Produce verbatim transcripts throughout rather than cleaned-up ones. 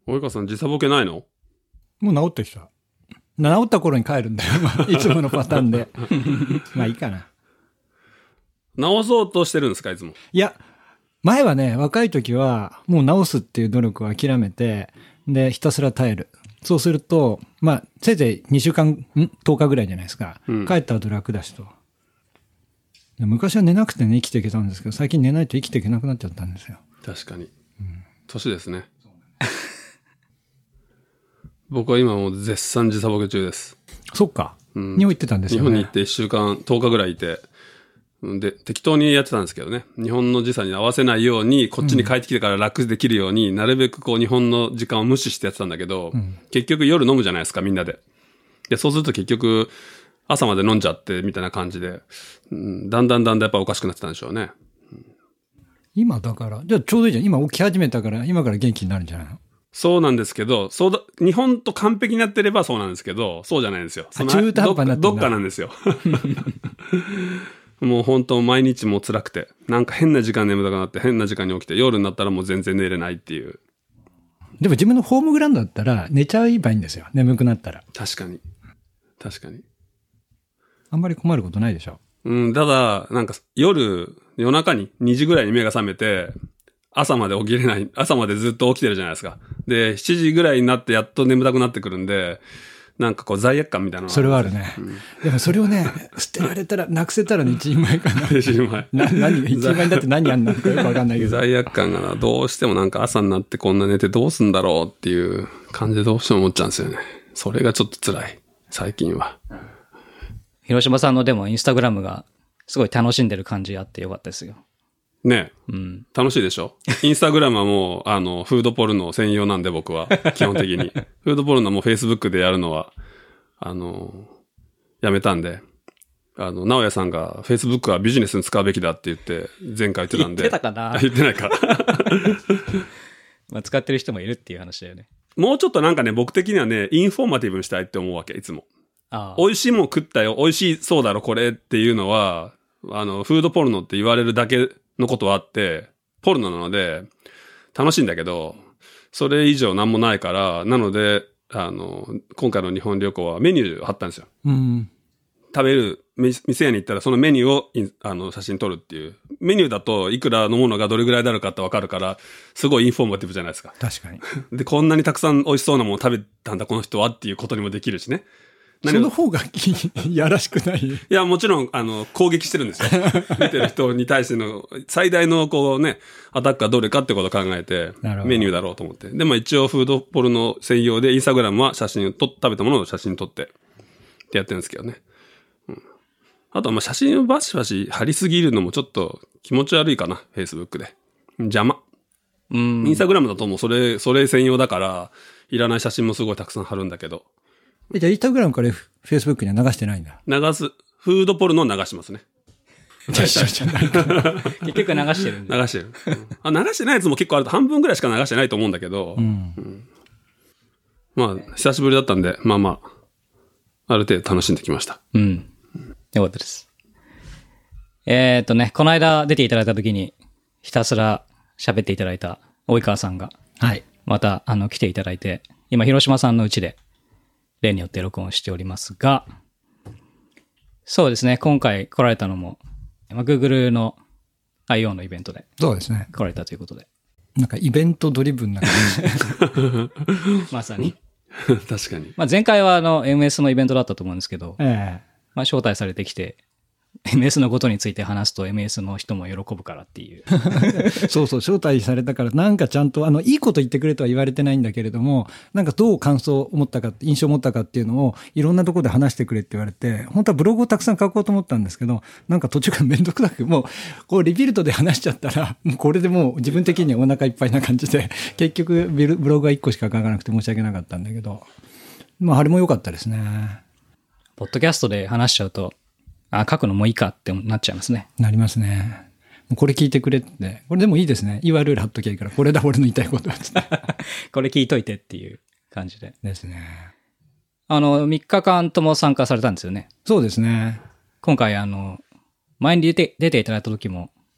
及川さん時差ボケないの？ もう治ってきた。治った頃に帰るんだよ。まあ、いつものパターンで。まあいいかな。 治そうとしてるんですか、いつも。 いや、前はね、若い時はもう治すっていう努力を諦めて、で、ひたすら耐える。そうすると、まあ、せいぜいにしゅうかん、ん ?とおかぐらいじゃないですか。うん、帰った後楽だしと。昔は寝なくてね、生きていけたんですけど、最近寝ないと生きていけなくなっちゃったんですよ。 確かに。うん、年ですね。僕は今もう絶賛時差ボケ中です。 そっか。うん、日本行ってたんですよね。 日本に行っていっしゅうかん、とおかぐらいいて、で、適当にやってたんですけどね。日本の時差に合わせないように、こっちに帰ってきてから楽できるように、うん、なるべくこう日本の時間を無視してやってたんだけど、うん、結局夜飲むじゃないですか、みんなで。で、そうすると結局、朝まで飲んじゃって、みたいな感じで、うん、だんだんだんだんやっぱおかしくなってたんでしょうね。うん、 今だから、じゃあちょうどいいじゃん。今起き始めたから、今から元気になるんじゃないの？ そうなんですけど、そうだ、日本と完璧になってればそうなんですけど、そうじゃないんですよ。その中途半端になってんだ。 どっかなんですよ。もう本当毎日もう辛くて、なんか変な時間眠たくなって、変な時間に起きて、夜になったらもう全然寝れないっていう。 でも自分のホームグラウンドだったら寝ちゃえばいいんですよ。眠くなったら。 確かに。確かに。 あんまり困ることないでしょ。 うん、ただ、なんか夜、夜中ににじぐらいに目が覚めて、朝まで起きれない、朝までずっと起きてるじゃないですか。で、しちじぐらいになってやっと眠たくなってくるんで、なんかこう罪悪感みたいなのそれはあるね。うん、でもそれをね、捨てられたら、なくせたらね、一人前かな。 一人前。 な、何が、一人前だって何やんのかよくわかんないけど。 罪悪感がな、どうしてもなんか朝になってこんな寝てどうすんだろうっていう感じでどうしても思っちゃうんですよね。それがちょっと辛い。最近は。 広島さんのでもインスタグラムがすごい楽しんでる感じあってよかったですよ。 ねえ、 うん、 楽しいでしょ。インスタグラムはもう、あの、フードポルノ専用なんで僕は、基本的に。フードポルノも Facebook でやるのは、あの、やめたんで、あの、直哉さんが Facebook はビジネスに使うべきだって言って、前回言ってたんで。 言ってたかな言ってないか。 まあ使ってる人もいるっていう話だよね。 もうちょっとなんかね、僕的にはね、インフォーマティブにしたいって思うわけ、いつも。ああ、美味しいもん食ったよ、美味しそうだろ、これっていうのは、あの、フードポルノって言われるだけのことはあって、ポルノなので、楽しいんだけど、それ以上なんもないから、なので、あの、今回の日本旅行はメニュー貼ったんですよ。 うん、 食べる、店屋に行ったらそのメニューをあの写真撮るっていう。メニューだといくらのものがどれぐらいであるかってわかるから、すごいインフォーマティブじゃないですか。 確かに。 で、こんなにたくさん美味しそうなものを食べたんだ、この人はっていうことにもできるしね。 その方がやらしくない？いや、もちろん、あの、攻撃してるんですよ。見てる人に対しての最大のこうね、アタックはどれかってことを考えて、メニューだろうと思って。でも一応フードポルノ専用で、インスタグラムは写真を撮っ、食べたものを写真撮って、ってやってるんですけどね。うん、あとはまあ写真をバシバシ貼りすぎるのもちょっと気持ち悪いかな、Facebook で。邪魔。うん。インスタグラムだともうそれ、それ専用だから、いらない写真もすごいたくさん貼るんだけど。 え、じゃあインスタグラムからフェイスブックには流してないんだ。 流す。フードポルノを流しますね。 結局流してるんだ。 流してる、うん。あ、流してないやつも結構あると半分ぐらいしか流してないと思うんだけど。うんうん、まあ、久しぶりだったんで、まあまあ、ある程度楽しんできました。 うん。よかったです。えーっとね、この間出ていただいた時に、ひたすら喋っていただいた及川さんが、 はい。 また、あの、来ていただいて、今、広島さんのうちで、例によって録音しておりますが、そうですね、今回来られたのも、まあ、Google の アイオー のイベントで、 そうですね。 来られたということで。 なんかイベントドリブンな感じ。まさに。 確かに。 まあ、前回はあの エムエス のイベントだったと思うんですけど、 ええ、 まあ、招待されてきて、エムエス のことについて話すと エムエス の人も喜ぶからっていう。 そうそう、招待されたからなんかちゃんと、あの、いいこと言ってくれとは言われてないんだけれども、なんかどう感想を持ったか、印象を持ったかっていうのをいろんなところで話してくれって言われて、本当はブログをたくさん書こうと思ったんですけど、なんか途中からめんどくさく、もう、こうリビルドで話しちゃったら、もうこれでもう自分的にはお腹いっぱいな感じで、結局ブログがいっこしか書かなくて申し訳なかったんだけど、まあ、あれも良かったですね。 ポッドキャストで話しちゃうと、あ、書くのもいいかってなっちゃいますね。 なりますね。これ聞いてくれって。これでもいいですね。ユーアールエル 貼っときゃいいから、これだ俺の言いたいことは。 これ聞いといてっていう感じで。 ですね。 あの、みっかかんとも参加されたんですよね。 そうですね。 今回、あの、前に出て、出ていただいた時も、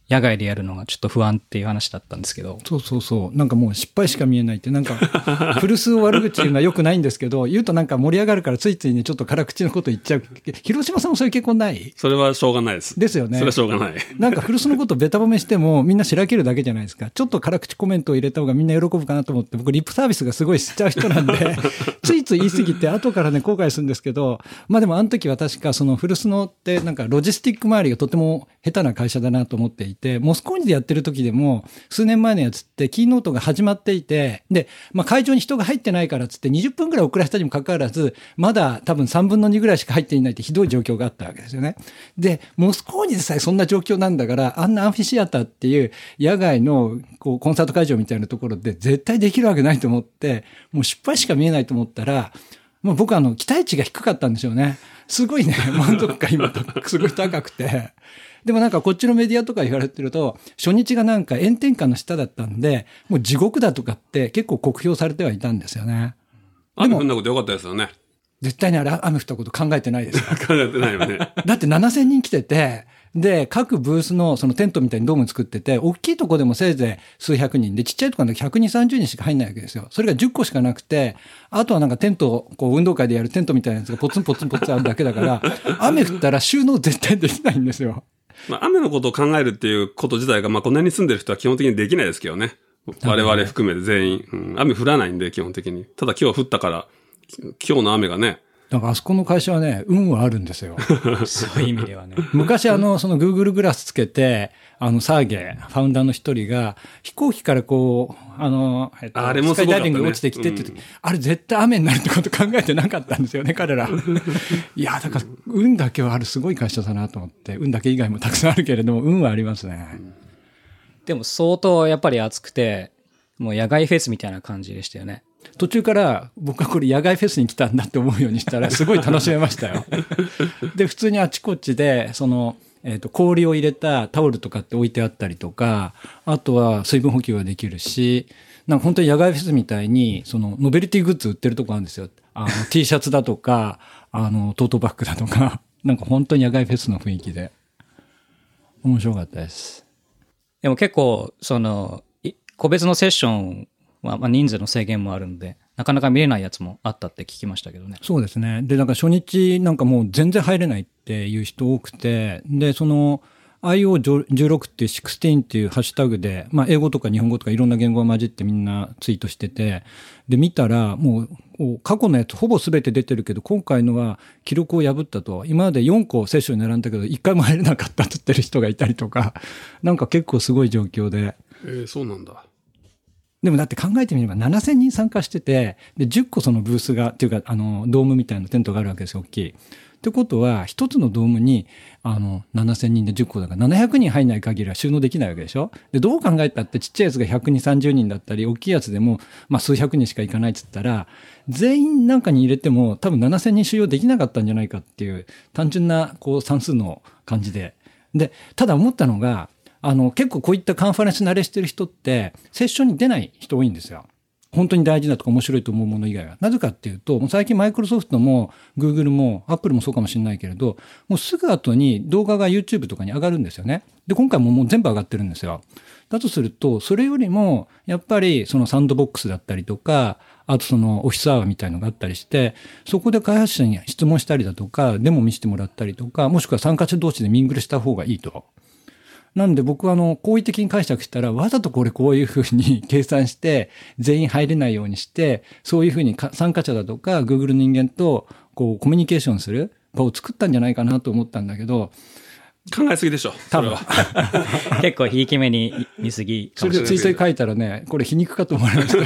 野外でやるのがちょっと不安っていう話だったんですけど。 そうそうそう。なんかもう失敗しか見えないって、なんか、古巣を悪口言うのは良くないんですけど、言うとなんか盛り上がるからついついね、ちょっと辛口のこと言っちゃう。広島さんもそういう傾向ない？ それはしょうがないです。 ですよね。 それはしょうがない。 なんか古巣のことベタ褒めしても、みんなしらけるだけじゃないですか。ちょっと辛口コメントを入れた方がみんな喜ぶかなと思って、僕リップサービスがすごいしちゃう人なんで、ついつい言い過ぎて後からね、後悔するんですけど、まあでもあの時は確かその古巣のってなんかロジスティック周りがとても下手な会社だなと思っていて、モスコーニでやってる時でも、数年前のやつってキーノートが始まっていて、で、まあ会場に人が入ってないからっつってにじゅっぷんぐらい遅らせたにもかかわらず、まだ多分さんぶんのにぐらいしか入っていないってひどい状況があったわけですよね。で、モスコーニでさえそんな状況なんだから、あんなアンフィシアターっていう野外のこうコンサート会場みたいなところで絶対できるわけないと思って、もう失敗しか見えないと思ったら、もう僕はあの期待値が低かったんでしょうね。すごいね、満足感今すごい高くて。でもなんかこっちのメディアとか言われてると、初日がなんか炎天下の下だったんで、もう地獄だとかって結構酷評されてはいたんですよね。 雨降んなことよかったですよね。 絶対にあれ雨降ったこと考えてないです考えてないよね。 だってななせんにん来てて、で、各ブースのそのテントみたいにドーム作ってて、大きいとこでもせいぜい数百人で、ちっちゃいとこでひゃくにじゅう、さんじゅうにんしか入んないわけですよ。それがじゅっこしかなくて、あとはなんかテント、こう運動会でやるテントみたいなやつがポツンポツンポツンあるだけだから、雨降ったら収納絶対できないんですよ。 まあ、雨のことを考えるっていうこと自体が、まあ、こんなに住んでる人は基本的にできないですけどね。我々含めて全員、うん。雨降らないんで、基本的に。ただ今日降ったから、今日の雨がね。 だからあそこの会社はね、運はあるんですよ。 そういう意味ではね。 昔あの、その Google グラスつけて、あの、サーゲイ、ファウンダーの一人が、飛行機からこう、あの、えっと、 あれもすごかったね、 スカイダイビング落ちてきてって時、うん、あれ絶対雨になるってこと考えてなかったんですよね、彼ら。いや、だから、運だけはあるすごい会社だなと思って、運だけ以外もたくさんあるけれども、運はありますね。 でも相当やっぱり暑くて、もう野外フェスみたいな感じでしたよね。 途中から僕はこれ野外フェスに来たんだって思うようにしたらすごい楽しめましたよ。で、普通にあちこちで、その、えっと、氷を入れたタオルとかって置いてあったりとか、あとは水分補給ができるし、なんか本当に野外フェスみたいに、その、ノベルティグッズ売ってるとこあるんですよ。あの、T シャツだとか、あの、トートバッグだとか、なんか本当に野外フェスの雰囲気で。面白かったです。 でも結構、その、個別のセッションは、まあ、人数の制限もあるんで、なかなか見れないやつもあったって聞きましたけどね。 そうですね。で、なんか初日なんかもう全然入れないっていう人多くて、で、その アイオーじゅうろく っていうじゅうろくっていうハッシュタグで、まあ英語とか日本語とかいろんな言語が混じってみんなツイートしてて、で、見たらもう過去のやつほぼ全て出てるけど、今回のは記録を破ったと、今までよんこセッションに並んだけどいっかいも入れなかったって言ってる人がいたりとか、なんか結構すごい状況で。 えー、そうなんだ。 でもだって考えてみればななせんにん参加してて、で、じゅっこそのブースが、っていうか、あの、ドームみたいなテントがあるわけですよ、大きい。ってことは、一つのドームに、あの、ななせんにんでじゅっこだから、ななひゃくにん入んない限りは収納できないわけでしょ。で、どう考えたってちっちゃいやつがひゃくにじゅう、さんじゅうにんだったり、大きいやつでも、まあ数百人しか行かないって言ったら、全員なんかに入れても、多分ななせんにん収容できなかったんじゃないかっていう、単純な、こう、算数の感じで。で、ただ思ったのが、あの、結構こういったカンファレンス慣れしてる人って、セッションに出ない人多いんですよ。本当に大事だとか面白いと思うもの以外は。なぜかっていうと、もう最近マイクロソフトも Google も Apple もそうかもしれないけれど、もうすぐ後に動画が YouTube とかに上がるんですよね。で、今回ももう全部上がってるんですよ。だとすると、それよりも、やっぱりそのサンドボックスだったりとか、あとそのオフィスアワーみたいのがあったりして、そこで開発者に質問したりだとか、デモ見せてもらったりとか、もしくは参加者同士でミングルした方がいいと。なんで僕はあの、好意的に解釈したら、わざとこれこういうふうに計算して、全員入れないようにして、そういうふうに参加者だとか、Google の人間と、こう、コミュニケーションする場を作ったんじゃないかなと思ったんだけど、 考えすぎでしょ。 多分。 結構ひいき目に見すぎかもしれない。 それでツイート書いたらね、これ皮肉かと思われました。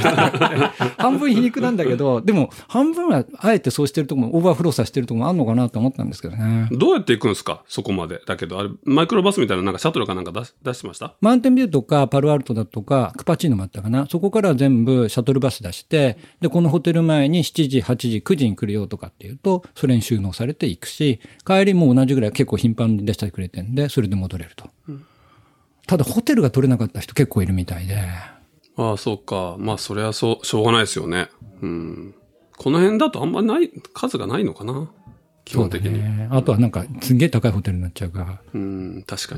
半分皮肉なんだけど、でも半分はあえてそうしてるとこも、オーバーフローさせてるとこもあるのかなと思ったんですけどね。 どうやって行くんですかそこまで。だけど、あれ、マイクロバスみたいななんかシャトルかなんか出し出してました？ マウンテンビューとかパルアルトだとか、クパチーノもあったかな。そこから全部シャトルバス出して、で、このホテル前にしちじ、はちじ、くじに来るよとかっていうと、それに収納されていくし、帰りも同じぐらい結構頻繁に出してくれてるんで、それで戻れると、うん、ただホテルが取れなかった人結構いるみたいで。 ああ、そうか。まあそれはそうしょうがないですよね。うん。この辺だとあんまない数がないのかな。基本的に。 ね、あとはなんかすげえ高いホテルになっちゃうから。 うん、確かに。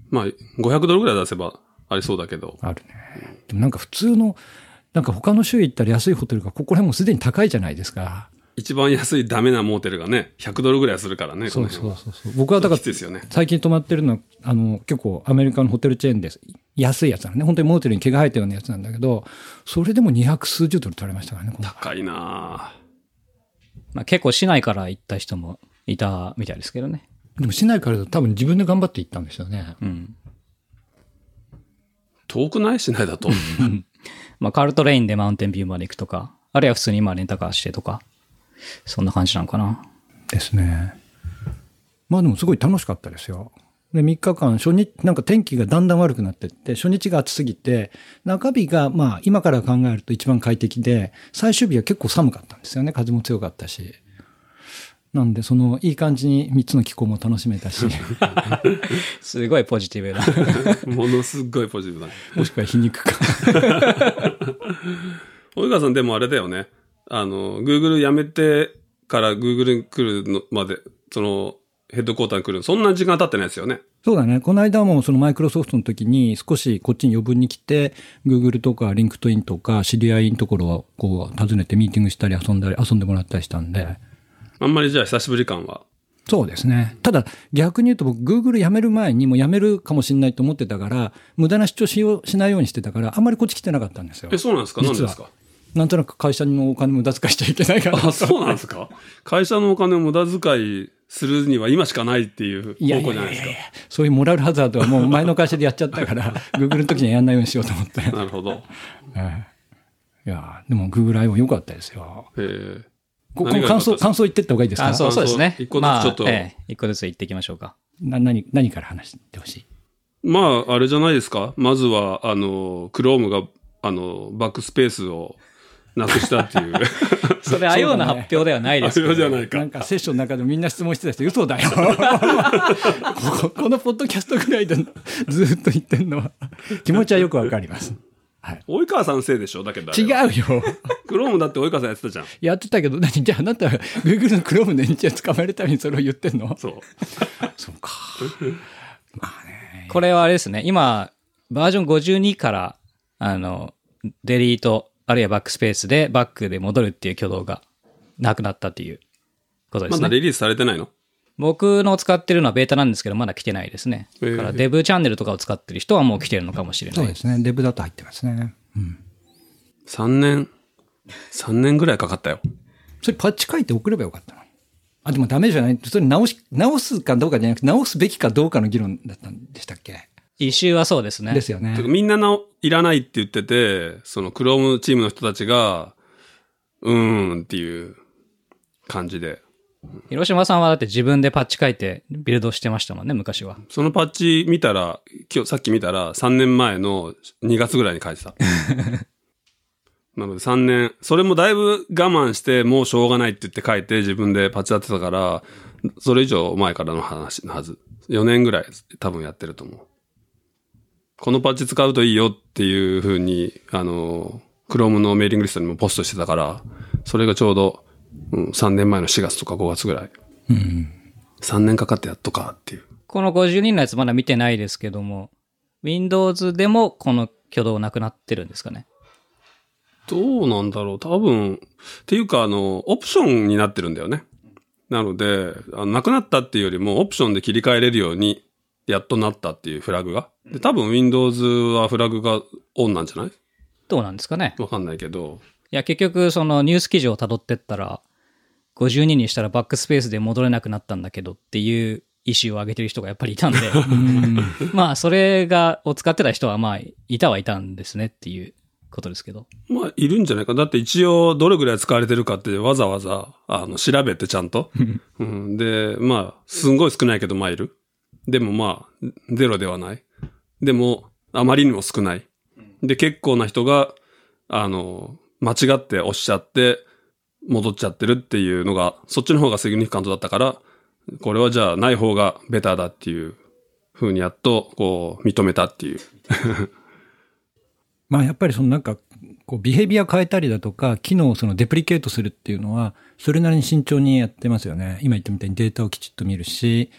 まあ、ごひゃくドルぐらい出せばありそうだけど。 あるね。でもなんか普通の、なんか他の州行ったら安いホテルがここら辺もすでに高いじゃないですか。 一番安いダメなモーテルがね、ひゃくドルぐらいするからね。 そうそうそうそう。僕はだから、 ね、 最近泊まってるのは、あの、結構アメリカのホテルチェーンです。安いやつなのね。本当にモーテルに毛が生えたようなやつなんだけど、それでもにひゃくすうじゅうドル取られましたからね。 高いなまあ結構市内から行った人もいたみたいですけどね。 でも市内からだと多分自分で頑張って行ったんですよね。 うん。 遠くない市内だと。 まあカルトレインでマウンテンビューまで行くとか、あるいは普通に今レンタカーしてとか、そんな感じなのかな。 ですね。まあでもすごい楽しかったですよ。で、みっかかん、初日、なんか天気がだんだん悪くなってって、初日が暑すぎて、中日がまあ今から考えると一番快適で、最終日は結構寒かったんですよね。風も強かったし。なんで、そのいい感じにみっつの気候も楽しめたし。 すごいポジティブだ。ものすごいポジティブだ。 もしくは皮肉か。 及川さんでもあれだよね。あの、Google 辞めてから Google に来るのまで、その、ヘッドクォーターに来るそんな時間経ってないですよね。 そうだね。この間もそのマイクロソフトの時に少しこっちに余分に来て、Google とか LinkedIn とか知り合いのところをこう訪ねてミーティングしたり遊んだり、遊んでもらったりしたんで。 あんまりじゃあ久しぶり感は。 そうですね。ただ逆に言うと僕 Google 辞める前にもう辞めるかもしれないと思ってたから、無駄な主張しようしないようにしてたから、あんまりこっち来てなかったんですよ。 え、そうなんですか？なんでですか？ なんとなく会社のお金無駄遣いしちゃいけないから。 あ、そうなんですか？会社のお金を無駄遣いするには今しかないっていう方向じゃないですか。いやいやいやいや、 そういうモラルハザードはもう前の会社でやっちゃったから、Google の時にはやんないようにしようと思って。 なるほど。 ええ、いや、でも Google アイオン良かったですよ。 へえ。 この感想、感想言ってった方がいいですか？ あ、そうそうですね。 一個ずつちょっと。 まあ、ええ、一個ずつ言っていきましょうか。 な、何、何から話してほしい？ まあ、あれじゃないですか。まずは、あの、Chrome が、あの、バックスペースをなくしたっていう。 それ、あような発表ではないですけど、 ね。あようじゃないか。 なんかセッションの中でみんな質問してた人、嘘だよ。こ, このポッドキャストぐらいでずっと言ってんのは、気持ちはよくわかります。 はい。及川さんのせいでしょだけど。 違うよ。 Chrome だって及川さんやってたじゃん。 やってたけど、何じゃああなたは Google の Chrome のエンジニア捕まえるためにそれを言ってんの？ そう。 そうか。 まあね。これはあれですね。今、バージョンごじゅうにから、あの、デリート、あるいはバックスペースでバックで戻るっていう挙動がなくなったっていうことですね。 まだリリースされてないの？ 僕の使ってるのはベータなんですけど、まだ来てないですね。だからデブチャンネルとかを使ってる人はもう来てるのかもしれない。 そうですね。デブだと入ってますね。うん。 さんねん、さんねんぐらいかかったよ。 それパッチ書いて送ればよかったのに。あ、でもダメじゃない。それ直し、直すかどうかじゃなくて、直すべきかどうかの議論だったんでしたっけ？ イシューはそうですね。 ですよね。 みんなのいらないって言ってて、その Chrome チームの人たちが、うーんっていう感じで。 広島さんはだって自分でパッチ書いてビルドしてましたもんね、昔は。 そのパッチ見たら、今日さっき見たらさんねんまえのにがつぐらいに書いてた。なのでさんねん、それもだいぶ我慢してもうしょうがないって言って書いて自分でパッチやってたから、それ以上前からの話のはず。よねんぐらい多分やってると思う。このパッチ使うといいよっていう風に、あの、Chrome のメーリングリストにもポストしてたから、それがちょうど、うん、さんねんまえのしがつとかごがつぐらい。うん、さんねんかかってやっとかっていう。 このごじゅうにのやつまだ見てないですけども、Windows でもこの挙動なくなってるんですかね？ どうなんだろう多分。っていうか、あの、オプションになってるんだよね。なので、あのなくなったっていうよりも、オプションで切り替えれるように、やっとなったっていうフラグが。で、多分 Windows はフラグがオンなんじゃない？ どうなんですかね？ わかんないけど。 いや、結局、そのニュース記事を辿ってったら、ごじゅうににしたらバックスペースで戻れなくなったんだけどっていうイシューを上げてる人がやっぱりいたんで、まあ、それが、を使ってた人はまあ、いたはいたんですねっていうことですけど。 まあ、いるんじゃないか。だって一応、どれぐらい使われてるかってわざわざ、あの、調べてちゃんと。うん、で、まあ、すんごい少ないけど、まあいる。でもまあ、ゼロではない。でも、あまりにも少ない。で、結構な人が、あの、間違って押しちゃって、戻っちゃってるっていうのが、そっちの方がシグニフィカントだったから、これはじゃあない方がベターだっていう風にやっと、こう、認めたっていう。 まあやっぱりそのなんか、こう、ビヘビア変えたりだとか、機能をそのデプリケートするっていうのは、それなりに慎重にやってますよね。今言ったみたいにデータをきちっと見るし、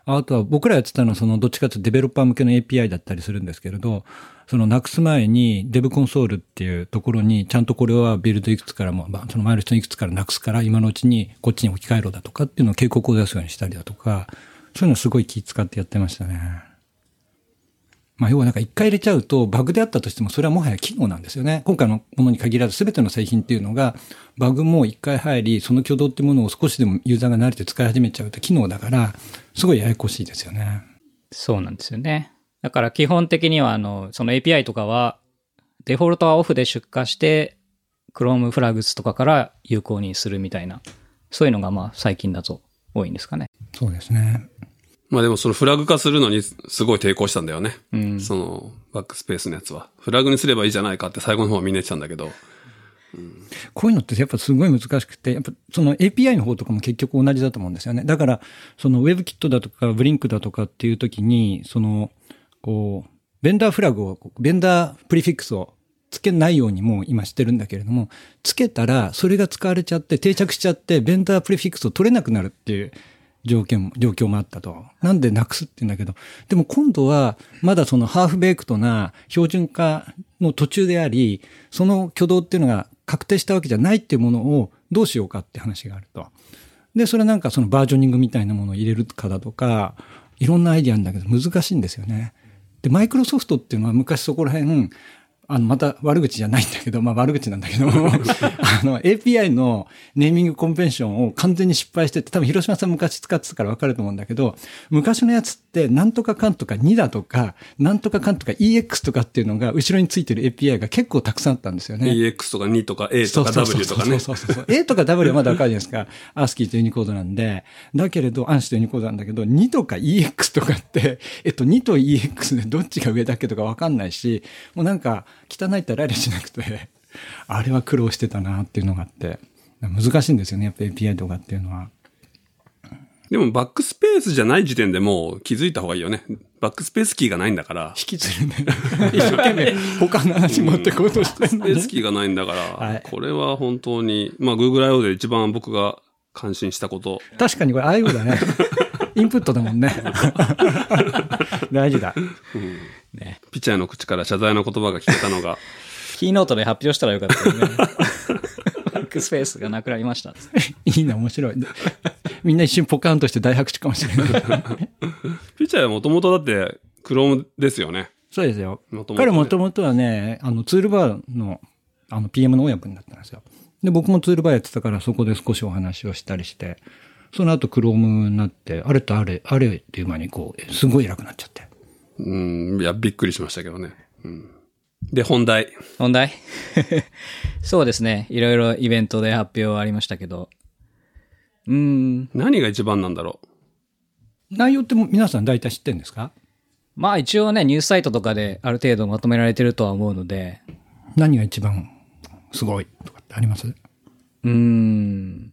あとは僕らやってたのはそのどっちかというとデベロッパー向けの エーピーアイ だったりするんですけれど、そのなくす前にデブコンソールっていうところにちゃんとこれはビルドいくつからも、そのマイルストーンいくつからなくすから今のうちにこっちに置き換えろだとかっていうのを警告を出すようにしたりだとか、そういうのすごい気使ってやってましたね。まあ要はなんか一回入れちゃうとバグであったとしてもそれはもはや機能なんですよね。今回のものに限らず全ての製品っていうのがバグも一回入り、その挙動っていうものを少しでもユーザーが慣れて使い始めちゃうと機能だから、すごいややこしいですよね。 そうなんですよね。だから基本的にはあの、その エーピーアイ とかはデフォルトはオフで出荷して Chrome フラグスとかから有効にするみたいな、そういうのがまあ最近だと多いんですかね。 そうですね。 まあでもそのフラグ化するのにすごい抵抗したんだよね。 うん、 そのバックスペースのやつは。フラグにすればいいじゃないかって最後の方はみんな言ってたんだけど。 うん、こういうのってやっぱすごい難しくて、やっぱその エーピーアイ の方とかも結局同じだと思うんですよね。だからその WebKit だとか Blink だとかっていう時に、そのこう、ベンダーフラグを、ベンダープリフィックスをつけないようにもう今してるんだけれども、つけたらそれが使われちゃって定着しちゃってベンダープリフィックスを取れなくなるっていう条件、状況もあったと。なんでなくすって言うんだけど、でも今度はまだそのハーフベイクトな標準化の途中であり、その挙動っていうのが確定したわけじゃないっていうものをどうしようかって話があると。で、それなんかそのバージョニングみたいなものを入れるかだとか、いろんなアイディアあるんだけど難しいんですよね。で、マイクロソフトっていうのは昔そこら辺、あの、また悪口じゃないんだけど、まあ悪口なんだけど、あの、エーピーアイ のネーミングコンベンションを完全に失敗してて、多分広島さん昔使ってたから分かると思うんだけど、昔のやつってなんとかかんとかにだとか、なんとかかんとか イーエックス とかっていうのが後ろについてる エーピーアイ が結構たくさんあったんですよね。 イーエックス とかにとか A とか W とかね。 そうそうそうそう。A とか W はまだ分かるじゃないですか。アースキーとユニコードなんで。だけれど、アンシとユニコードなんだけど、にとか イーエックス とかって、えっと、にと イーエックス でどっちが上だっけとか分かんないし、もうなんか、汚いったらイラしなくて、あれは苦労してたなっていうのがあって、難しいんですよね、やっぱ エーピーアイ とかっていうのは。 でもバックスペースじゃない時点でもう気づいた方がいいよね。バックスペースキーがないんだから。 引きずるね。一生懸命他の話持ってこうとしてるのに、 バックスペースキーがないんだから、はい、これは本当に、まあ Google アイオー で一番僕が感心したこと。 確かにこれ アイオー だね。インプットだもんね。大事だ。 うんね、ピチャーの口から謝罪の言葉が聞けたのが。 キーノートで発表したらよかったよね。バックスペースがなくなりました。 いいな、面白い。みんな一瞬ポカーンとして大拍手かもしれない。 ピチャーはもともとだって Chrome ですよね。 そうですよ。もともとね、彼もともとはね、あのツールバーのあの ピーエム の親分だったんですよ。で、僕もツールバーやってたからそこで少しお話をしたりして、その後 Chrome になって、あれとあれ、あれっていう間にこう、すごい偉くなっちゃって。 うん、いや、びっくりしましたけどね。うん、で、本題。 本題そうですね。いろいろイベントで発表ありましたけど。うーん。 何が一番なんだろう。内容って皆さん大体知ってるんですか？ まあ一応ね、ニュースサイトとかである程度まとめられてるとは思うので。 何が一番すごいとかってあります？ うーん。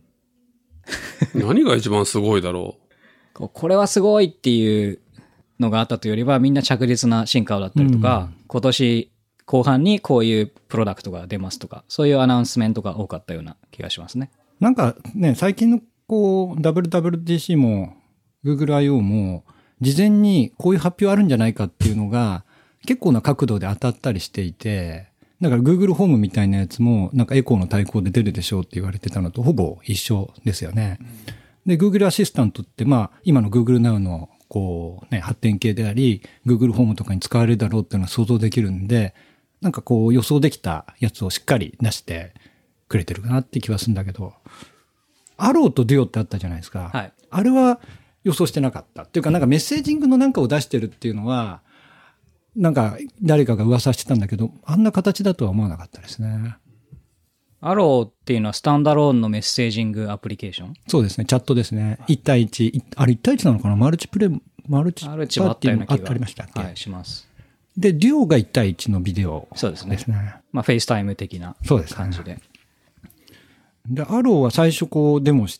何が一番すごいだろう。これはすごいっていうのがあったというよりは、みんな着実な進化だったりとか、うん、今年後半にこういうプロダクトが出ますとか、そういうアナウンスメントが多かったような気がしますね。 なんかね、最近のこう ダブリューダブリューディーシー も Google アイオー も事前にこういう発表あるんじゃないかっていうのが結構な角度で当たったりしていて、だから Google ホームみたいなやつもなんかエコーの対抗で出るでしょうって言われてたのとほぼ一緒ですよね。うん、で Google アシスタントってまあ今の Google Now のこうね発展系であり Google ホームとかに使われるだろうっていうのは想像できるんで、なんかこう予想できたやつをしっかり出してくれてるかなって気はするんだけど、アローとデュオってあったじゃないですか。 はい、 あれは予想してなかったっていうか、なんかメッセージングのなんかを出してるっていうのはなんか誰かが噂してたんだけど、あんな形だとは思わなかったですね。 アローっていうのはスタンダローンのメッセージングアプリケーション？そうですね、チャットですね。いち対いち、あれいち対いちなのかな、マルチプレイ、マルチパーティーもあったりましたっけ？ はい、します。 で、デュオがいち対いちのビデオですね。そうですね。 まあ、フェイスタイム的な感じで。で, で、アローは最初こうデモして、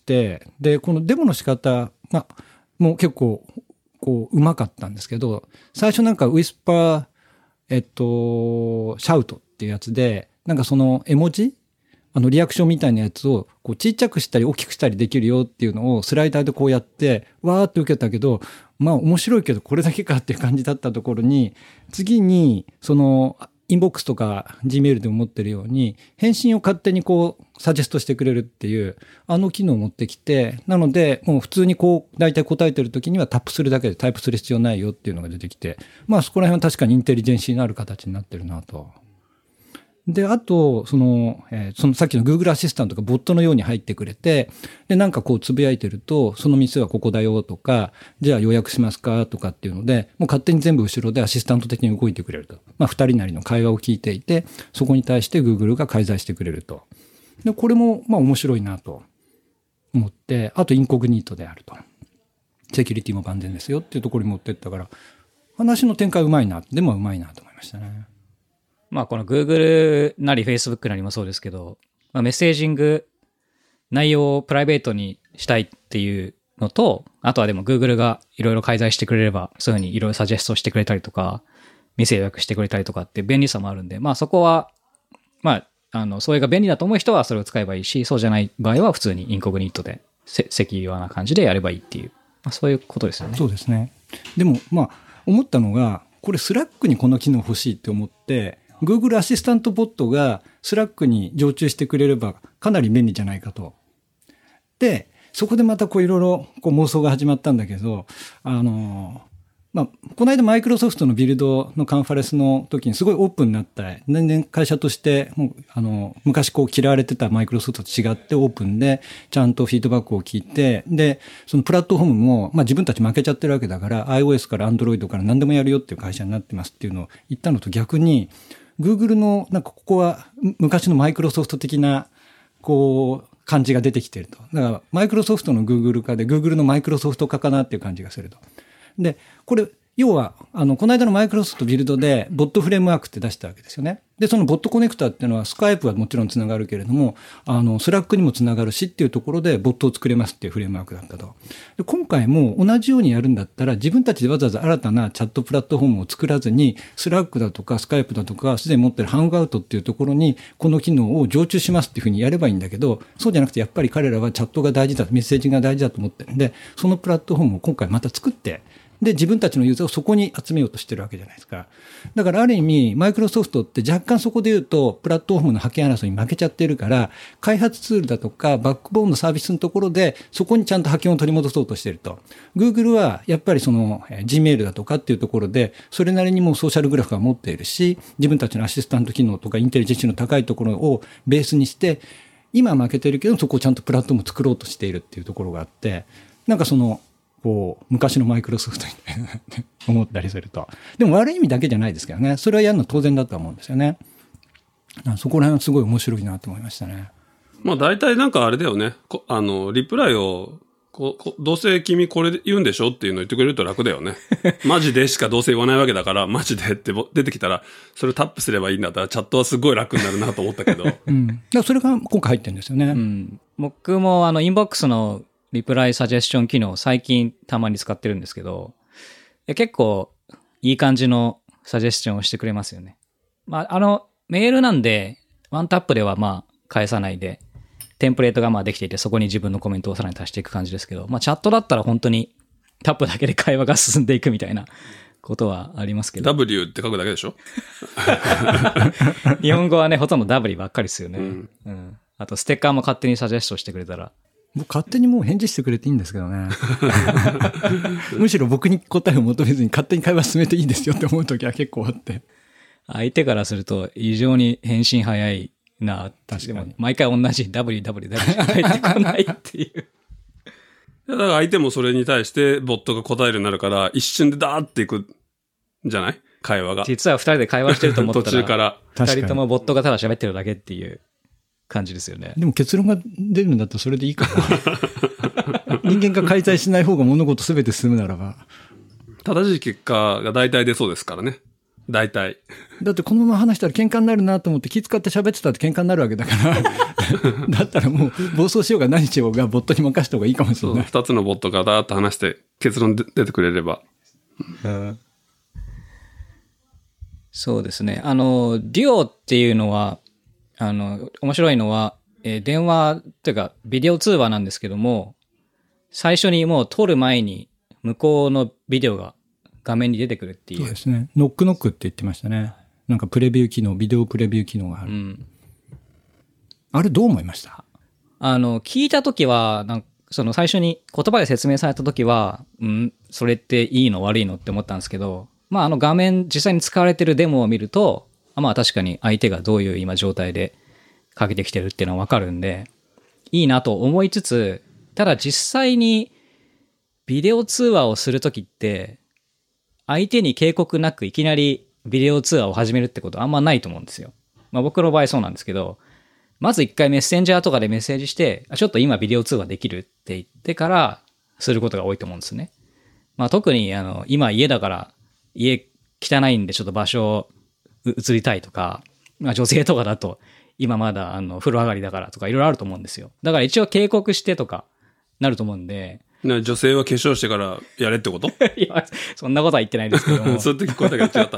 で、このデモの仕方がもう結構こううまかったんですけど、最初なんかウィスパー、えっと、シャウトっていうやつで、なんかその絵文字あのリアクションみたいなやつをこうちっちゃくしたり大きくしたりできるよっていうのをスライダーでこうやってわーって受けたけど、まあ面白いけどこれだけかっていう感じだったところに、次にそのインボックスとか Gmail でも持ってるように返信を勝手にこうサジェストしてくれるっていうあの機能を持ってきて、なのでもう普通にこう大体答えてる時にはタップするだけでタイプする必要ないよっていうのが出てきて、まあそこら辺は確かにインテリジェンシーのある形になってるなと。で、あと、その、えー、そのさっきの Google アシスタントがボットのように入ってくれて、で、なんかこうつぶやいてると、その店はここだよとか、じゃあ予約しますかとかっていうので、もう勝手に全部後ろでアシスタント的に動いてくれると。まあ、二人なりの会話を聞いていて、そこに対して Google が介在してくれると。で、これも、まあ面白いなと思って、あとインコグニートであると。セキュリティも万全ですよっていうところに持ってったから、話の展開うまいな、でもうまいなと思いましたね。 まあこの Google なり Facebook なりもそうですけど、まあ、メッセージング内容をプライベートにしたいっていうのと、あとはでも Google がいろいろ介在してくれれば、そういうふうにいろいろサジェストしてくれたりとか、店予約してくれたりとかって便利さもあるんで、まあそこは、まあ、あの、それが便利だと思う人はそれを使えばいいし、そうじゃない場合は普通にインコグニートで、セキュアな感じでやればいいっていう、まあ、そういうことですよね。 そうですね。でも、まあ、思ったのが、これ Slack にこの機能欲しいって思って、Google アシスタントボットが Slack に常駐してくれればかなり便利じゃないかと。で、そこでまたこういろいろこう妄想が始まったんだけど、あの、まあ、この間マイクロソフトのビルドのカンファレンスの時にすごいオープンになった、全然会社としてもうあの昔こう嫌われてたマイクロソフトと違ってオープンでちゃんとフィードバックを聞いて、で、そのプラットフォームもまあ自分たち負けちゃってるわけだから iOS から Android から何でもやるよっていう会社になってますっていうのを言ったのと逆に、Google のなんかここは昔のマイクロソフト的なこう感じが出てきてると。だからマイクロソフトの Google 化で Google のマイクロソフト化かなっていう感じがすると。で、これ、要は、あの、この間のマイクロソフトビルドで、ボットフレームワークって出したわけですよね。で、そのボットコネクタっていうのは、スカイプはもちろんつながるけれども、あの、スラックにもつながるしっていうところで、ボットを作れますっていうフレームワークだったと。で、今回も同じようにやるんだったら、自分たちでわざわざ新たなチャットプラットフォームを作らずに、スラックだとか、スカイプだとか、すでに持ってるハングアウトっていうところに、この機能を常駐しますっていうふうにやればいいんだけど、そうじゃなくて、やっぱり彼らはチャットが大事だ、メッセージが大事だと思ってるんで、そのプラットフォームを今回また作って、で、自分たちのユーザーをそこに集めようとしてるわけじゃないですか。だからある意味、マイクロソフトって若干そこで言うと、プラットフォームの覇権争いに負けちゃってるから、開発ツールだとか、バックボーンのサービスのところで、そこにちゃんと覇権を取り戻そうとしてると。Google は、やっぱりその、Gmail だとかっていうところで、それなりにもうソーシャルグラフが持っているし、自分たちのアシスタント機能とかインテリジェンシーの高いところをベースにして、今負けてるけど、そこをちゃんとプラットフォームを作ろうとしているっていうところがあって、なんかその、こう、昔のマイクロソフトみたいな思ったりすると。でも悪い意味だけじゃないですけどね。それはやるの当然だと思うんですよね。そこら辺はすごい面白いなと思いましたね。 まあ大体なんかあれだよね。あの、リプライを、ここどうせ君これ言うんでしょっていうのを言ってくれると楽だよね。マジでしかどうせ言わないわけだから、マジでって出てきたら、それタップすればいいんだったら、チャットはすごい楽になるなと思ったけど。 うん。だからそれが今回入ってるんですよね。 うん。僕もあの、インボックスのリプライサジェスション機能最近たまに使ってるんですけど、結構いい感じのサジェスションをしてくれますよね。まあ、あの、メールなんで、ワンタップではまあ返さないで、テンプレートがまあできていて、そこに自分のコメントをさらに足していく感じですけど、まあチャットだったら本当にタップだけで会話が進んでいくみたいなことはありますけど。 ダブリュー って書くだけでしょ日本語はね、ほとんど ダブリュー ばっかりですよね。 うん。 うん。あとステッカーも勝手にサジェストしてくれたら。 僕勝手にもう返事してくれていいんですけどね。むしろ僕に答えを求めずに勝手に会話進めていいですよって思うときは結構あって。 相手からすると異常に返信早いな。 確かに。 でも毎回同じ ダブリューダブリューダブリュー しか返ってこないっていう。 だから相手もそれに対してボットが答えるようになるから、一瞬でダーっていくんじゃない会話が。 実は二人で会話してると思ったら、 途中から。 二人ともボットがただ喋ってるだけっていう感じですよね。 でも結論が出るんだったらそれでいいかな。人間が介在しない方が物事すべて進むならば。 正しい結果が大体出そうですからね。大体。 だってこのまま話したら喧嘩になるなと思って気遣って喋ってたって喧嘩になるわけだから。だったらもう暴走しようが何しようがボットに任した方がいいかもしれない。 二つのボットがダーッと話して結論で出てくれれば。 うん、そうですね。あの、デュオっていうのは、あの、面白いのは、 えー、電話というかビデオ通話なんですけども、最初にもう撮る前に向こうのビデオが画面に出てくるっていう。 そうですね。ノックノックって言ってましたね。なんかプレビュー機能、ビデオプレビュー機能がある。うん、あれどう思いました？ あの、聞いたときは、なんかその最初に言葉で説明されたときは、うん、それっていいの悪いのって思ったんですけど、まああの画面実際に使われてるデモを見ると、まあ確かに相手がどういう今状態でかけてきてるっていうのはわかるんで、いいなと思いつつ、ただ実際にビデオ通話をするときって、相手に警告なくいきなりビデオ通話を始めるってことはあんまないと思うんですよ。まあ僕の場合そうなんですけど、まず一回メッセンジャーとかでメッセージして、ちょっと今ビデオ通話できるって言ってからすることが多いと思うんですね。まあ特にあの今家だから家汚いんでちょっと場所移りたいとか、まあ女性とかだと今まだあの風呂上がりだからとかいろいろあると思うんですよ。だから一応警告してとかなると思うんで。 な女性は化粧してからやれってこと？ いや、そんなことは言ってないですけども。 そういう時声が違った。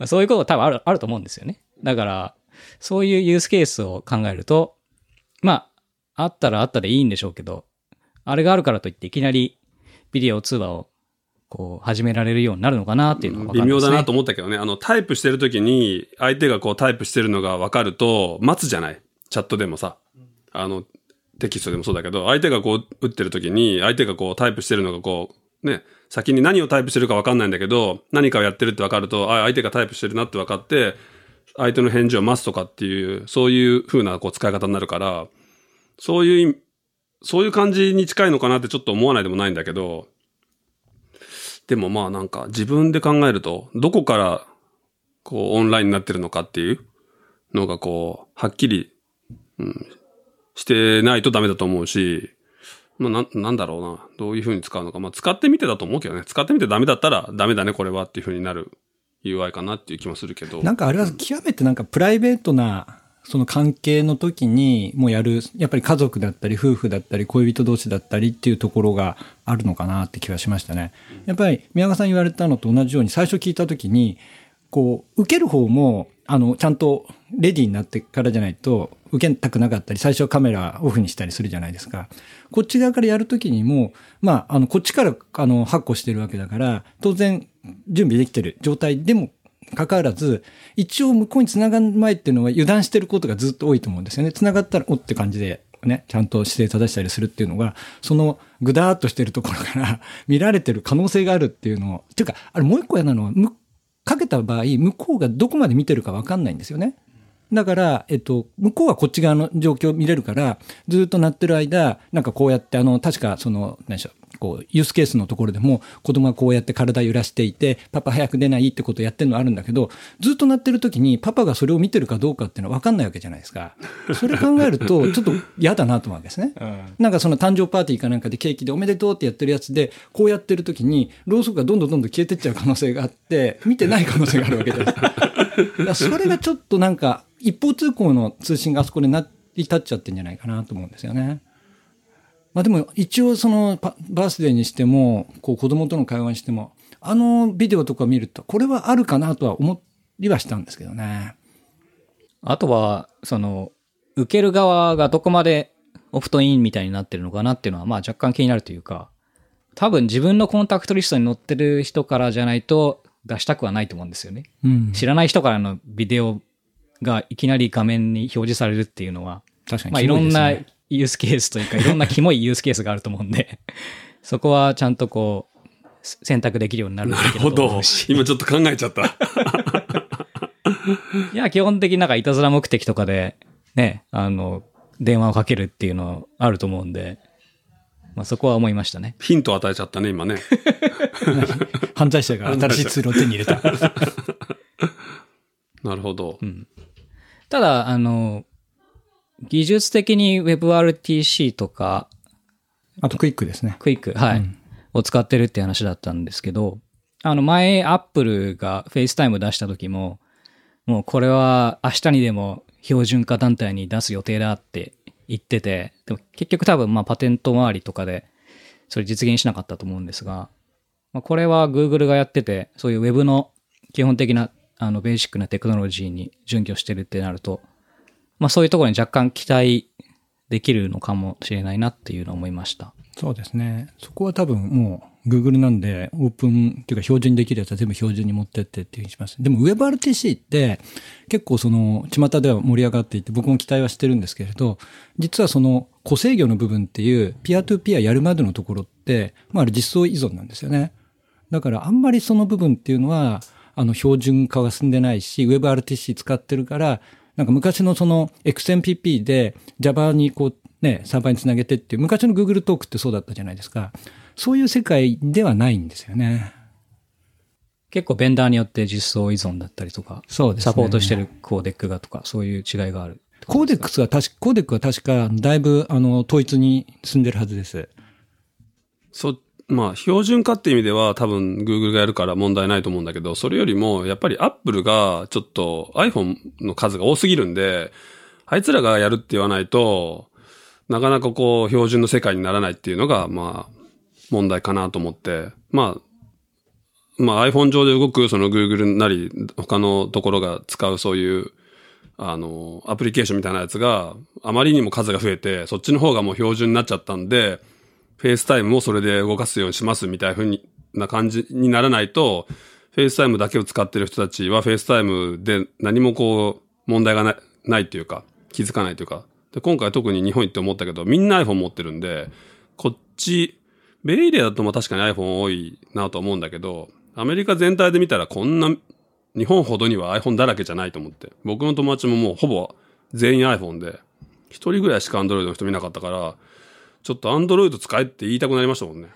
そういうこと多分ある、あると思うんですよね。だから、そういうユースケースを考えると、まあ、あったらあったでいいんでしょうけど、あれがあるからといっていきなりビデオ通話をこう始められるようになるのかなっていうのが分かるんですね。 微妙だなと思ったけどね。あの、タイプしてる時に相手がこうタイプしてるのが分かると待つじゃない。チャットでもさ。あの、テキストでもそうだけど、相手がこう打ってる時に相手がこうタイプしてるのがこう、ね、先に何をタイプしてるか分かんないんだけど、何かをやってるって分かると、あ、相手がタイプしてるなって分かって、相手の返事を待つとかっていう、そういう風なこう使い方になるから、そういう、そういう感じに近いのかなってちょっと思わないでもないんだけど、でもまあなんか自分で考えると、どこからこうオンラインになってるのかっていうのがこう、はっきり、うん、してないとダメだと思うし、まあな、なんだろうな、どういう風に使うのか、まあ使ってみてだと思うけどね、使ってみてダメだったらダメだねこれはっていう風になるユーアイ かなっていう気もするけど。 なんかあれは極めてなんかプライベートなその関係の時にもうやる、やっぱり家族だったり夫婦だったり恋人同士だったりっていうところがあるのかなって気がしましたね。やっぱり宮川さん言われたのと同じように最初聞いた時に、こう受ける方もあのちゃんとレディーになってからじゃないと受けたくなかったり、最初はカメラオフにしたりするじゃないですか。こっち側からやるときにも、まあ、あの、こっちからあの発行してるわけだから、当然準備できてる状態でもかかわらず、一応向こうに繋がる前っていうのは油断してることがずっと多いと思うんですよね。繋がったらおって感じでね、ちゃんと姿勢正したりするっていうのが、そのぐだーっとしてるところから見られてる可能性があるっていうのを、っていうか、あれもう一個やなのは、かけた場合、向こうがどこまで見てるか分かんないんですよね。だから、えっと、向こうはこっち側の状況を見れるから、ずっと鳴ってる間、なんかこうやって、あの、確か、その、何でしょう、こう、ユースケースのところでも、子供がこうやって体揺らしていて、パパ早く出ないってことをやってるのあるんだけど、ずっと鳴ってる時に、パパがそれを見てるかどうかっていうのは分かんないわけじゃないですか。それ考えると、ちょっと嫌だなと思うわけですね。うん、なんかその誕生パーティーかなんかでケーキでおめでとうってやってるやつで、こうやってる時に、ろうそくがどんどんどんどん消えてっちゃう可能性があって、見てない可能性があるわけじゃないですか。だからそれがちょっとなんか、一方通行の通信があそこで成り立っちゃってんじゃないかなと思うんですよね。まあでも一応そのバースデーにしても、こう子供との会話にしても、あのビデオとか見ると、これはあるかなとは思いはしたんですけどね。 あとは、その、受ける側がどこまでオプトインみたいになってるのかなっていうのは、まあ若干気になるというか、多分自分のコンタクトリストに載ってる人からじゃないと出したくはないと思うんですよね。うん、知らない人からのビデオがいきなり画面に表示されるっていうのは、 確かに、 まあいろんなユースケースというか、いろんなキモいユースケースがあると思うんで、そこはちゃんとこう、選択できるようになるべきだと思うし。 なるほど。今ちょっと考えちゃった。 いや、基本的になんかいたずら目的とかで、ね、あの、電話をかけるっていうのあると思うんで、まあそこは思いましたね。 ヒントを与えちゃったね、今ね。 犯罪者が新しいツールを手に入れた。 なるほど。 うん、ただ、あの、技術的に WebRTC とか、 あとクイックですね。 クイック、はい。うん、を使ってるって話だったんですけど、あの前、Apple が FaceTime 出した時も、もうこれは明日にでも標準化団体に出す予定だって言ってて、でも結局多分まあパテント周りとかでそれ実現しなかったと思うんですが、まあ、これは Google がやってて、そういう Web の基本的なあのベーシックなテクノロジーに準拠してるってなると、まあそういうところに若干期待できるのかもしれないなっていうのを思いました。 そうですね。そこは多分もう Google なんでオープンっていうか標準にできるやつは全部標準に持ってってっていうふうにします。でも WebRTC って結構その巷では盛り上がっていて僕も期待はしてるんですけれど、実はその個制御の部分っていうピアトゥピアやるまでのところってまああれ実装依存なんですよね。だからあんまりその部分っていうのはあの標準化が進んでないし WebRTC 使ってるからなんか昔のその エックスエムピーピー で Java にこうね、サーバーにつなげてっていう、昔の Google トークってそうだったじゃないですか。そういう世界ではないんですよね。 結構ベンダーによって実装依存だったりとか、 そうですね。 サポートしてるコーデックがとか、そういう違いがある。 コーデックスは確か、コーデックは確か、だいぶ、あの、統一に進んでるはずです。 そ、まあ、標準化っていう意味では多分 Google がやるから問題ないと思うんだけど、それよりも、やっぱり Apple がちょっと iPhone の数が多すぎるんで、あいつらがやるって言わないと、なかなかこう、標準の世界にならないっていうのが、まあ、問題かなと思って、まあ、まあ iPhone 上で動くその Google なり、他のところが使うそういう、あの、アプリケーションみたいなやつがあまりにも数が増えて、そっちの方がもう標準になっちゃったんで、FaceTime をそれで動かすようにしますみたいな風な感じにならないと、FaceTime だけを使ってる人たちは FaceTime で何もこう問題がない、ないっていうか、気づかないというか。で、今回特に日本行って思ったけど、みんな iPhone 持ってるんで、こっち、ベイエリアだとまあ確かに iPhone 多いなと思うんだけど、アメリカ全体で見たらこんな、日本ほどには iPhone だらけじゃないと思って。僕の友達ももうほぼ全員 iPhone で、一人ぐらいしか Android の人見なかったから、ちょっと Android 使えって言いたくなりましたもんね。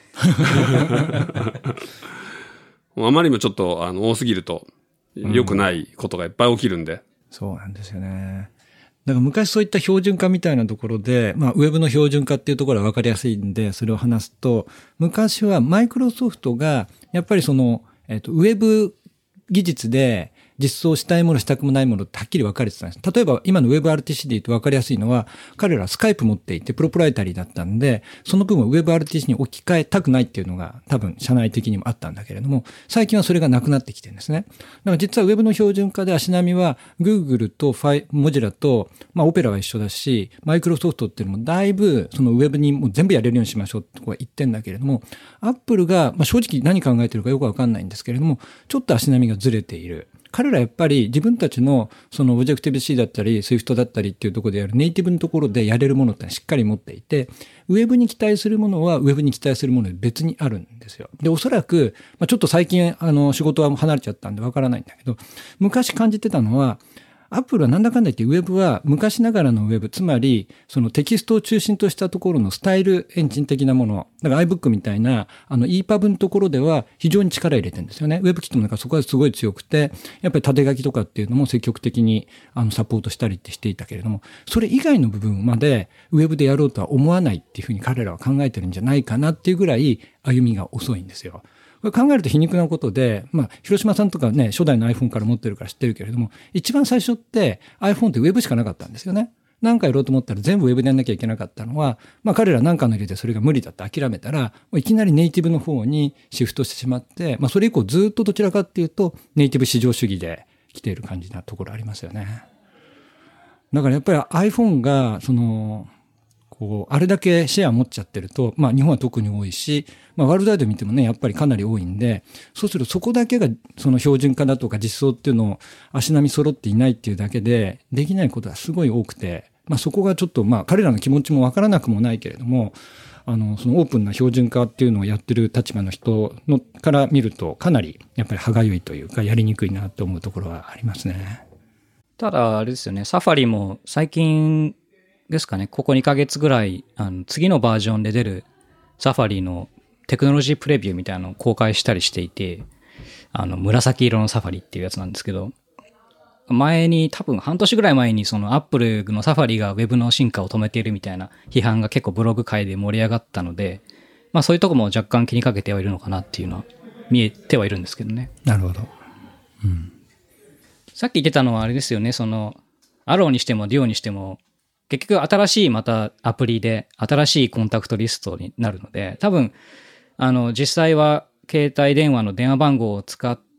あまりにもちょっとあの多すぎると良くないことがいっぱい起きるんで。うん、 そうなんですよね。だから昔そういった標準化みたいなところで、まあ、ウェブの標準化っていうところは分かりやすいんで、それを話すと、昔はマイクロソフトが、やっぱりその、えっと、ウェブ技術で実装したいもの、したくもないものってはっきり分かれてたんです。例えば、今の WebRTC で言うと分かりやすいのは、彼らはスカイプ持っていて、プロプライタリーだったんで、その部分を WebRTC に置き換えたくないっていうのが、多分、社内的にもあったんだけれども、最近はそれがなくなってきてるんですね。だから実は Web の標準化で足並みは、Google とファイ、モジュラと、まあ、オペラは一緒だし、マイクロソフトっていうのもだいぶ、その Web にもう全部やれるようにしましょうってこう言ってんだけれども、Apple が、まあ、正直何考えてるかよくわかんないんですけれども、ちょっと足並みがずれている。彼らやっぱり自分たちのその Objective-C だったり Swift だったりっていうところでやるネイティブのところでやれるものってしっかり持っていて、ウェブに期待するものはウェブに期待するもので別にあるんですよ。で、おそらく、まあ、ちょっと最近あの仕事は離れちゃったんでわからないんだけど、昔感じてたのは、アップルはなんだかんだ言ってウェブは昔ながらのウェブ、つまりそのテキストを中心としたところのスタイルエンジン的なもの、だから iBook みたいなあの イーパブ のところでは非常に力入れてるんですよね。ウェブキットもなんかそこはすごい強くて、やっぱり縦書きとかっていうのも積極的にあのサポートしたりってしていたけれども、それ以外の部分までウェブでやろうとは思わないっていうふうに彼らは考えてるんじゃないかなっていうぐらい歩みが遅いんですよ。これ考えると皮肉なことで、まあ、広島さんとかね、初代の iPhone から持ってるから知ってるけれども、一番最初って iPhone って Web しかなかったんですよね。何かやろうと思ったら全部 Web でやんなきゃいけなかったのは、まあ彼ら何かの理由でそれが無理だって諦めたら、いきなりネイティブの方にシフトしてしまって、まあそれ以降ずっとどちらかっていうと、ネイティブ市場主義で来ている感じなところありますよね。だからやっぱり iPhone が、その、こう、あれだけシェア持っちゃってると、まあ日本は特に多いし、まあワールドワイド見てもね、やっぱりかなり多いんで、そうするとそこだけがその標準化だとか実装っていうのを足並み揃っていないっていうだけで、できないことがすごい多くて、まあそこがちょっとまあ彼らの気持ちもわからなくもないけれども、あの、そのオープンな標準化っていうのをやってる立場の人のから見ると、かなりやっぱり歯がゆいというか、やりにくいなと思うところはありますね。 ただ、あれですよね、サファリも最近、ですかね、ここにかげつぐらい、あの、次のバージョンで出るサファリのテクノロジープレビューみたいなのを公開したりしていて、あの、紫色のサファリっていうやつなんですけど、前に、多分半年ぐらい前にそのアップルのサファリがウェブの進化を止めているみたいな批判が結構ブログ界で盛り上がったので、まあそういうとこも若干気にかけてはいるのかなっていうのは見えてはいるんですけどね。 なるほど。うん。 さっき言ってたのはあれですよね、その、アローにしてもデュオにしても、結局新しいまたアプリで新しいコンタクトリストになるので、多分、あの、実際は携帯電話の電話番号を使って、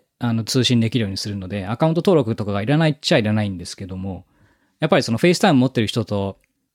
あの、通信できるようにするので、アカウント登録とかがいらないっちゃいらないんですけども、やっぱりその FaceTime 持ってる人と、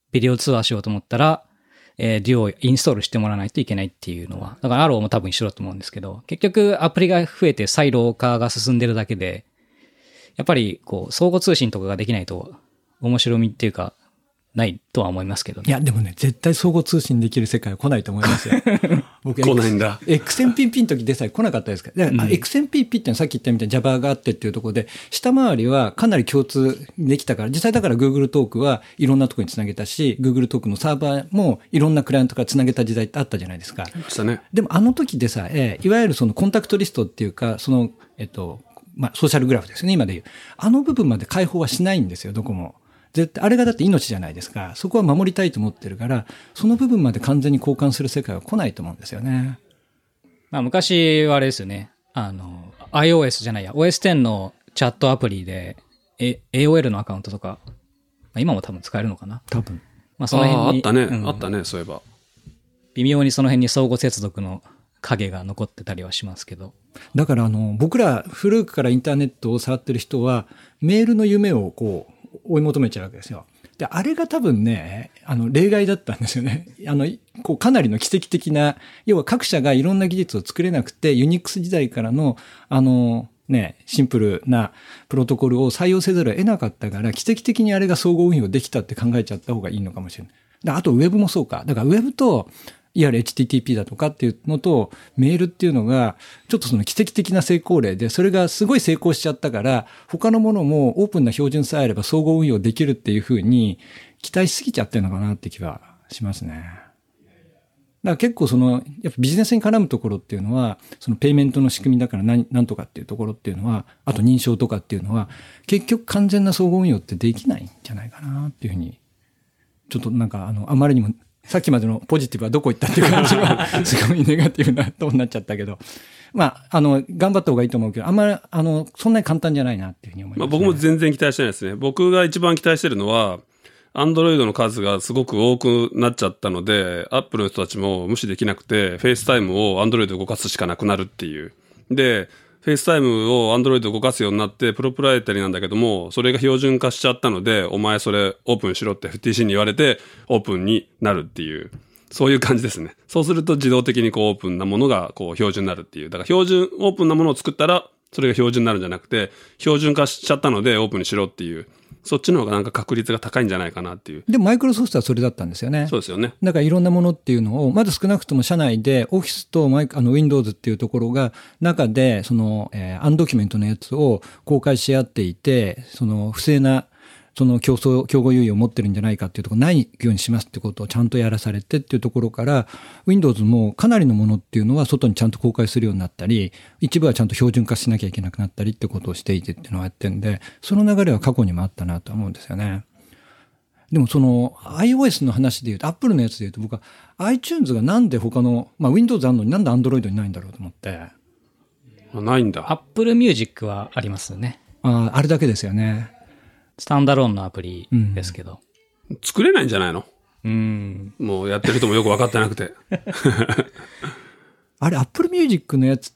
ビデオ通話しようと思ったら、えー、デュオをインストールしてもらわないといけないっていうのは、だからアローも多分一緒だと思うんですけど、結局アプリが増えてサイロー化が進んでるだけで、やっぱりこう相互通信とかができないと面白みっていうかないとは思いますけどね。 いやでもね、絶対相互通信できる世界は来ないと思いますよ。僕来ないんだ。 エックスエムピーピー の時でさえ来なかったですから。うん、エックスエムピーピー ってのはさっき言ったみたいに Java があってっていうところで、下回りはかなり共通できたから、実際だから Google トークはいろんなところにつなげたし、Google トークのサーバーもいろんなクライアントからつなげた時代ってあったじゃないですか。 したね。 でもあの時でさえ、いわゆるそのコンタクトリストっていうか、その、えっと、まあ、ソーシャルグラフですよね、今で言う。あの部分まで開放はしないんですよ、どこも。絶対、あれがだって命じゃないですか。そこは守りたいと思ってるから、その部分まで完全に交換する世界は来ないと思うんですよね。 まあ、昔はあれですよね。あの、iOS じゃないや、オーエステン のチャットアプリで、エーオーエル のアカウントとか、まあ、今も多分使えるのかな。 多分。 まあ、その辺に。 ああ、あったね、 うん、 あったね、そういえば。 微妙にその辺に相互接続の影が残ってたりはしますけど。 だからあの、僕ら古くからインターネットを触ってる人は、メールの夢をこう、追い求めちゃうわけですよ。で、あれが多分ね、あの、例外だったんですよね。あの、こう、かなりの奇跡的な、要は各社がいろんな技術を作れなくて、ユニックス時代からの、あの、ね、シンプルなプロトコルを採用せざるを得なかったから、奇跡的にあれが総合運用できたって考えちゃった方がいいのかもしれない。であと、ウェブもそうか。だから、ウェブと、いわゆる エイチティーティーピー だとかっていうのと、メールっていうのが、ちょっとその奇跡的な成功例で、それがすごい成功しちゃったから、他のものもオープンな標準さえあれば総合運用できるっていうふうに期待しすぎちゃってるのかなって気はしますね。だから結構その、やっぱビジネスに絡むところっていうのは、そのペイメントの仕組みだから何、何とかっていうところっていうのは、あと認証とかっていうのは、結局完全な総合運用ってできないんじゃないかなっていうふうに、ちょっとなんかあの、あまりにも、さっきまでのポジティブはどこ行ったっていう感じは、すごいネガティブなとになっちゃったけど。まあ、あの、頑張った方がいいと思うけど、あんまり、あの、そんなに簡単じゃないなっていうふうに思います、ね。 まあ僕も全然期待してないですね。僕が一番期待してるのは、アンドロイドの数がすごく多くなっちゃったので、アップルの人たちも無視できなくて、フェイスタイムをアンドロイドで動かすしかなくなるっていう。で、フェイスタイムをアンドロイドで動かすようになって、プロプライタリーなんだけども、それが標準化しちゃったので、お前それオープンしろって エフティーシー に言われて、オープンになるっていう。そういう感じですね。そうすると自動的にこうオープンなものがこう標準になるっていう。だから標準、オープンなものを作ったら、それが標準になるんじゃなくて、標準化しちゃったのでオープンにしろっていう。そっちの方がなんか確率が高いんじゃないかなっていう。 でもマイクロソフトはそれだったんですよね。 そうですよね。 だからいろんなものっていうのを、まず少なくとも社内でオフィスとマイク、あの Windows っていうところが中で、その、えー、アンドキュメントのやつを公開し合っていて、その不正な、その競争、競合優位を持ってるんじゃないかっていうところないようにしますってことをちゃんとやらされてっていうところから、Windows もかなりのものっていうのは外にちゃんと公開するようになったり、一部はちゃんと標準化しなきゃいけなくなったりってことをしていてっていうのをやってるんで、その流れは過去にもあったなと思うんですよね。でもその iOS の話で言うと、Apple のやつで言うと僕は iTunes がなんで他の、まあ Windows あるのになんで Android にないんだろうと思って。 ないんだ。 Apple Music はありますよね。 ああ、あれだけですよね。 スタンダローンのアプリですけど。 うん、作れないんじゃないの？ うん。 もうやってる人もよく分かってなくて。 あれ、Apple Music のやつって、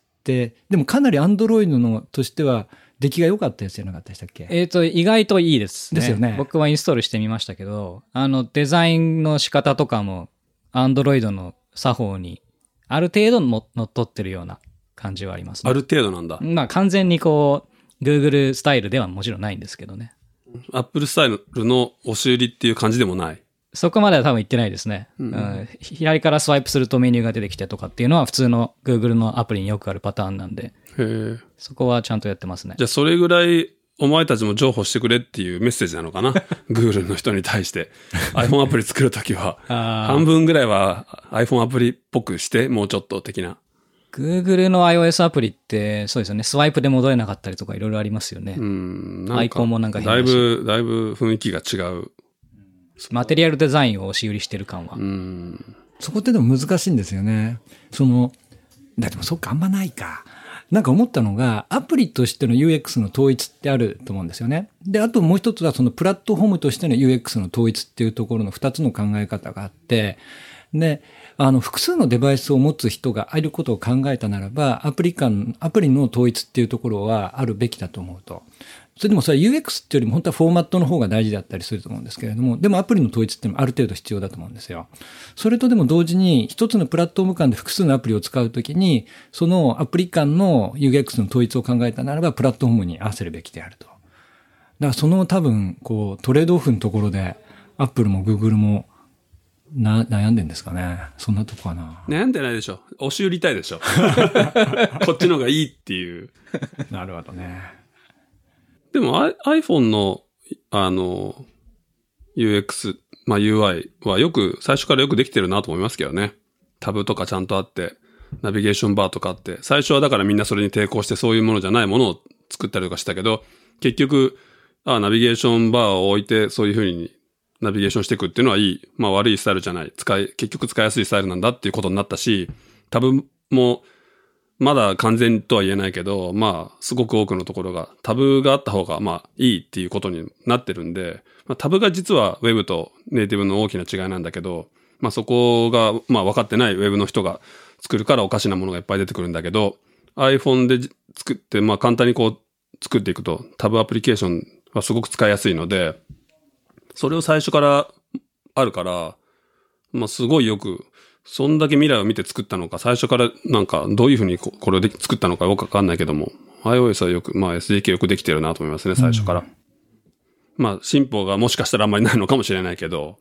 でもかなり Android のとしては出来が良かったやつじゃなかったでしたっけ？ えっと、意外といいですね。 ですよね。 僕はインストールしてみましたけど、あの、デザインの仕方とかも Android の作法にある程度の乗っ取ってるような感じはありますね。 ある程度なんだ。 まあ完全にこう、Google スタイルではもちろんないんですけどね。 Apple スタイルの押し売りっていう感じでもない。 そこまでは多分言ってないですね、うんうん。左からスワイプするとメニューが出てきてとかっていうのは普通の Google のアプリによくあるパターンなんで。 へそこはちゃんとやってますね。 じゃあそれぐらいお前たちも譲歩してくれっていうメッセージなのかなGoogle の人に対して。iPhone アプリ作るときは、半分ぐらいは iPhone アプリっぽくして、もうちょっと的な。 Google の iOS アプリってそうですよね。スワイプで戻れなかったりとかいろいろありますよね。 うん。 アイコンもなんか変だし。 だいぶ、だいぶ雰囲気が違う。 マテリアルデザインを押し売りしてる感は。 うん。 そこってでも難しいんですよね。その、だってもそっかあんまないか。なんか思ったのが、アプリとしての ユーエックス の統一ってあると思うんですよね。で、あともう一つはそのプラットフォームとしての ユーエックス の統一っていうところの二つの考え方があって、で、あの、複数のデバイスを持つ人がいることを考えたならば、アプリ間、アプリの統一っていうところはあるべきだと思うと。 それでもそれは ユーエックス っていうよりも本当はフォーマットの方が大事だったりすると思うんですけれども、でもアプリの統一っていうのもある程度必要だと思うんですよ。それとでも同時に一つのプラットフォーム間で複数のアプリを使うときに、そのアプリ間の ユーエックス の統一を考えたならば、プラットフォームに合わせるべきであると。だからその多分、こう、トレードオフのところで、アップルもグーグルもな悩んでんですかね。そんなとこかな。 悩んでないでしょ。押し売りたいでしょ。こっちの方がいいっていう。 なるほどね。 でも iPhone の、あの、ユーエックス、まあ ユーアイ はよく、最初からよくできてるなと思いますけどね。タブとかちゃんとあって、ナビゲーションバーとかあって、最初はだからみんなそれに抵抗してそういうものじゃないものを作ったりとかしたけど、結局、あナビゲーションバーを置いてそういう風にナビゲーションしていくっていうのはいい、まあ悪いスタイルじゃない、使い、結局使いやすいスタイルなんだっていうことになったし、タブも、まだ完全とは言えないけど、まあ、すごく多くのところが、タブがあった方が、まあ、いいっていうことになってるんで、まあ、タブが実は Web とネイティブの大きな違いなんだけど、まあそこが、まあ分かってない Web の人が作るからおかしなものがいっぱい出てくるんだけど、iPhone で作って、まあ簡単にこう作っていくと、タブアプリケーションはすごく使いやすいので、それを最初からあるから、まあすごいよく、そんだけ未来を見て作ったのか、最初からなんかどういうふうにこれをで作ったのかよくわかんないけども、iOS はよく、まあ エスディーケー よくできてるなと思いますね、最初から。うん、まあ進歩がもしかしたらあんまりないのかもしれないけど。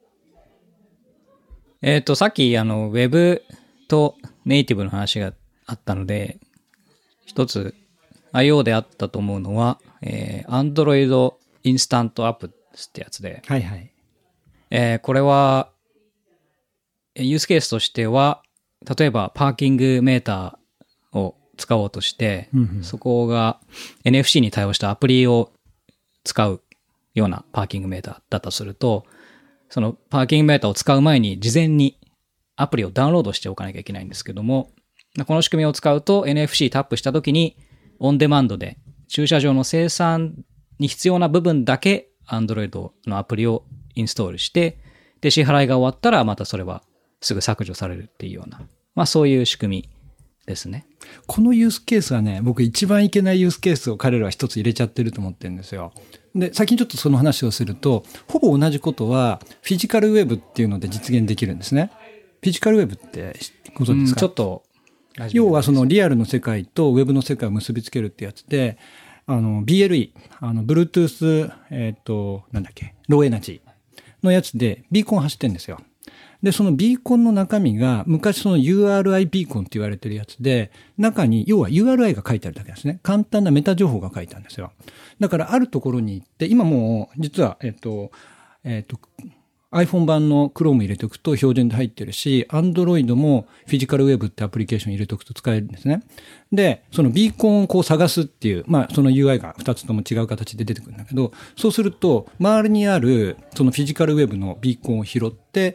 えっと、さっきあの、Web とネイティブの話があったので、一つ アイオー であったと思うのは、えー、Android Instant Apps ってやつで。 はいはい。 えー、これは、ユースケースとしては、例えばパーキングメーターを使おうとして、うんうん、そこが エヌエフシー に対応したアプリを使うようなパーキングメーターだとすると、そのパーキングメーターを使う前に事前にアプリをダウンロードしておかなきゃいけないんですけども、この仕組みを使うと エヌエフシー タップした時にオンデマンドで駐車場の生産に必要な部分だけ Android のアプリをインストールして、で支払いが終わったらまたそれはすぐ削除されるっていうような、まあそういう仕組みですね。 このユースケースはね、僕一番いけないユースケースを彼らは一つ入れちゃってると思ってるんですよ。で、先にちょっとその話をすると、ほぼ同じことはフィジカルウェブっていうので実現できるんですね。フィジカルウェブってご存知ですか？ ちょっと。 要はそのリアルの世界とウェブの世界を結びつけるってやつで、あの ビーエルイー、あの Bluetooth、えっと、なんだっけ、ローエナジーのやつでビーコン走ってるんですよ。で、そのビーコンの中身が、昔その ユーアールアイ ビーコンって言われてるやつで、中に、要は ユーアールアイ が書いてあるだけですね。簡単なメタ情報が書いてあるんですよ。だから、あるところに行って、今もう、実は、えっと、えっと、iPhone 版の Chrome 入れておくと標準で入ってるし、Android もフィジカルウェブってアプリケーション入れておくと使えるんですね。で、そのビーコンをこう探すっていう、まあその ユーアイ がふたつとも違う形で出てくるんだけど、そうすると、周りにあるそのフィジカルウェブのビーコンを拾って、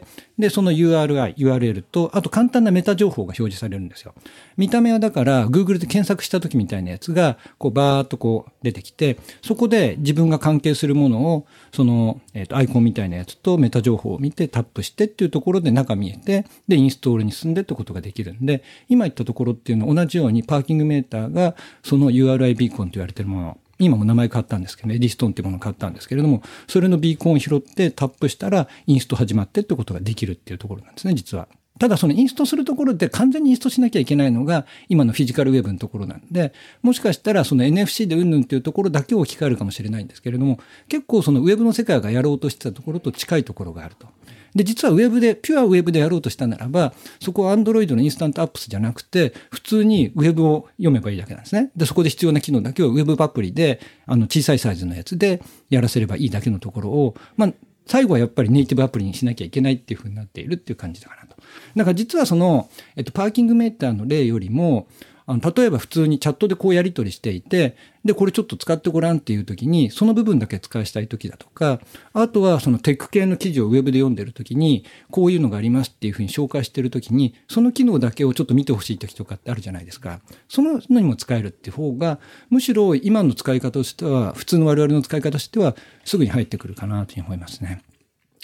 で、その ユーアールアイ、ユーアールエル と、あと簡単なメタ情報が表示されるんですよ。見た目はだから、Google で検索した時みたいなやつが、こうバーっとこう出てきて、そこで自分が関係するものを、その、えっと、アイコンみたいなやつとメタ情報を見てタップしてっていうところで中見えて、で、インストールに進んでってことができるんで、今言ったところっていうのは同じようにパーキングメーターが、その ユーアールアイ ビーコンと言われてるもの、今も名前変わったんですけどね、エディストンっていうものを買ったんですけれども、それのビーコンを拾ってタップしたらインスト始まってってことができるっていうところなんですね、実は。ただそのインストするところで完全にインストしなきゃいけないのが今のフィジカルウェブのところなんで、もしかしたらその エヌエフシー でうんぬんっていうところだけを置き換えるかもしれないんですけれども、結構そのウェブの世界がやろうとしてたところと近いところがあると。で、実はウェブで、ピュアウェブでやろうとしたならば、そこは Android のインスタントアップスじゃなくて、普通にウェブを読めばいいだけなんですね。で、そこで必要な機能だけをウェブアプリで、あの、小さいサイズのやつでやらせればいいだけのところを、まあ、最後はやっぱりネイティブアプリにしなきゃいけないっていう風になっているっていう感じだかなと。だから実はその、えっと、パーキングメーターの例よりも、あの、例えば普通にチャットでこうやり取りしていて、で、これちょっと使ってごらんっていう時に、その部分だけ使いしたい時だとか、あとはそのテック系の記事をウェブで読んでる時に、こういうのがありますっていうふうに紹介してる時に、その機能だけをちょっと見てほしい時とかってあるじゃないですか。そののにも使えるっていう方が、むしろ今の使い方としては、普通の我々の使い方としては、すぐに入ってくるかなというふうに思いますね。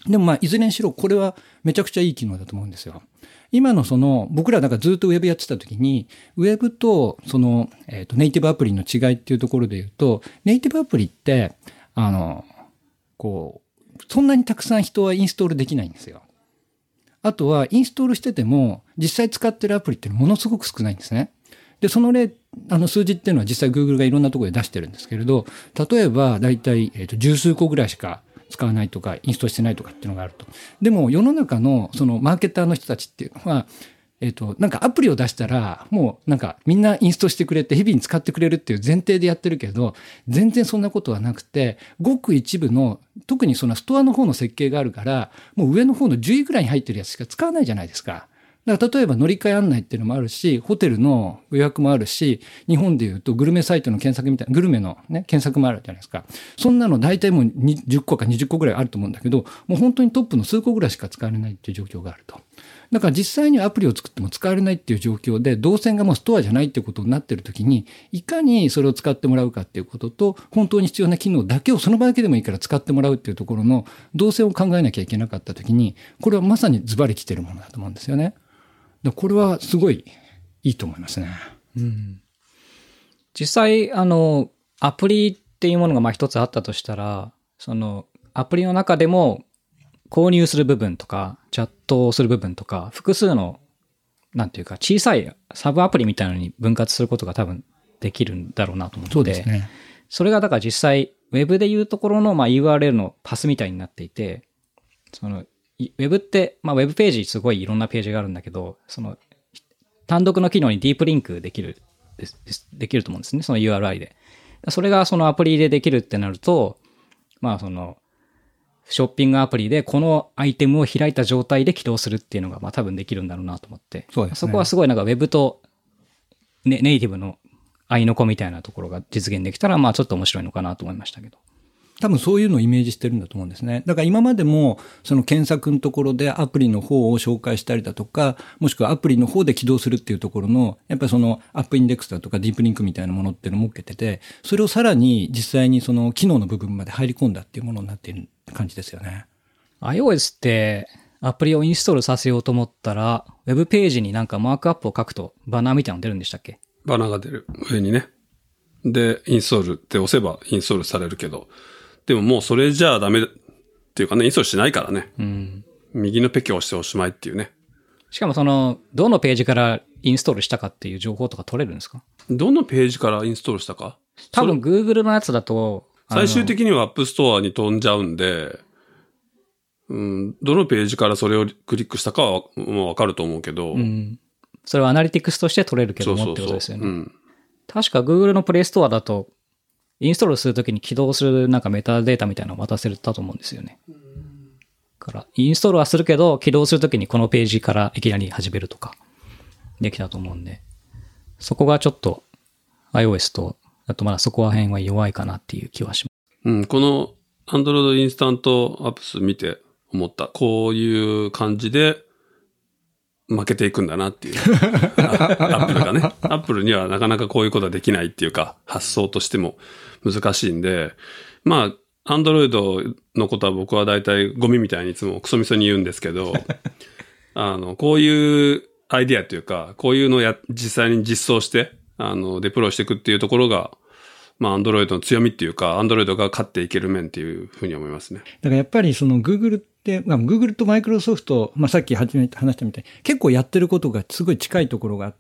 でもまあ、いずれにしろ、これはめちゃくちゃいい機能だと思うんですよ。今のその、僕らだからずっとウェブやってた時に、ウェブとその、えっと、ネイティブアプリの違いっていうところで言うと、ネイティブアプリって、あの、こう、そんなにたくさん人はインストールできないんですよ。あとは、インストールしてても、実際使ってるアプリってものすごく少ないんですね。で、その例、あの数字っていうのは実際 Google がいろんなところで出してるんですけれど、例えば、だいたい、えっと、十数個ぐらいしか使わないとか、インストールしてないとかっていうのがあると。でも、世の中のそのマーケターの人たちっていうのは、えっと、なんかアプリを出したら、もうなんかみんなインストールしてくれて、日々に使ってくれるっていう前提でやってるけど、全然そんなことはなくて、ごく一部の、特にそのストアの方の設計があるから、もう上の方のじゅういぐらいに入ってるやつしか使わないじゃないですか。だから例えば乗り換え案内っていうのもあるし、ホテルの予約もあるし、日本でいうとグルメサイトの検索みたいな、グルメのね、検索もあるじゃないですか。そんなの大体もうじゅっこかにじゅっこぐらいあると思うんだけど、もう本当にトップの数個ぐらいしか使われないっていう状況があると。だから実際にアプリを作っても使われないっていう状況で、動線がもうストアじゃないっていうことになっているときに、いかにそれを使ってもらうかっていうことと、本当に必要な機能だけをその場だけでもいいから使ってもらうっていうところの動線を考えなきゃいけなかったときに、これはまさにズバリ来てるものだと思うんですよね。これはすごいいいと思いますね。 うん、実際、あの、アプリっていうものがまあ一つあったとしたら、そのアプリの中でも購入する部分とか、チャットをする部分とか、複数の、なんていうか、小さいサブアプリみたいなのに分割することが多分できるんだろうなと思って。 そうですね。 それがだから実際、ウェブでいうところのまあ ユーアールエル のパスみたいになっていて、その、ウェブって、まあ、ウェブページすごいいろんなページがあるんだけど、その、単独の機能にディープリンクできる、で, できると思うんですね。その ユーアールアイ で。それがそのアプリでできるってなると、まあその、ショッピングアプリでこのアイテムを開いた状態で起動するっていうのがまあ多分できるんだろうなと思って。 そうですね。 そこはすごいなんかウェブとネ, ネイティブの合いの子みたいなところが実現できたら、まあちょっと面白いのかなと思いましたけど。 多分そういうのをイメージしてるんだと思うんですね。だから今までもその検索のところでアプリの方を紹介したりだとか、もしくはアプリの方で起動するっていうところの、やっぱりそのアップインデックスだとかディープリンクみたいなものっていうのを設けてて、それをさらに実際にその機能の部分まで入り込んだっていうものになっている感じですよね。 iOS ってアプリをインストールさせようと思ったら、ウェブページになんかマークアップを書くとバナーみたいなの出るんでしたっけ？ バナーが出る。上にね。で、インストールって押せばインストールされるけど、でももうそれじゃあダメっていうかね、インストールしないからね。うん、右のペケを押しておしまいっていうね。 しかもその、どのページからインストールしたかっていう情報とか取れるんですか？ どのページからインストールしたか？ 多分 Google のやつだと、 最終的には App Store に飛んじゃうんで、うん、どのページからそれをクリックしたかはもうわかると思うけど、うん。 それはアナリティクスとして取れるけどもってことですよね。そうそうそう、うん。確か Google の Play Store だと、インストールするときに起動するなんかメタデータみたいなのを渡せたと思うんですよね。から、インストールはするけど、起動するときにこのページからいきなり始めるとか、できたと思うんで、そこがちょっと iOS と、あとまだそこら辺は弱いかなっていう気はします。 うん、この Android インスタントアップス見て思った。こういう感じで負けていくんだなっていう。アップルがね。アップルにはなかなかこういうことはできないっていうか、発想としても難しいんで、まあ、アンドロイドのことは僕は大体ゴミみたいにいつもクソみそに言うんですけど、あの、こういうアイディアというか、こういうのをや、実際に実装して、あの、デプロイしていくっていうところが、まあ、アンドロイドの強みっていうか、アンドロイドが勝っていける面っていうふうに思いますね。 だからやっぱりその Googleって、まあ、Google とマイクロソフト、まあ、さっき初めて話したみたいに、結構やってることがすごい近いところがあって、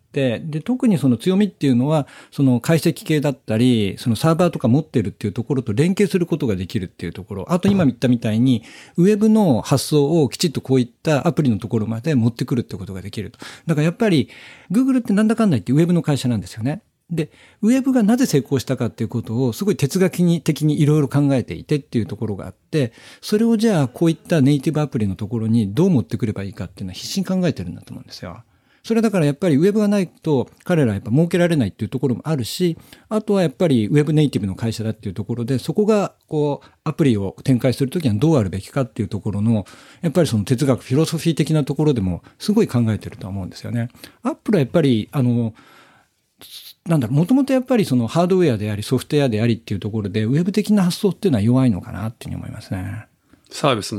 で、特にその強みっていうのは、その解析系だったり、そのサーバーとか持ってるっていうところと連携することができるっていうところ。あと今言ったみたいに、ウェブの発想をきちっとこういったアプリのところまで持ってくるってことができると。だからやっぱり、Google ってなんだかんだ言ってウェブの会社なんですよね。で、ウェブがなぜ成功したかっていうことをすごい哲学的にいろいろ考えていてっていうところがあって、それをじゃあこういったネイティブアプリのところにどう持ってくればいいかっていうのは必死に考えてるんだと思うんですよ。それだからやっぱりウェブがないと彼らはやっぱ儲けられないっていうところもあるし、あとはやっぱりウェブネイティブの会社だっていうところで、そこがこうアプリを展開するときにはどうあるべきかっていうところの、やっぱりその哲学、フィロソフィー的なところでもすごい考えてると思うんですよね。アップルはやっぱりあの、なんだろう、もともとやっぱりそのハードウェアでありソフトウェアでありっていうところで、ウェブ的な発想っていうのは弱いのかなっていうふうに思いますね。 サービスも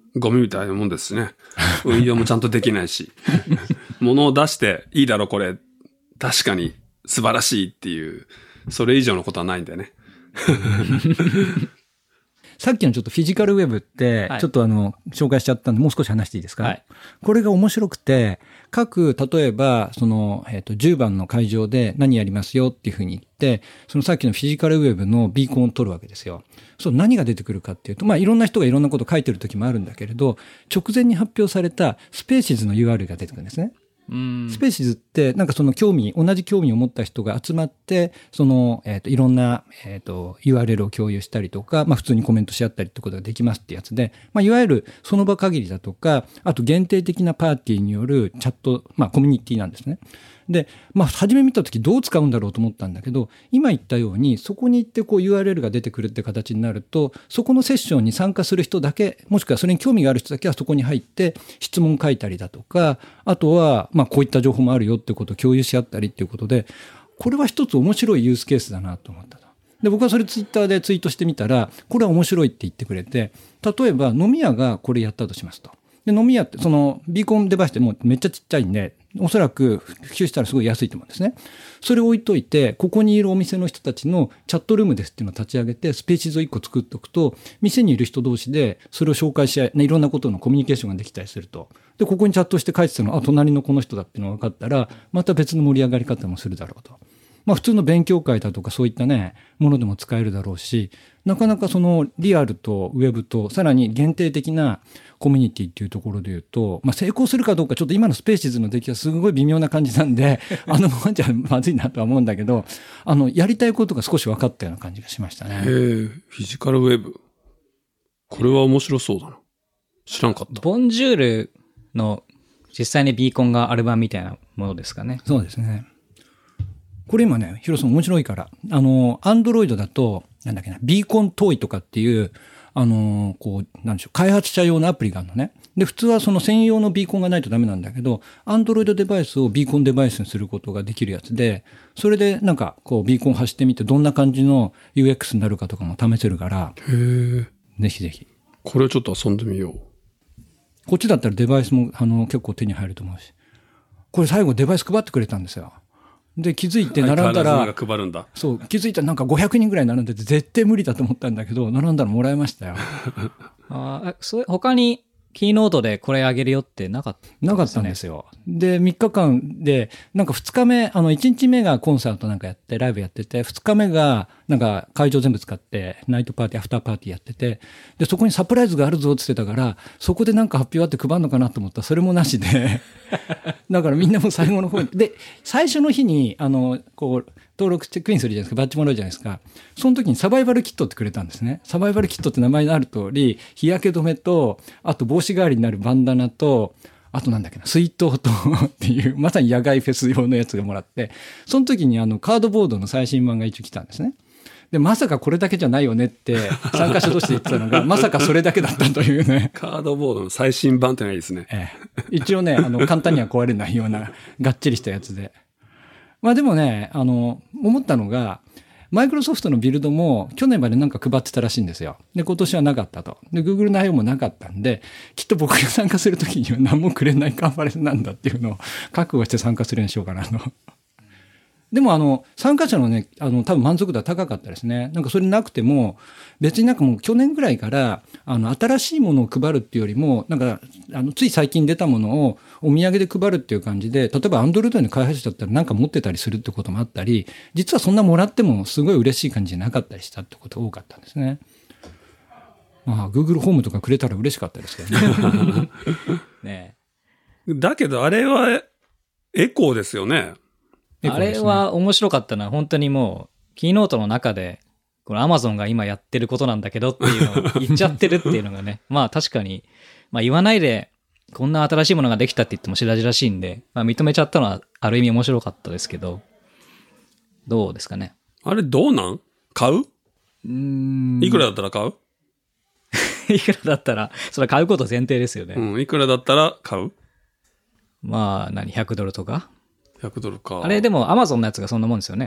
ゴミみたいなもんですしね。運用もちゃんとできないし。物を出していいだろこれ。確かに素晴らしいっていう、それ以上のことはないんだよね。 さっきのちょっとフィジカルウェブって、ちょっとあの、紹介しちゃったんで、もう少し話していいですか？はい。これが面白くて、各、例えば、その、えっと、じゅうばんの会場で何やりますよっていうふうに言って、そのさっきのフィジカルウェブのビーコンを取るわけですよ。そう、何が出てくるかっていうと、まあ、いろんな人がいろんなこと書いてる時もあるんだけれど、直前に発表されたスペーシズの ユーアール が出てくるんですね。スペーシズって、なんかその興味、同じ興味を持った人が集まって、その、えっと、いろんな、えっと、ユーアールエル を共有したりとか、まあ普通にコメントし合ったりってことができますってやつで、まあいわゆるその場限りだとか、あと限定的なパーティーによるチャット、まあコミュニティなんですね。で、まあ初め見たときどう使うんだろうと思ったんだけど、今言ったように、そこに行ってこう ユーアールエル が出てくるって形になると、そこのセッションに参加する人だけ、もしくはそれに興味がある人だけはそこに入って質問書いたりだとか、あとは、まあこういった情報もあるよってことを共有し合ったりっていうことで、これは一つ面白いユースケースだなと思ったと。で、僕はそれツイッターでツイートしてみたら、これは面白いって言ってくれて、例えば飲み屋がこれやったとしますと。で、飲み屋って、そのビーコンデバイスってもうめっちゃちっちゃいんで、おそらく普及したらすごい安いと思うんですね。それを置いといて、ここにいるお店の人たちのチャットルームですっていうのを立ち上げて、スペーシズをいっこ作っておくと、店にいる人同士でそれを紹介し合い、ね、いろんなことのコミュニケーションができたりすると。で、ここにチャットして書いてたのは、あ、隣のこの人だっていうのが分かったら、また別の盛り上がり方もするだろうと。まあ普通の勉強会だとかそういったね、ものでも使えるだろうし、なかなかそのリアルとウェブと、さらに限定的なコミュニティっていうところで言うと、まあ成功するかどうかちょっと今のスペーシズの出来はすごい微妙な感じなんで、あのままじゃまずいなとは思うんだけど、あの、やりたいことが少し分かったような感じがしましたね。 へえ、フィジカルウェブ。これは面白そうだな。知らんかった。 ボンジュールの実際にビーコンがアルバムみたいなものですかね。 そうですね。これ今ね、ヒロさん面白いから、あの、アンドロイドだと、なんだっけな、ビーコントイとかっていう、あの、こう、なんでしょう、開発者用のアプリがあるのね。で、普通はその専用のビーコンがないとダメなんだけど、アンドロイドデバイスをビーコンデバイスにすることができるやつで、それでなんか、こう、ビーコン走ってみて、どんな感じの ユーエックス になるかとかも試せるから、 へー。 ぜひぜひ。 これちょっと遊んでみよう。 こっちだったらデバイスも、あの、結構手に入ると思うし。これ最後デバイス配ってくれたんですよ。で、気づいて並んだら、 配るんだ。 そう、気づいたらなんかごひゃくにんぐらい並んでて絶対無理だと思ったんだけど、並んだらもらいましたよ。 あ、それ他にキーノートでこれあげるよってなかったんですね。 なかったんですよ。で、みっかかんで、なんかふつかめ、あの、いちにちめがコンサートなんかやって、ライブやってて、ふつかめが、なんか会場全部使って、ナイトパーティー、アフターパーティーやってて、で、そこにサプライズがあるぞって言ってたから、そこでなんか発表あって配るのかなと思ったら、それもなしで、だからみんなも最後の方に、で、最初の日に、あの、こう、登録チェックインするじゃないですか、バッジもらうじゃないですか。その時にサバイバルキットってくれたんですね。サバイバルキットって名前のある通り、日焼け止めと、あと帽子代わりになるバンダナと、あとなんだっけな、水筒とっていう、まさに野外フェス用のやつがもらって、その時にあの、カードボードの最新版が一応来たんですね。で、まさかこれだけじゃないよねって参加者同士で言ってたのが、まさかそれだけだったというね。 カードボードの最新版ってのがいいですね。 ええ、一応ね、あの、簡単には壊れないような、がっちりしたやつで。まあでもね、あの、思ったのが、マイクロソフトのビルドも去年までなんか配ってたらしいんですよ。で、今年はなかったと。で、Google の アイオー もなかったんで、きっと僕が参加するときには何もくれないカンファレンスなんだっていうのを覚悟して参加するようにしようかなと。でもあの、参加者のね、あの、多分満足度は高かったですね。なんかそれなくても、別になんかもう去年ぐらいから、あの、新しいものを配るっていうよりも、なんか、あの、つい最近出たものをお土産で配るっていう感じで、例えば Android の開発者だったらなんか持ってたりするってこともあったり、実はそんなもらってもすごい嬉しい感じじゃなかったりしたってことが多かったんですね。まあ、Google ホームとかくれたら嬉しかったですけどね。 ねえ。だけどあれはエコーですよね。 あれは面白かったのは本当にもう、キーノートの中で、この Amazon が今やってることなんだけどっていうのを言っちゃってるっていうのがね、まあ確かに、まあ言わないで、こんな新しいものができたって言っても白々しいんで、まあ認めちゃったのはある意味面白かったですけど、どうですかね。 あれどうなん買う？うーん。いくらだったら買う？ いくらだったら、それは買うこと前提ですよね。 うん、いくらだったら買う？ まあ、何、ひゃくドルとかひゃくドルか。 あれでも Amazon のやつがそんなもんですよね。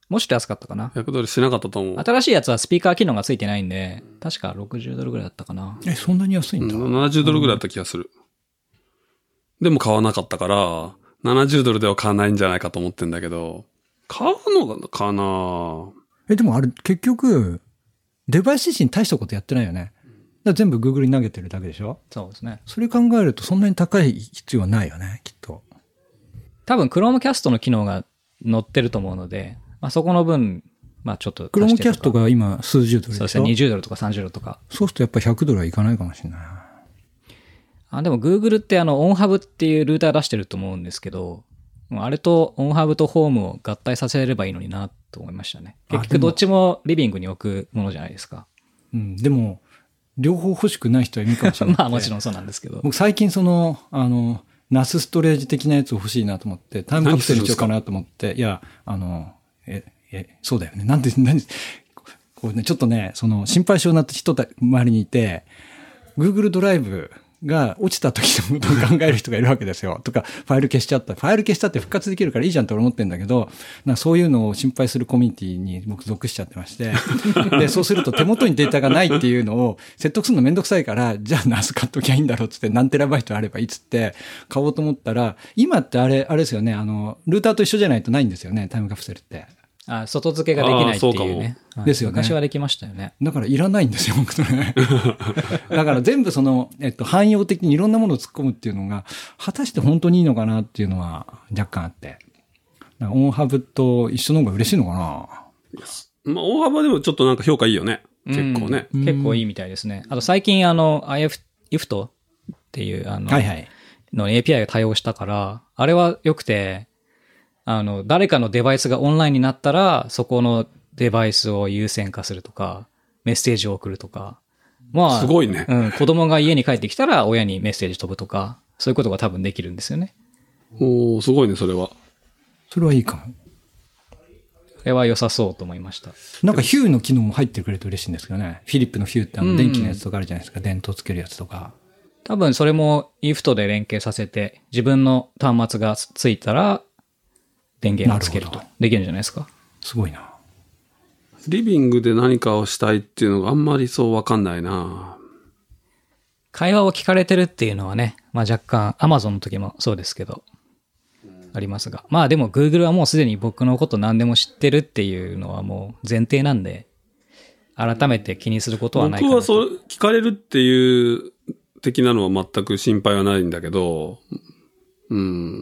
もうちょっと安かったかな。 ひゃくドルしなかったと思う。 新しいやつはスピーカー機能がついてないんで、確かろくじゅうドルぐらいだったかな。 え、そんなに安いんだ。 うん、ななじゅうドルぐらいだった気がする。でも買わなかったから、ななじゅうドルでは買わないんじゃないかと思ってんだけど、買うのかな？ え、でもあれ、結局、デバイス自身大したことやってないよね。だから全部 Google に投げてるだけでしょ？ そうですね。 それ考えるとそんなに高い必要はないよね、きっと。 多分 Chromecast の機能が載ってると思うので、まあ、そこの分、まあちょっと足してとか。 Chromecast が今数十ドルでしょ？ そうですね、にじゅうドルとかさんじゅうドルとか。 そうするとやっぱひゃくドルはいかないかもしれない。 あ、でも Google ってあの、オンハブっていうルーター出してると思うんですけど、あれとオンハブとホームを合体させればいいのになと思いましたね。結局どっちもリビングに置くものじゃないですか。 うん、でも、両方欲しくない人はいるかもしれない。 まあもちろんそうなんですけど。 僕最近その、あの、ナスストレージ的なやつ欲しいなと思って、タイムカプセルしようかなと思って、いや、あの、え、え、そうだよね。なんで、なんで、こうね、ちょっとね、その心配性になった人た周りにいて、Google ドライブが落ちた時のことを考える人がいるわけですよ。とか、ファイル消しちゃった。ファイル消したって復活できるからいいじゃんって俺思ってんだけど、なんかそういうのを心配するコミュニティに僕属しちゃってまして。で、そうすると手元にデータがないっていうのを説得するのめんどくさいから、じゃあナス買っときゃいいんだろうっつって何テラバイトあればいいっつって買おうと思ったら、今ってあれ、あれですよね、あの、ルーターと一緒じゃないとないんですよね、タイムカプセルって。 あ、外付けができないっていうね。 ですよね。 昔はできましたよね。 だからいらないんですよ、僕とね。だから全部その、えっと、汎用的にいろんなものを突っ込むっていうのが、果たして本当にいいのかなっていうのは若干あって。オンハブと一緒の方が嬉しいのかな。 まあ、大幅でもちょっとなんか評価いいよね。結構ね。 うん、結構いいみたいですね。あと最近あの、アイエフト っていうあの、 はいはい。 の エーピーアイ が対応したから、あれは良くて、あの、誰かのデバイスがオンラインになったら、そこのデバイスを優先化するとか、メッセージを送るとか。まあ、 すごいね。 うん、子供が家に帰ってきたら親にメッセージ飛ぶとか、そういうことが多分できるんですよね。 おー、すごいね、それは。 それはいいかも。 これは良さそうと思いました。 なんかヒューの機能も入ってくれると嬉しいんですけどね。フィリップのヒューってあの電気のやつとかあるじゃないですか。うん、電灯つけるやつとか。 多分それも イーフト で連携させて、自分の端末がついたら、電源をつけると。できるんじゃないですか。 すごいな。 リビングで何かをしたいっていうのがあんまりそうわかんないな。 会話を聞かれてるっていうのはね、まあ若干、Amazon の時もそうですけど、ありますが。まあでも Google はもうすでに僕のこと何でも知ってるっていうのはもう前提なんで、改めて気にすることはないかなと。 僕はそう、聞かれるっていう的なのは全く心配はないんだけど、うん、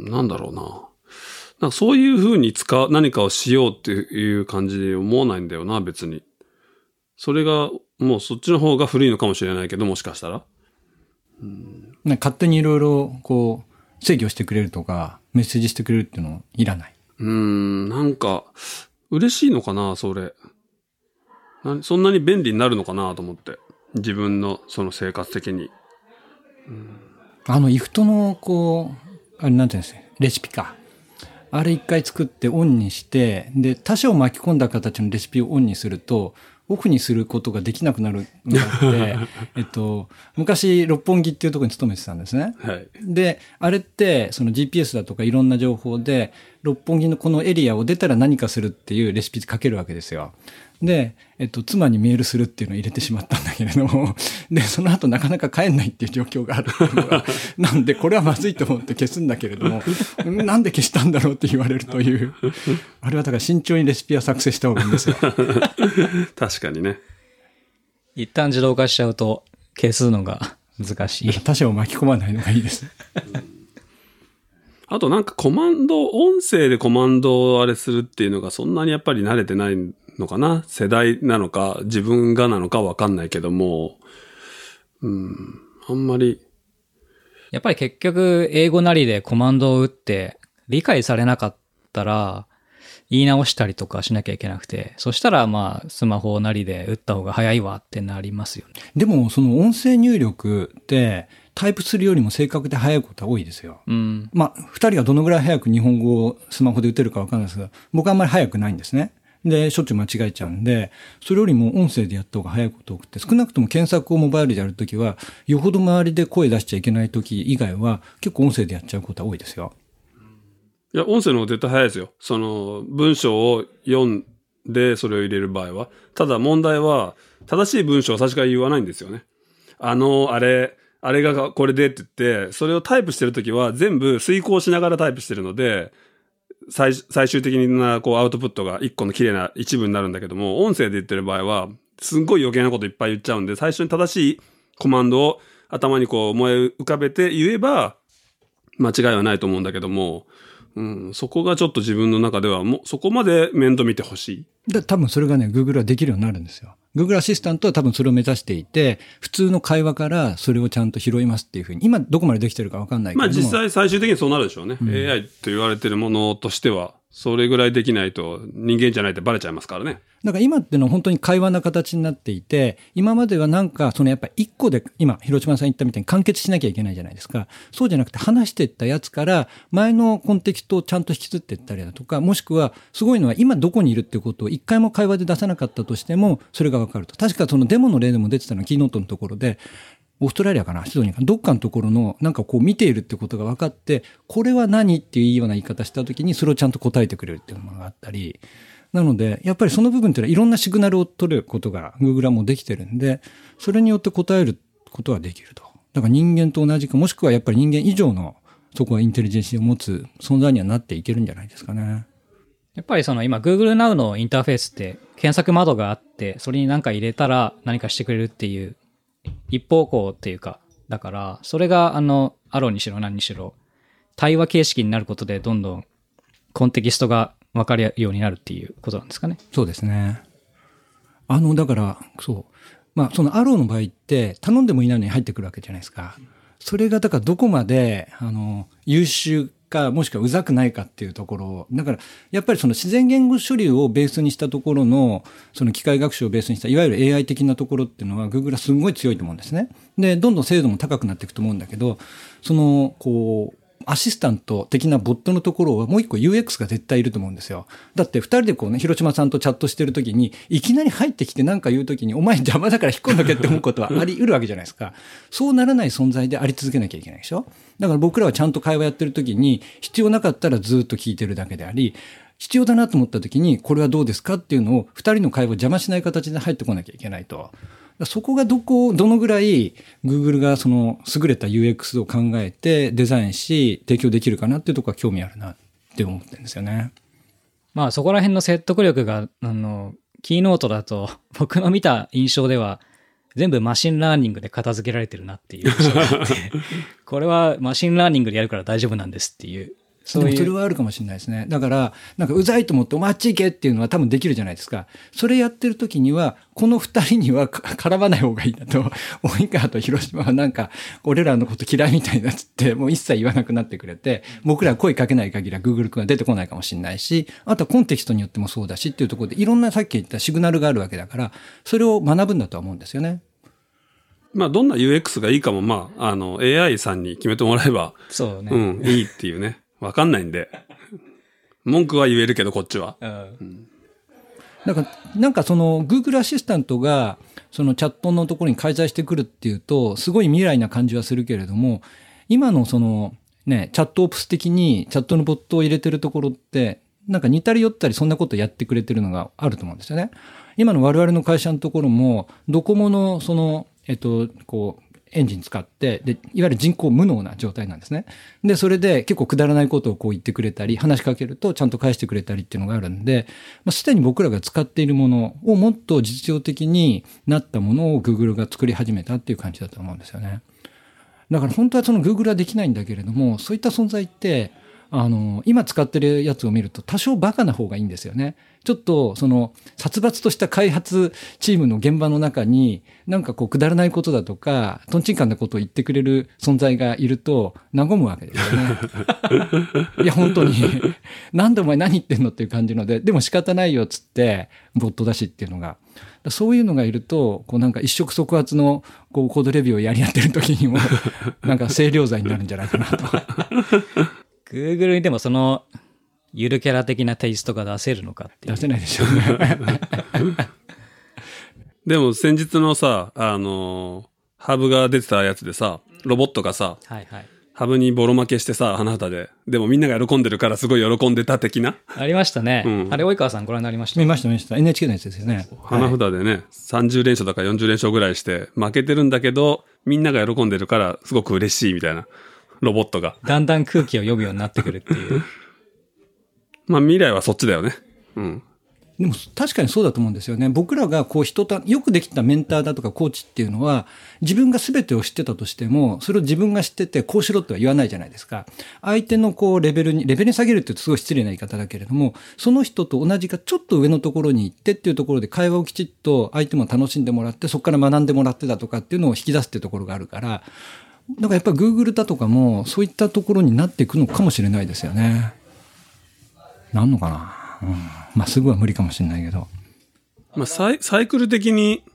なんだろうな。なんかそういう風に使う、何かをしようっていう感じで思わないんだよな、別に。それが、もうそっちの方が古いのかもしれないけど、もしかしたら。 うん、なんか勝手にいろいろ、こう、制御してくれるとか、メッセージしてくれるっていうのいらない。 うーん、なんか、嬉しいのかな、それ。なそんなに便利になるのかなと思って。自分の、その生活的に。 うん、あの、イフトの、こう、あれなんていうんですか、レシピか。あれ一回作ってオンにして、で、他者を巻き込んだ形のレシピをオンにすると、オフにすることができなくなるのがあって、えっと、昔、六本木っていうところに勤めてたんですね。 はい。 で、あれって、その ジーピーエス だとかいろんな情報で、六本木のこのエリアを出たら何かするっていうレシピ書けるわけですよ。で、えっと、妻にメールするっていうのを入れてしまったんだけれども、で、その後なかなか帰んないっていう状況があるっていうのが、なんでこれはまずいと思って消すんだけれども、なんで消したんだろうって言われるという、あれはだから慎重にレシピは作成した方がいいんですよ。 確かにね。 一旦自動化しちゃうと消すのが難しい。 他者を巻き込まないのがいいです。 あとなんかコマンド、音声でコマンドをあれするっていうのがそんなにやっぱり慣れてないのかな？世代なのか自分がなのかわかんないけども、うん、あんまり。 やっぱり結局英語なりでコマンドを打って理解されなかったら言い直したりとかしなきゃいけなくて、そしたらまあスマホなりで打った方が早いわってなりますよね。 でもその音声入力ってタイプするよりも正確で早いことは多いですよ。 うん。 まあ、二人がどのぐらい早く日本語をスマホで打てるかわかんないですが、僕はあんまり早くないんですね。で、しょっちゅう間違えちゃうんで、それよりも音声でやった方が早いこと多くて、少なくとも検索をモバイルでやるときは、よほど周りで声出しちゃいけないとき以外は、結構音声でやっちゃうことは多いですよ。 いや、音声の方が絶対早いですよ。その、文章を読んでそれを入れる場合は。ただ問題は、正しい文章を最初から言わないんですよね。あの、あれ、あれがこれでって言って、それをタイプしてるときは全部遂行しながらタイプしてるので、最、最終的なこうアウトプットが一個の綺麗な一文になるんだけども、音声で言ってる場合は、すんごい余計なこといっぱい言っちゃうんで、最初に正しいコマンドを頭にこう思い浮かべて言えば、間違いはないと思うんだけども、うん、そこがちょっと自分の中ではもうそこまで面倒見てほしい。 で、多分それがね、Google はできるようになるんですよ。Google アシスタントは多分それを目指していて、普通の会話からそれをちゃんと拾いますっていうふうに、今どこまでできてるか分かんないけども。 まあ実際最終的にそうなるでしょうね。うん、エーアイ と言われてるものとしては、それぐらいできないと人間じゃないってバレちゃいますからね。 だから今ってのは本当に会話な形になっていて、今まではなんかそのやっぱ一個で、今広島さん言ったみたいに完結しなきゃいけないじゃないですか。そうじゃなくて話していったやつから前のコンテキストをちゃんと引きずっていったりだとか、もしくはすごいのは今どこにいるってことを一回も会話で出さなかったとしてもそれがわかると。確かそのデモの例でも出てたのキーノートのところで、オーストラリアかな、シドニーかな、どっかのところのなんかこう見ているってことが分かって、これは何っていうような言い方したときにそれをちゃんと答えてくれるっていうものがあったり、なのでやっぱりその部分っていうのはいろんなシグナルを取ることが Google はもうできてるんで、それによって答えることはできると。だから人間と同じか、もしくはやっぱり人間以上のそこはインテリジェンシーを持つ存在にはなっていけるんじゃないですかね。 やっぱりその今 Google Now のインターフェースって検索窓があって、それに何か入れたら何かしてくれるっていう一方向っていうか、だからそれがあのアローにしろ何にしろ対話形式になることでどんどんコンテキストが分かるようになるっていうことなんですかね。 そうですね。あのだからそうまあそのアローの場合って頼んでもいないのに入ってくるわけじゃないですか。それがだからどこまであの優秀かもしくはうざくないかっていうところを、だからやっぱりその自然言語処理をベースにしたところのその機械学習をベースにしたいわゆる エーアイ 的なところっていうのは Google はすごい強いと思うんですね。でどんどん精度も高くなっていくと思うんだけど、そのこうアシスタント的なボットのところはもう一個 ユーエックス が絶対いると思うんですよ。だって二人でこうね、広島さんとチャットしてるときに、いきなり入ってきて何か言うときに、お前邪魔だから引っ込んどけって思うことはあり得るわけじゃないですか。そうならない存在であり続けなきゃいけないでしょ。だから僕らはちゃんと会話やってるときに、必要なかったらずっと聞いてるだけであり、必要だなと思ったときに、これはどうですかっていうのを二人の会話を邪魔しない形で入ってこなきゃいけないと。そこがどこ、どのぐらい Google がその優れた ユーエックス を考えてデザインし提供できるかなっていうところが興味あるなって思ってるんですよね。 まあそこら辺の説得力が、あの、キーノートだと僕の見た印象では全部マシンラーニングで片付けられてるなっていう印象があって、これはマシンラーニングでやるから大丈夫なんですっていう。 そういうでもそれはあるかもしれないですね。だから、なんかうざいと思ってお前あっち行けっていうのは多分できるじゃないですか。それやってる時には、この二人には絡まない方がいいなと、及川と広島はなんか、俺らのこと嫌いみたいになっつって、もう一切言わなくなってくれて、僕ら声かけない限りは Google 君が出てこないかもしれないし、あとはコンテキストによってもそうだしっていうところで、いろんなさっき言ったシグナルがあるわけだから、それを学ぶんだとは思うんですよね。 まあ、どんな ユーエックス がいいかも、まあ、あの、エーアイ さんに決めてもらえば、 そうね。 うん、いいっていうね。わかんないんで。文句は言えるけど、こっちは。うん、 なんか、なんかその、Google アシスタントが、そのチャットのところに介在してくるっていうと、すごい未来な感じはするけれども、今のその、ね、チャットオプス的にチャットのボットを入れてるところって、なんか似たり寄ったりそんなことやってくれてるのがあると思うんですよね。今の我々の会社のところも、ドコモのその、えっと、こう、エンジン使って、で、いわゆる人工無能な状態なんですね。で、それで結構くだらないことをこう言ってくれたり、話しかけるとちゃんと返してくれたりっていうのがあるんで、まあ、すでに僕らが使っているものをもっと実用的になったものを Google が作り始めたっていう感じだと思うんですよね。だから本当はその Google はできないんだけれども、そういった存在って、あの、今使ってるやつを見ると多少バカな方がいいんですよね。ちょっと、その、殺伐とした開発チームの現場の中に、なんかこう、くだらないことだとか、トンチンカンなことを言ってくれる存在がいると、和むわけですよね。いや、本当に、なんでお前何言ってんのっていう感じので、でも仕方ないよっつって、ボットだしっていうのが。そういうのがいると、こうなんか一触即発のこうコードレビューをやり合ってる時にも、なんか清涼剤になるんじゃないかなと。 Google にでもそのゆるキャラ的なテイストが出せるのかっていう。 出せないでしょうね。 でも先日のさ、あの、ハブが出てたやつでさ、ロボットがさ、 はいはい、 ハブにボロ負けしてさ、花札で。でもみんなが喜んでるからすごい喜んでた的な。 ありましたね。うん、あれ、及川さんご覧になりました？ 見ました、見ました。エヌエイチケー のやつですよね。 花札でね、はい、さんじゅう連勝だかよんじゅう連勝ぐらいして、負けてるんだけど、みんなが喜んでるからすごく嬉しいみたいな。ロボットが。 だんだん空気を読むようになってくるっていう。 まあ未来はそっちだよね。うん。 でも確かにそうだと思うんですよね。僕らがこう人と、よくできたメンターだとかコーチっていうのは、自分が全てを知ってたとしても、それを自分が知っててこうしろとは言わないじゃないですか。相手のこうレベルに、レベルに下げるって言うとすごい失礼な言い方だけれども、その人と同じかちょっと上のところに行ってっていうところで会話をきちっと相手も楽しんでもらって、そこから学んでもらってたとかっていうのを引き出すっていうところがあるから、だからやっぱり Google だとかもそういったところになっていくのかもしれないですよね。なんのかな。うん、まあすぐは無理かもしれないけど。 まあサイ、サイクル的に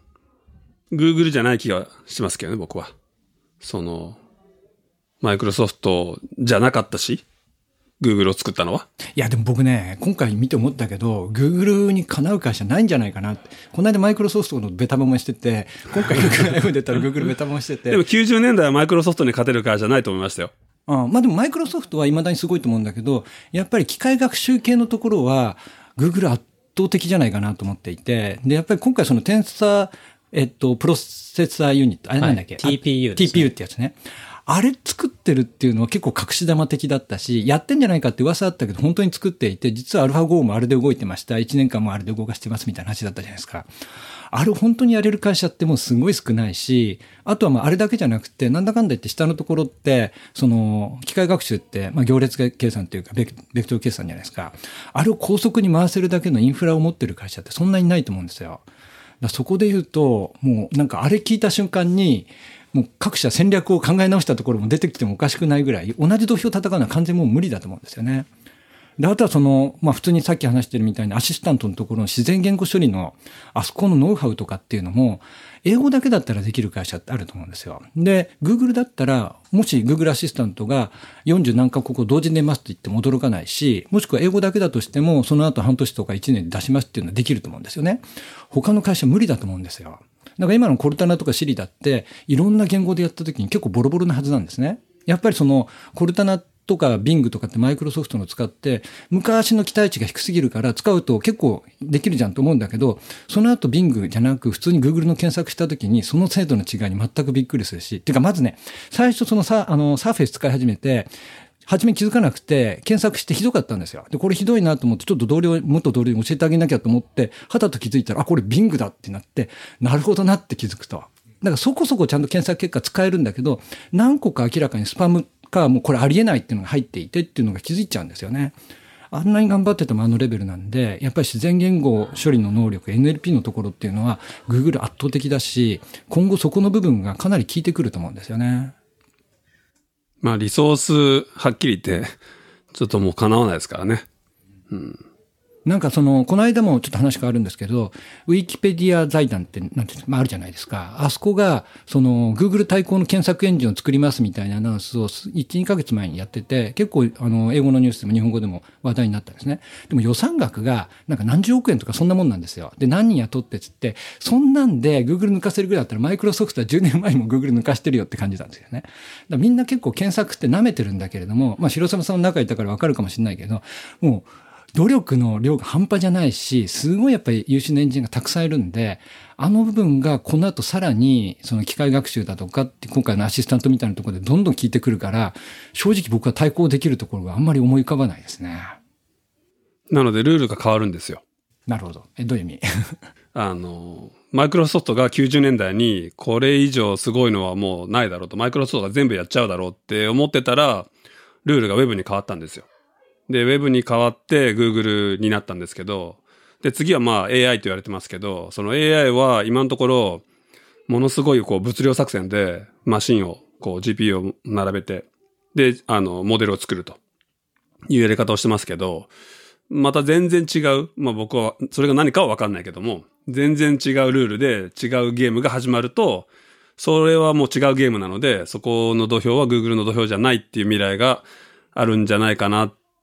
Google じゃない気がしますけどね、僕は。その、マイクロソフトじゃなかったし、Google を作ったのは。 いや、でも僕ね、今回見て思ったけど、Google にかなう会社ないんじゃないかなって。この間マイクロソフトのベタ褒めしてて、今回 Google ライブ出たら Google ベタ褒めしてて。 でもきゅうじゅうねんだいはマイクロソフトに勝てる会社じゃないと思いましたよ。 うん、まあでもマイクロソフトは未だにすごいと思うんだけど、やっぱり機械学習系のところは、Google 圧倒的じゃないかなと思っていて、で、やっぱり今回そのテンサー、えっと、プロセッサーユニット、あれなんだっけ、 はい、ティーピーユー ですね。 ティーピーユー ってやつね。あれ作ってるっていうのは結構隠し玉的だったし、やってんじゃないかって噂あったけど、本当に作っていて、実は アルファゴー もあれで動いてました。いちねんかんもあれで動かしてますみたいな話だったじゃないですか。あれ本当にやれる会社ってもうすごい少ないし、あとはまああれだけじゃなくて、なんだかんだ言って下のところって、その、機械学習って、まあ行列計算というかベク、ベクトル計算じゃないですか。あれを高速に回せるだけのインフラを持ってる会社ってそんなにないと思うんですよ。だそこで言うと、もうなんかあれ聞いた瞬間に、もう各社戦略を考え直したところも出てきてもおかしくないぐらい、同じ土俵を戦うのは完全にもう無理だと思うんですよね。で、あとはその、まあ普通にさっき話してるみたいにアシスタントのところの自然言語処理のあそこのノウハウとかっていうのも、英語だけだったらできる会社ってあると思うんですよ。で、Google だったら、もし Google アシスタントがよんじゅう何カ国を同時に出ますと言っても驚かないし、もしくは英語だけだとしても、その後半年とかいちねんで出しますっていうのはできると思うんですよね。他の会社無理だと思うんですよ。だから今のコルタナとかシリだって、いろんな言語でやった時に結構ボロボロなはずなんですね。やっぱりその、コルタナとか Bing とかってマイクロソフトの使って、昔の期待値が低すぎるから使うと結構できるじゃんと思うんだけど、その後 Bing じゃなく普通に Google の検索した時にその精度の違いに全くびっくりするし、てかまずね、最初そのさ、あの、サーフェイス使い始めて、初め気づかなくて、検索してひどかったんですよ。で、これひどいなと思って、ちょっと同僚、元同僚に教えてあげなきゃと思って、はたと気づいたら、あ、これ Bing だってなって、なるほどなって気づくと。だからそこそこちゃんと検索結果使えるんだけど、何個か明らかにスパムか、もうこれありえないっていうのが入っていてっていうのが気づいちゃうんですよね。あんなに頑張っててもあのレベルなんで、やっぱり自然言語処理の能力、エヌエルピー のところっていうのは、Google 圧倒的だし、今後そこの部分がかなり効いてくると思うんですよね。 まあリソース、はっきり言って、ちょっともう叶わないですからね。うん。 なんかその、この間もちょっと話変わるんですけど、ウィキペディア財団って、なんていうんですか、まああるじゃないですか。あそこが、その、Google 対抗の検索エンジンを作りますみたいなアナウンスをいち、にかげつまえにやってて、結構、あの、英語のニュースでも日本語でも話題になったんですね。でも予算額が、なんか何十億円とかそんなもんなんですよ。で、何人雇ってつって、そんなんで Google 抜かせるぐらいだったら、マイクロソフトはじゅうねんまえにも Google 抜かしてるよって感じなんですよね。だからみんな結構検索って舐めてるんだけれども、まあ、白沢さんの中にいたからわかるかもしれないけど、もう、努力の量が半端じゃないし、すごいやっぱり優秀なエンジニアがたくさんいるんで、あの部分がこの後さらに、その機械学習だとかって、今回のアシスタントみたいなところでどんどん効いてくるから、正直僕は対抗できるところがあんまり思い浮かばないですね。 なのでルールが変わるんですよ。 なるほど。え、どういう意味？ あの、マイクロソフトがきゅうじゅうねんだいにこれ以上すごいのはもうないだろうと、マイクロソフトが全部やっちゃうだろうって思ってたら、ルールが Web に変わったんですよ。で、Web に変わって Google になったんですけど、で、次はまあ エーアイ と言われてますけど、その エーアイ は今のところ、ものすごいこう物量作戦でマシンを、こう ジーピーユー を並べて、で、あの、モデルを作るというやり方をしてますけど、また全然違う、まあ僕は、それが何かはわかんないけども、全然違うルールで違うゲームが始まると、それはもう違うゲームなので、そこの土俵は Google の土俵じゃないっていう未来があるんじゃないかな。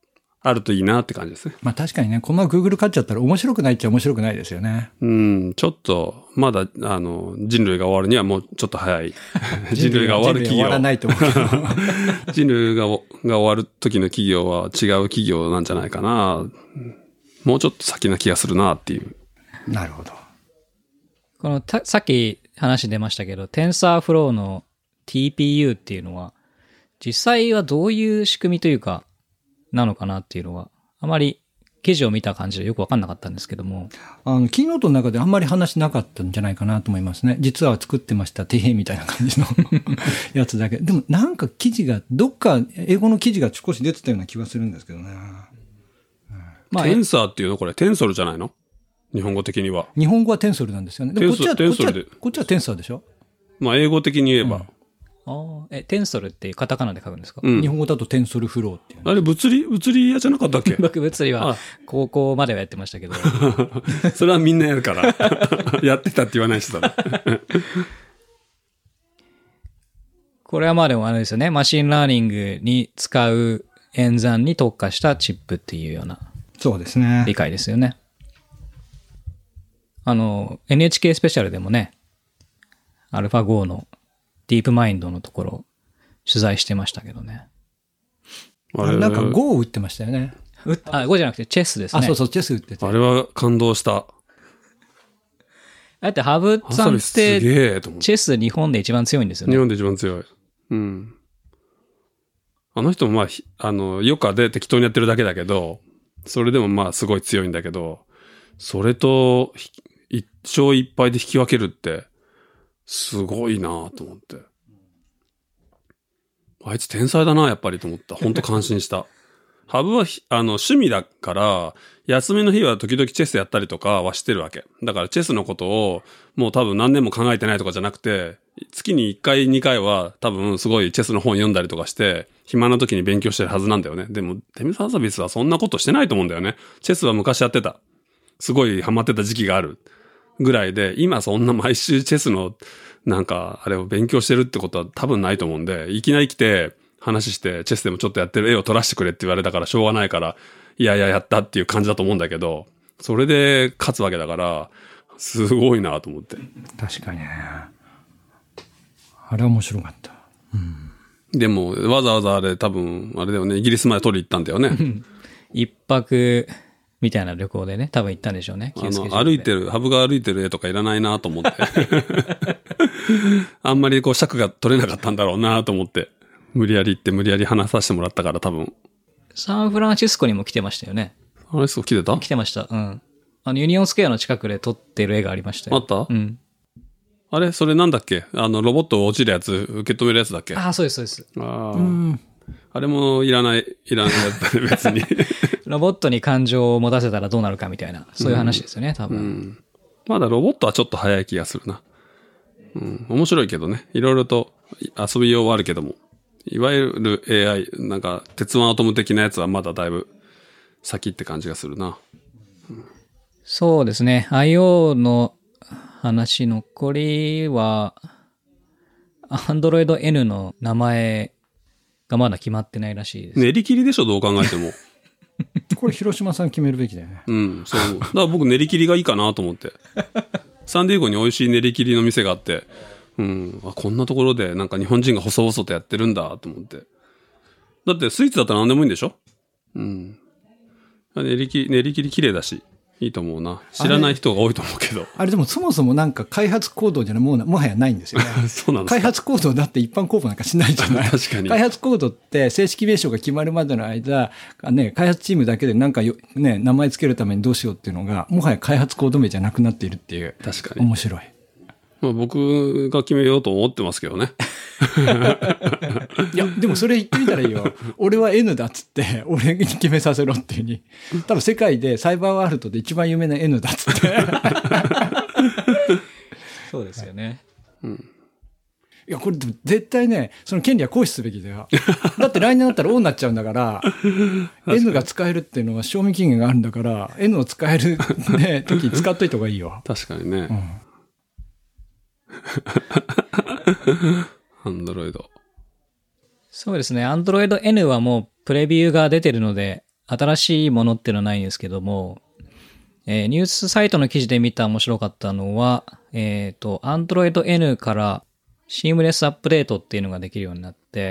あるといいなって感じですね。 まあ確かにね、このまま Google 勝っちゃったら面白くないっちゃ面白くないですよね。 うん、ちょっと、まだ、あの、人類が終わるにはもうちょっと早い。人類が終わる企業。 終わらないと思うけど。 人類がが終わる時の企業は違う企業なんじゃないかな。もうちょっと先な気がするなっていう。 なるほど。 このた、さっき話出ましたけど、TensorFlow の ティーピーユー っていうのは、実際はどういう仕組みというか、なのかなっていうのは、あまり記事を見た感じでよくわかんなかったんですけども。 あの、キーノートの中であんまり話なかったんじゃないかなと思いますね。実は作ってました、てへみたいな感じのやつだけ。でもなんか記事が、どっか英語の記事が少し出てたような気がするんですけどね。 まあ、テンサーっていうのこれ、テンソルじゃないの？日本語的には。 日本語はテンソルなんですよね。でこっちは、こっちは、こっちはテンサーでしょ？ まあ、英語的に言えば。 うん、ああ、え、テンソルってカタカナで書くんですか？ うん、日本語だとテンソルフローっていう。 あれ、物理、物理屋じゃなかったっけ？ 僕、物理は高校まではやってましたけど。 それはみんなやるから。やってたって言わないしだ。 これはまあでもあれですよね。マシンラーニングに使う演算に特化したチップっていうような。 そうですね。 理解ですよね。あの、エヌエイチケー スペシャルでもね、アルファゴーのディープマインドのところ取材してましたけどね。 あれなんか Go を打ってましたよね。 あ、Go じゃなくてチェスですね。 あ、そうそう、チェス打ってて。 あれは感動した。 だってハブさんってチェス日本で一番強いんですよね。 日本で一番強い。うん。あの人もまあ、あの、余暇で適当にやってるだけだけど、それでもまあすごい強いんだけど、それと一勝一敗で引き分けるって、すごいなと思って。あいつ天才だな、やっぱりと思った。本当感心した。ハブは、あの、趣味だから、休みの日は時々チェスやったりとかはしてるわけ。だからチェスのことを、もう多分何年も考えてないとかじゃなくて、月にいっかい、にかいは多分すごいチェスの本読んだりとかして、暇な時に勉強してるはずなんだよね。でも、テミサーサビスはそんなことしてないと思うんだよね。チェスは昔やってた。すごいハマってた時期がある。ぐらいで、今そんな毎週チェスの、なんか、あれを勉強してるってことは多分ないと思うんで、いきなり来て、話して、チェスでもちょっとやってる絵を撮らせてくれって言われたからしょうがないから、いやいややったっていう感じだと思うんだけど、それで勝つわけだから、すごいなと思って。 確かにね。あれは面白かった。うん、 でも、わざわざあれ多分、あれだよね、イギリスまで取り行ったんだよね。 一泊みたいな旅行でね、多分行ったんでしょうね。 あの、歩いてる、ハブが歩いてる絵とかいらないなと思って。あんまりこう尺が取れなかったんだろうなと思って。無理やり行って無理やり話させてもらったから多分。 サンフランシスコにも来てましたよね。 サンフランシスコ来てた？ 来てました。うん。あの、ユニオンスクエアの近くで撮ってる絵がありましたよ。 あった？ うん。 あれそれなんだっけ？あの、ロボット落ちるやつ、受け止めるやつだっけ？ ああ、そうです、そうです。 ああ。うん。あれもいらない、いらないやつだね、別に。 ロボットに感情を持たせたらどうなるかみたいな、そういう話ですよね、うん、多分、うん。 まだロボットはちょっと早い気がするな。うん。面白いけどね。いろいろと遊びようはあるけども。いわゆる エーアイ、なんか、鉄腕アトム的なやつはまだだいぶ先って感じがするな。 うん、そうですね。アイオー の話、残りは、Android N の名前がまだ決まってないらしいです。 練り切りでしょ、どう考えても。 これ広島さん決めるべきだよね。 うん、そう。だから僕練り切りがいいかなと思って。サンディエゴに美味しい練り切りの店があって、うん、あ、こんなところでなんか日本人が細々とやってるんだと思って。だってスイーツだったら何でもいいんでしょ？うん。練り切り、練り切り綺麗だし、いいと思うな。知らない人が多いと思うけど。 あれでもそもそもなんか開発行動じゃない、もうもはやないんですよね。 そうなんですか。 開発行動だって一般公募なんかしないじゃない。 確かに。 開発行動って正式名称が決まるまでの間、ね、開発チームだけでなんかよ、ね、名前つけるためにどうしようっていうのが、もはや開発行動名じゃなくなっているっていう。 確かに。 面白い。 まあ僕が決めようと思ってますけどね。 いや、でもそれ言ってみたらいいよ。俺は N だっつって、俺に決めさせろっていうに。多分世界でサイバーワールドで一番有名な N だっつって。 そうですよね。 うん。いや、これ絶対ね、その権利は行使すべきだよ。だって来年だったら O になっちゃうんだから、N が使えるっていうのは賞味期限があるんだから、N を使える、ね、時使っといた方がいいよ。 確かにね。うんアンドロイド。 そうですね。Android N はもうプレビューが出てるので、 新しいものっていうのはないんですけども、えー、ニュースサイトの記事で見た面白かったのは、えっと、Android N からシームレスアップデートっていうのができるようになって、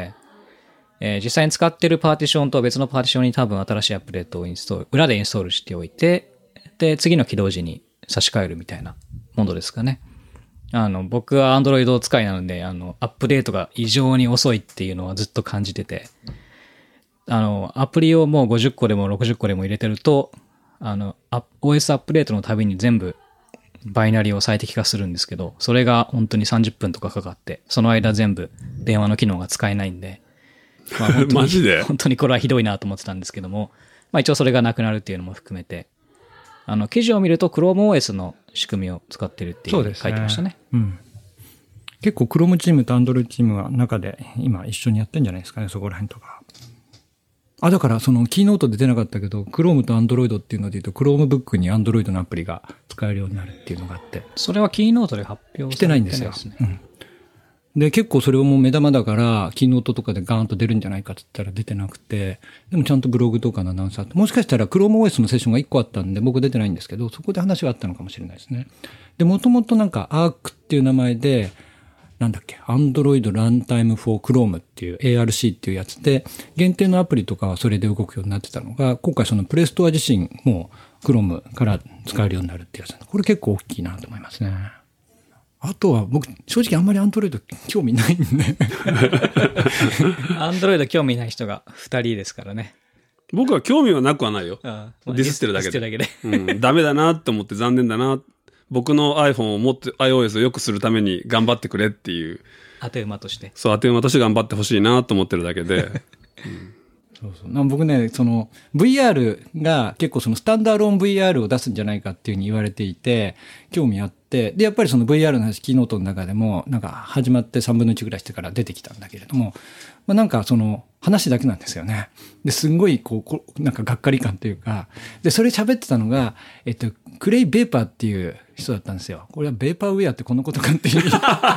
えー、実際に使ってるパーティションと別のパーティションに多分新しいアップデートをインストール、裏でインストールしておいて、で、次の起動時に差し替えるみたいなものですかね。あの、僕は Android 使いなので、あの、アップデートが異常に遅いっていうのはずっと感じてて、あの、アプリをもうごじゅっこでもろくじゅっこでも入れてると、あの、オーエス アップデートのたびに全部バイナリを最適化するんですけど、それが本当にさんじゅっぷんとかかかって、その間全部電話の機能が使えないんで、まあ、本当にマジで本当にこれはひどいなと思ってたんですけども、まあ一応それがなくなるっていうのも含めて、あの、記事を見ると ChromeOS の仕組みを使ってるっていうふうに書いてましたね。 うん。結構 Chrome チームと Android チームは中で今一緒にやってんじゃないですかね、そこら辺とか。あ、だからそのキーノートで出なかったけど、Chrome と Android っていうので言うと、Chromebook に Android のアプリが使えるようになるっていうのがあって。 それはキーノートで発表してないんですよ。うん。で、結構それをもう目玉だから、キーノートとかでガーンと出るんじゃないかって言ったら出てなくて、でもちゃんとブログとかのアナウンサーって、もしかしたら ChromeOS のセッションがいっこあったんで、僕出てないんですけど、そこで話はあったのかもしれないですね。で、もともとなんか アーク っていう名前で、なんだっけ、Android Runtime for Chrome っていう エーアールシー っていうやつで、限定のアプリとかはそれで動くようになってたのが、今回そのプレイストア自身も Chrome から使えるようになるっていうやつ。これ結構大きいなと思いますね。あとは僕、正直あんまり Android 興味ないんで。 Android 興味ない人がふたりですからね。 僕は興味はなくはないよ。 あディスってるだけで。 ディスってるだけで。 うん。ダメだなって思って残念だな。僕の iPhone を持って iOS を良くするために頑張ってくれっていう。 当て馬として。 そう、当て馬として頑張ってほしいなと思ってるだけで。うん、 そうそう僕ね、その ブイアール が結構そのスタンダーローン ブイアール を出すんじゃないかっていうふうに言われていて、興味あって、で、やっぱりその ブイアール の話、キーノートの中でも、なんか始まってさんぶんのいちぐらいしてから出てきたんだけれども、まあなんかその話だけなんですよね。で、すんごいこう、こなんかがっかり感というか、で、それ喋ってたのが、えっと、クレイ・ベーパーっていう人だったんですよ。これはベーパーウェアってこのことかっていう。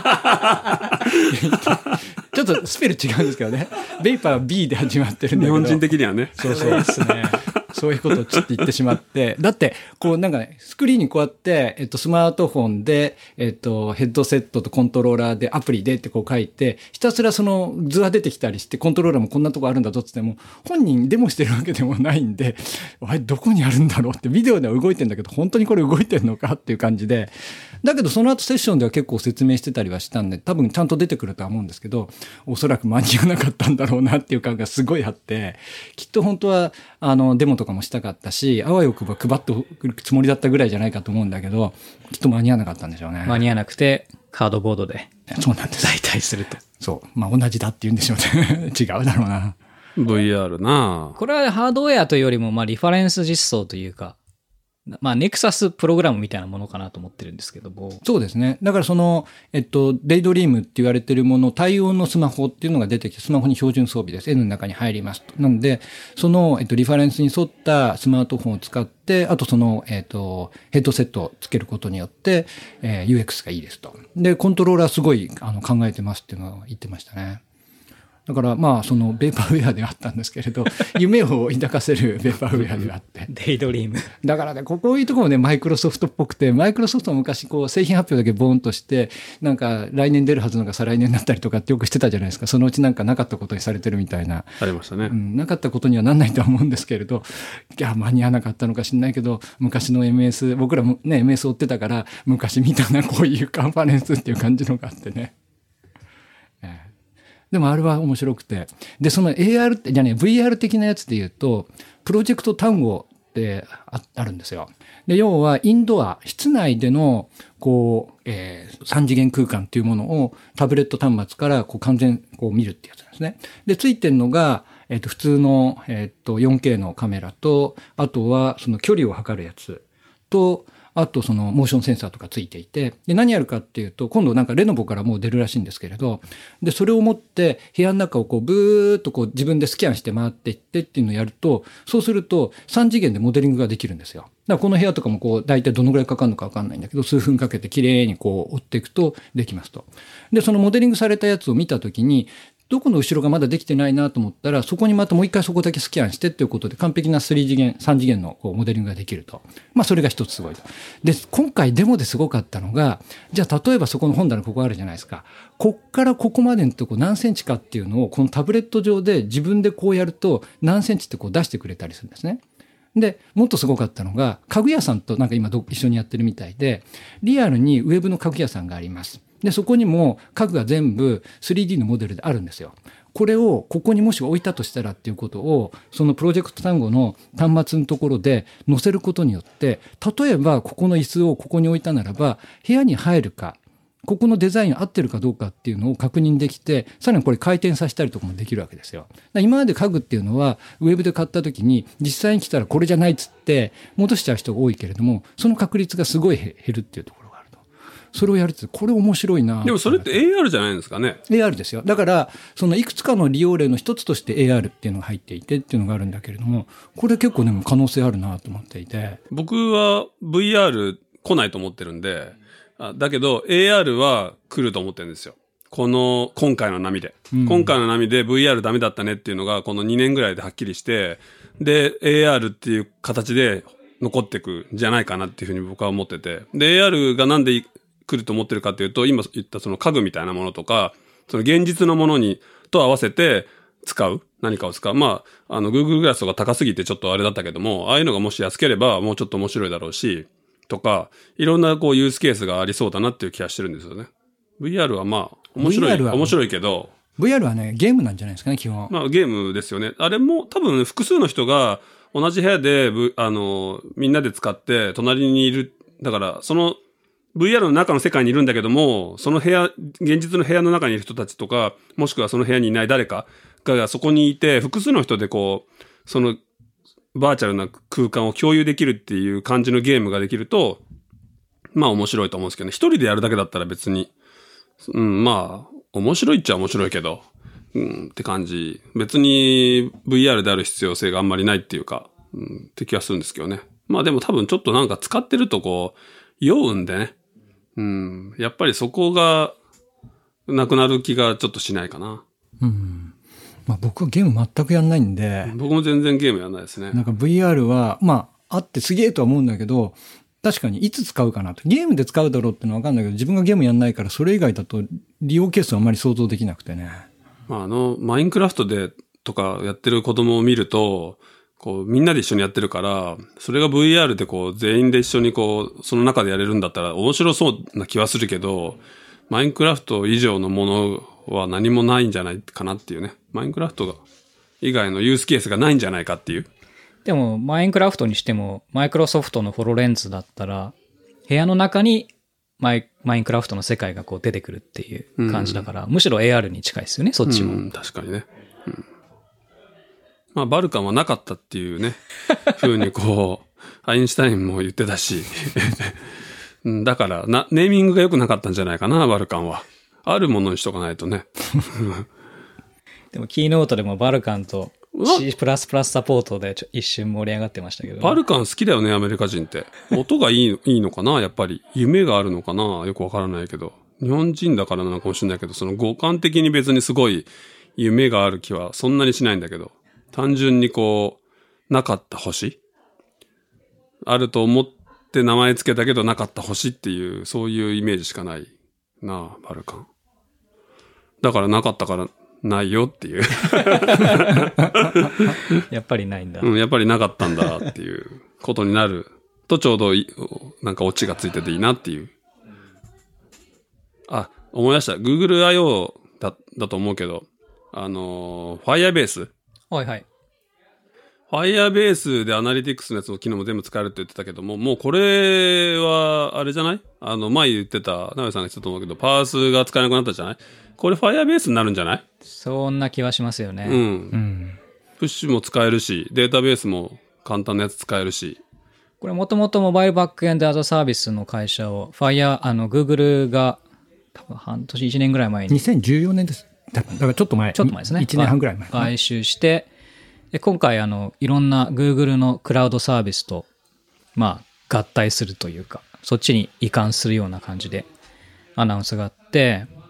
ちょっとスペル違うんですけどね。ベーパーは B で始まってるんだけど。 日本人的にはね。 そうそうですね。そういうことをちょっと言ってしまって。だって、こうなんかね、スクリーンにこうやって、えっと、スマートフォンで、えっと、ヘッドセットとコントローラーでアプリでってこう書いて、ひたすらその図が出てきたりして、コントローラーもこんなとこあるんだぞって言っても、本人デモしてるわけでもないんで、あれどこにあるんだろうって、ビデオでは動いてんだけど、本当にこれ動いてんのかっていう感じで、だけどその後セッションでは結構説明してたりはしたんで、多分ちゃんと出てくるとは思うんですけど、おそらく間に合わなかったんだろうなっていう感がすごいあって、きっと本当はあのデモとかもしたかったし、あわよくば配ってくるつもりだったぐらいじゃないかと思うんだけど、きっと間に合わなかったんでしょうね。 間に合わなくて、カードボードで。 そうなんです。 代替すると。 そう。まあ同じだって言うんでしょうね。違うだろうな。 ブイアール なこれはハードウェアというよりも、まあリファレンス実装というか、まあ、ネクサスプログラムみたいなものかなと思ってるんですけども。 そうですね。だからその、えっと、デイドリームって言われてるもの、対応のスマホっていうのが出てきて、スマホに標準装備です。N の中に入りますと。なので、その、えっと、リファレンスに沿ったスマートフォンを使って、あとその、えっと、ヘッドセットをつけることによって、えー、ユーエックス がいいですと。で、コントローラーすごい、あの、考えてますっていうのを言ってましたね。だからまあそのベーパーウェアではあったんですけれど、夢を抱かせるベーパーウェアではあって。 デイドリーム。 だからね、こういうところもね、マイクロソフトっぽくて、マイクロソフトも昔こう製品発表だけボーンとして、なんか来年出るはずのが再来年になったりとかってよくしてたじゃないですか。そのうちなんかなかったことにされてるみたいな。 ありましたね。 うん、なかったことにはなんないとは思うんですけれど、いや、間に合わなかったのか知んないけど、昔の エムエス、僕らもね、エムエス 追ってたから、昔見たな、こういうカンファレンスっていう感じのがあってね。でもあれは面白くて。で、その エーアール って、じゃあね、ブイアール 的なやつで言うと、プロジェクト単語ってあ、あるんですよ。で、要はインドア、室内での、こう、えー、三次元空間っていうものをタブレット端末からこう完全こう見るってやつなんですね。で、ついてるのが、えっと、普通の、えっと、よんケー のカメラと、あとはその距離を測るやつと、あとそのモーションセンサーとかついていて、で、何やるかっていうと、今度なんかレノボからもう出るらしいんですけれど、で、それを持って部屋の中をこうブーっとこう自分でスキャンして回っていってっていうのをやると、そうするとさん次元でモデリングができるんですよ。だからこの部屋とかもこう大体どのぐらいかかるのかわかんないんだけど、数分かけて綺麗にこう追っていくとできますと。で、そのモデリングされたやつを見たときに、 どこの後ろがまだできてないなと思ったら、そこにまたもう一回そこだけスキャンしてっていうことで完璧なさん次元、さん次元のこうモデリングができると。まあそれが一つすごいと。で、今回デモですごかったのが、じゃあ例えばそこの本棚ここあるじゃないですか。こっからここまでのとこ何センチかっていうのをこのタブレット上で自分でこうやると何センチってこう出してくれたりするんですね。で、もっとすごかったのが、家具屋さんとなんか今一緒にやってるみたいで、リアルにウェブの家具屋さんがあります。で、そこにも家具が全部 スリーディー のモデルであるんですよ。これをここにもし置いたとしたらっていうことを、そのプロジェクト単語の端末のところで載せることによって、例えばここの椅子をここに置いたならば、部屋に入るか、ここのデザイン合ってるかどうかっていうのを確認できて、さらにこれ回転させたりとかもできるわけですよ。今まで家具っていうのは、ウェブで買った時に実際に来たらこれじゃないっつって戻しちゃう人が多いけれども、その確率がすごい減るっていうところがあると。それをやるって、これ面白いな。 でもそれって エーアール じゃないんですかね。 エーアール ですよ。だから、そのいくつかの利用例の一つとして エーアール っていうのが入っていてっていうのがあるんだけれども、これ結構でも可能性あるなと思っていて。 僕は ブイアール 来ないと思ってるんで、だけど エーアール は来ると思ってるんですよ。この今回の波で、うん、今回の波で ブイアール ダメだったねっていうのがこのにねんぐらいではっきりして、で エーアール っていう形で残っていくんじゃないかなっていうふうに僕は思ってて、で エーアール がなんで来ると思ってるかっていうと、今言ったその家具みたいなものとか、その現実のものにと合わせて使う何かを使う。まああの Google グラスとか高すぎてちょっとあれだったけども、ああいうのがもし安ければもうちょっと面白いだろうし。とか、いろんなこうユースケースがありそうだなっていう気がしてるんですよね。ブイアール はまあ、面白い、面白いけど。 ブイアール はね、ゲームなんじゃないですかね、基本。 まあゲームですよね。あれも多分複数の人が同じ部屋で、あの、みんなで使って隣にいる。だから、その ブイアール の中の世界にいるんだけども、その部屋、現実の部屋の中にいる人たちとか、もしくはその部屋にいない誰かがそこにいて、複数の人でこう、その、バーチャルな空間を共有できるっていう感じのゲームができると、まあ面白いと思うんですけどね。一人でやるだけだったら別に、うん、まあ、面白いっちゃ面白いけど、うん、って感じ。別に ブイアール である必要性があんまりないっていうか、うん、って気がするんですけどね。まあでも多分ちょっとなんか使ってるとこう、酔うんでね。うん、やっぱりそこが、なくなる気がちょっとしないかな。 うん。まあ、僕はゲーム全くやんないんで。 僕も全然ゲームやんないですね。 なんか ブイアール は、まあ、あってすげえとは思うんだけど、確かにいつ使うかなと。ゲームで使うだろうってのはわかんないけど、自分がゲームやんないからそれ以外だと利用ケースはあんまり想像できなくてね。 まあ、あの、マインクラフトでとかやってる子供を見ると、こう、みんなで一緒にやってるから、それが ブイアール でこう、全員で一緒にこう、その中でやれるんだったら面白そうな気はするけど、マインクラフト以上のものは何もないんじゃないかなっていうね。マインクラフトが以外のユースケースがないんじゃないかっていう。 でも、マインクラフトにしても、マイクロソフトのホロレンズだったら、部屋の中にマイ、マインクラフトの世界がこう出てくるっていう感じだから、うん、むしろ エーアール に近いですよね、そっちも。 うん、確かにね。うん、まあ、バルカンはなかったっていうね、ふうにこう、アインシュタインも言ってたし、だからな、ネーミングが良くなかったんじゃないかな、バルカンは。あるものにしとかないとね。 でも、キーノートでもバルカンと C++ サポートでちょ一瞬盛り上がってましたけど、ね。 バルカン好きだよね、アメリカ人って。音がいい、いいのかなやっぱり。夢があるのかなよくわからないけど。日本人だからなのかもしれないけど、その五感的に別にすごい夢がある気はそんなにしないんだけど、単純にこう、なかった星あると思って名前つけたけどなかった星っていう、そういうイメージしかないなあ、バルカン。だからなかったからないよっていう。 やっぱりないんだ。 うん、やっぱりなかったんだっていうことになるとちょうどいなんかオチがついてていいなっていう。あ、思い出した。Google アイオー だ、だと思うけど、あのー、Firebase。 はいはい。 Firebase でアナリティクスのやつの機能も全部使えるって言ってたけども、もうこれは、あれじゃない？あの、前言ってた、ナベさんが言ってたと思うけど、パースが使えなくなったじゃない？これ Firebase になるんじゃない？ そんな気はしますよね。 うん。うん、プッシュも使えるし、データベースも簡単なやつ使えるし。 これもともとモバイルバックエンドアザサービスの会社を、Fire、あの、Google が多分半年いちねんぐらい前に。 にせんじゅうよねんです。だからちょっと前。 ちょっと前ですね。 いちねんはんぐらい前。 買収して、で今回あの、いろんな Google のクラウドサービスと、まあ、合体するというか、そっちに移管するような感じでアナウンスがあって、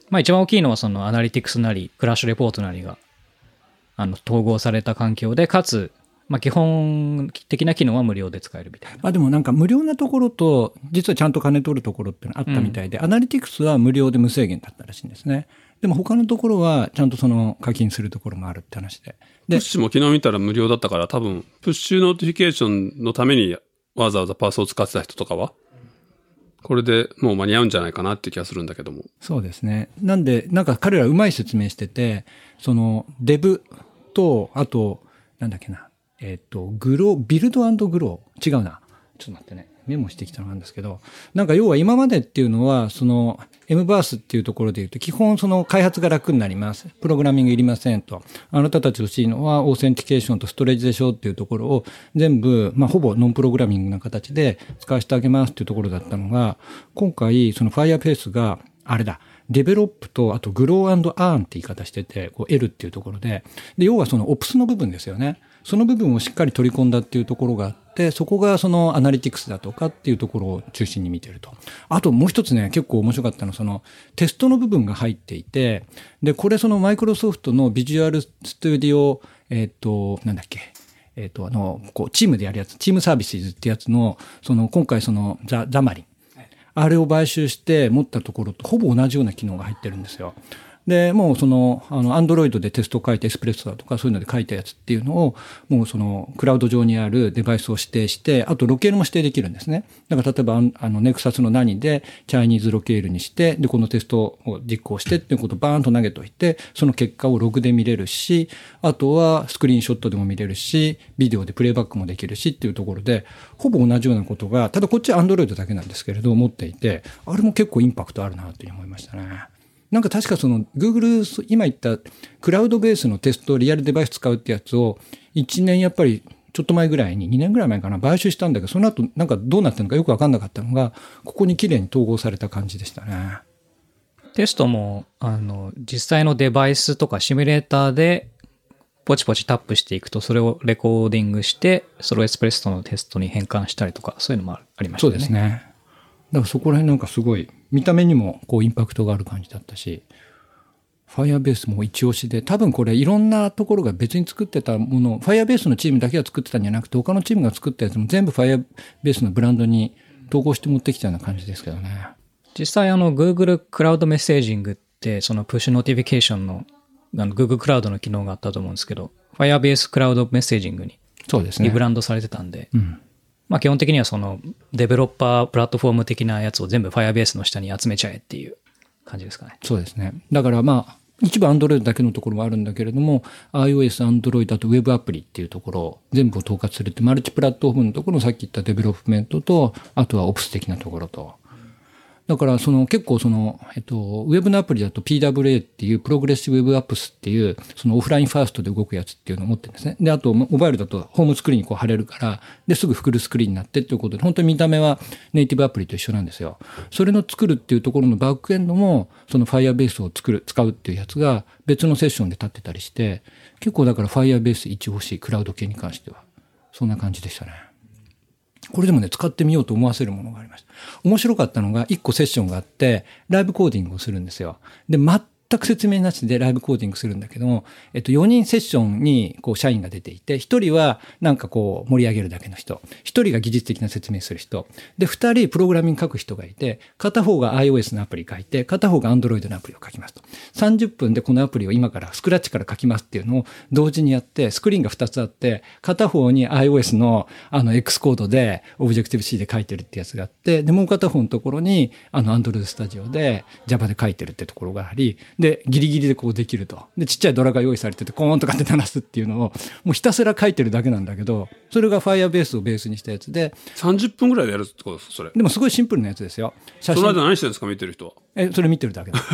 まあ一番大きいのはそのアナリティクスなり、クラッシュレポートなりが、あの、統合された環境で、かつ、まあ基本的な機能は無料で使えるみたいな。 あ、でもなんか無料なところと、実はちゃんと金取るところっていうのあったみたいで、うん、アナリティクスは無料で無制限だったらしいんですね。でも他のところはちゃんとその課金するところもあるって話で。で、 プッシュも昨日見たら無料だったから多分、プッシュノーティフィケーションのためにわざわざパースを使ってた人とかは、これでもう間に合うんじゃないかなっていう気がするんだけども。 そうですね。なんで、なんか彼らうまい説明してて、そのデブと、あと、なんだっけな、えっと、グロー、ビルド&グロー。違うな。ちょっと待ってね。メモしてきたのなんですけど、なんか要は今までっていうのは、その エムバース っていうところで言うと、基本その開発が楽になります。プログラミングいりませんと。あなたたち欲しいのはオーセンティケーションとストレージでしょっていうところを全部、まあほぼノンプログラミングな形で使わせてあげますっていうところだったのが、今回その Fireface が、あれだ、デベロップと、あとグロー&アーンって言い方してて、こう L っていうところで、で、要はそのオプスの部分ですよね。その部分をしっかり取り込んだっていうところがあって、そこがそのアナリティクスだとかっていうところを中心に見てると。あともう一つね、結構面白かったのは、そのテストの部分が入っていて、で、これそのマイクロソフトのビジュアルスタジオ、えっと、なんだっけ。えっと、あの、こう、チームでやるやつ、チームサービスってやつの、その、今回その、ザ、ザマリン。あれを買収して持ったところとほぼ同じような機能が入ってるんですよ。で、もうその、あの、アンドロイドでテストを書いてエスプレッソだとかそういうので書いたやつっていうのを、もうその、クラウド上にあるデバイスを指定して、あとロケールも指定できるんですね。だから例えば、あの、ネクサスの何で、チャイニーズロケールにして、で、このテストを実行してっていうことをバーンと投げといて、その結果をログで見れるし、あとはスクリーンショットでも見れるし、ビデオでプレイバックもできるしっていうところで、ほぼ同じようなことが、ただこっちはアンドロイドだけなんですけれど、持っていて、あれも結構インパクトあるなというふうに思いましたね。なんか確かその Google 今言ったクラウドベースのテストリアルデバイス使うってやつをいちねんやっぱりちょっと前ぐらいににねんぐらい前かな買収したんだけどその後なんかどうなってるのかよくわかんなかったのがここに綺麗に統合された感じでしたね。 テストもあの実際のデバイスとかシミュレーターでポチポチタップしていくとそれをレコーディングしてそれをエスプレッソのテストに変換したりとかそういうのもありましたね。 そうですね。だからそこら辺なんかすごい見た目にもこうインパクトがある感じだったし、Firebase も一押しで、多分これいろんなところが別に作ってたもの、Firebase のチームだけが作ってたんじゃなくて、他のチームが作ったやつも全部 Firebase のブランドに統合して持ってきたような感じですけどね。 実際あの Google クラウドメッセージングってそのプッシュノーティフィケーションのあの Google クラウドの機能があったと思うんですけど、Firebase クラウドメッセージングにリブランドされてたんで、 うん、 まあ基本的にはそのデベロッパープラットフォーム的なやつを全部 Firebase の下に集めちゃえっていう感じですかね。 そうですね。だからまあ一部 Android だけのところもあるんだけれども iOS、Android あと Web アプリっていうところを全部を統括するってマルチプラットフォームのところのさっき言ったデベロップメントとあとは オプス 的なところと。だからその結構その、えっと、ウェブのアプリだと ピーダブリューエー っていうプログレッシブウェブアップスっていうそのオフラインファーストで動くやつっていうのを持ってるんですね。で、あとモバイルだとホームスクリーンにこう貼れるから、で、すぐフルスクリーンになってっていうことで、本当に見た目はネイティブアプリと一緒なんですよ。それの作るっていうところのバックエンドも、その Firebase を作る、使うっていうやつが別のセッションで立ってたりして、結構だから Firebase 一押し、クラウド系に関しては。そんな感じでしたね。これでもね、使ってみようと思わせるものがありました。面白かったのが、一個セッションがあって、ライブコーディングをするんですよ。で、全く説明なしでライブコーディングするんだけども、えっと、よにんセッションに、こう、社員が出ていて、ひとりは、なんかこう、盛り上げるだけの人。ひとりが技術的な説明する人。で、ふたり、プログラミング書く人がいて、片方が iOS のアプリ書いて、片方が Android のアプリを書きますと。さんじゅっぷんでこのアプリを今から、スクラッチから書きますっていうのを同時にやって、スクリーンがふたつあって、片方に iOS の、あの、X コードで、Objective-C で書いてるってやつがあって、で、もう片方のところに、あの、Android Studio で Java で書いてるってところがあり、で、ギリギリでこうできると。で、ちっちゃいドラが用意されてて、コーンとかって鳴らすっていうのを、もうひたすら書いてるだけなんだけど、それが Firebase をベースにしたやつで。 さんじゅっぷんぐらいでやるってことですか、それ。 でもすごいシンプルなやつですよ。 写真。その間何してるんですか、見てる人は。 え、それ見てるだけだ。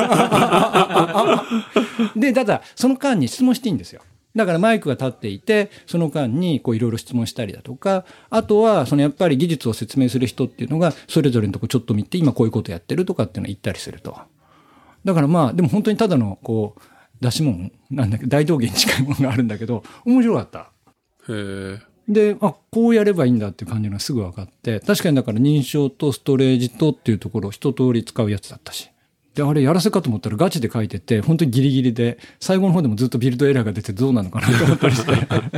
で、ただ、その間に質問していいんですよ。だからマイクが立っていて、その間にこういろいろ質問したりだとか、あとはそのやっぱり技術を説明する人っていうのが、それぞれのとこちょっと見て、今こういうことやってるとかっていうのを言ったりすると。だからまあ、でも本当にただのこう、出し物なんだけど、大道芸に近いものがあるんだけど、面白かった。 へー。 で、あ、こうやればいいんだっていう感じがすぐ分かって、確かにだから認証とストレージとっていうところを一通り使うやつだったし。 で、あれやらせかと思ったらガチで書いてて、本当にギリギリで、最後の方でもずっとビルドエラーが出てどうなのかなと思ったりして。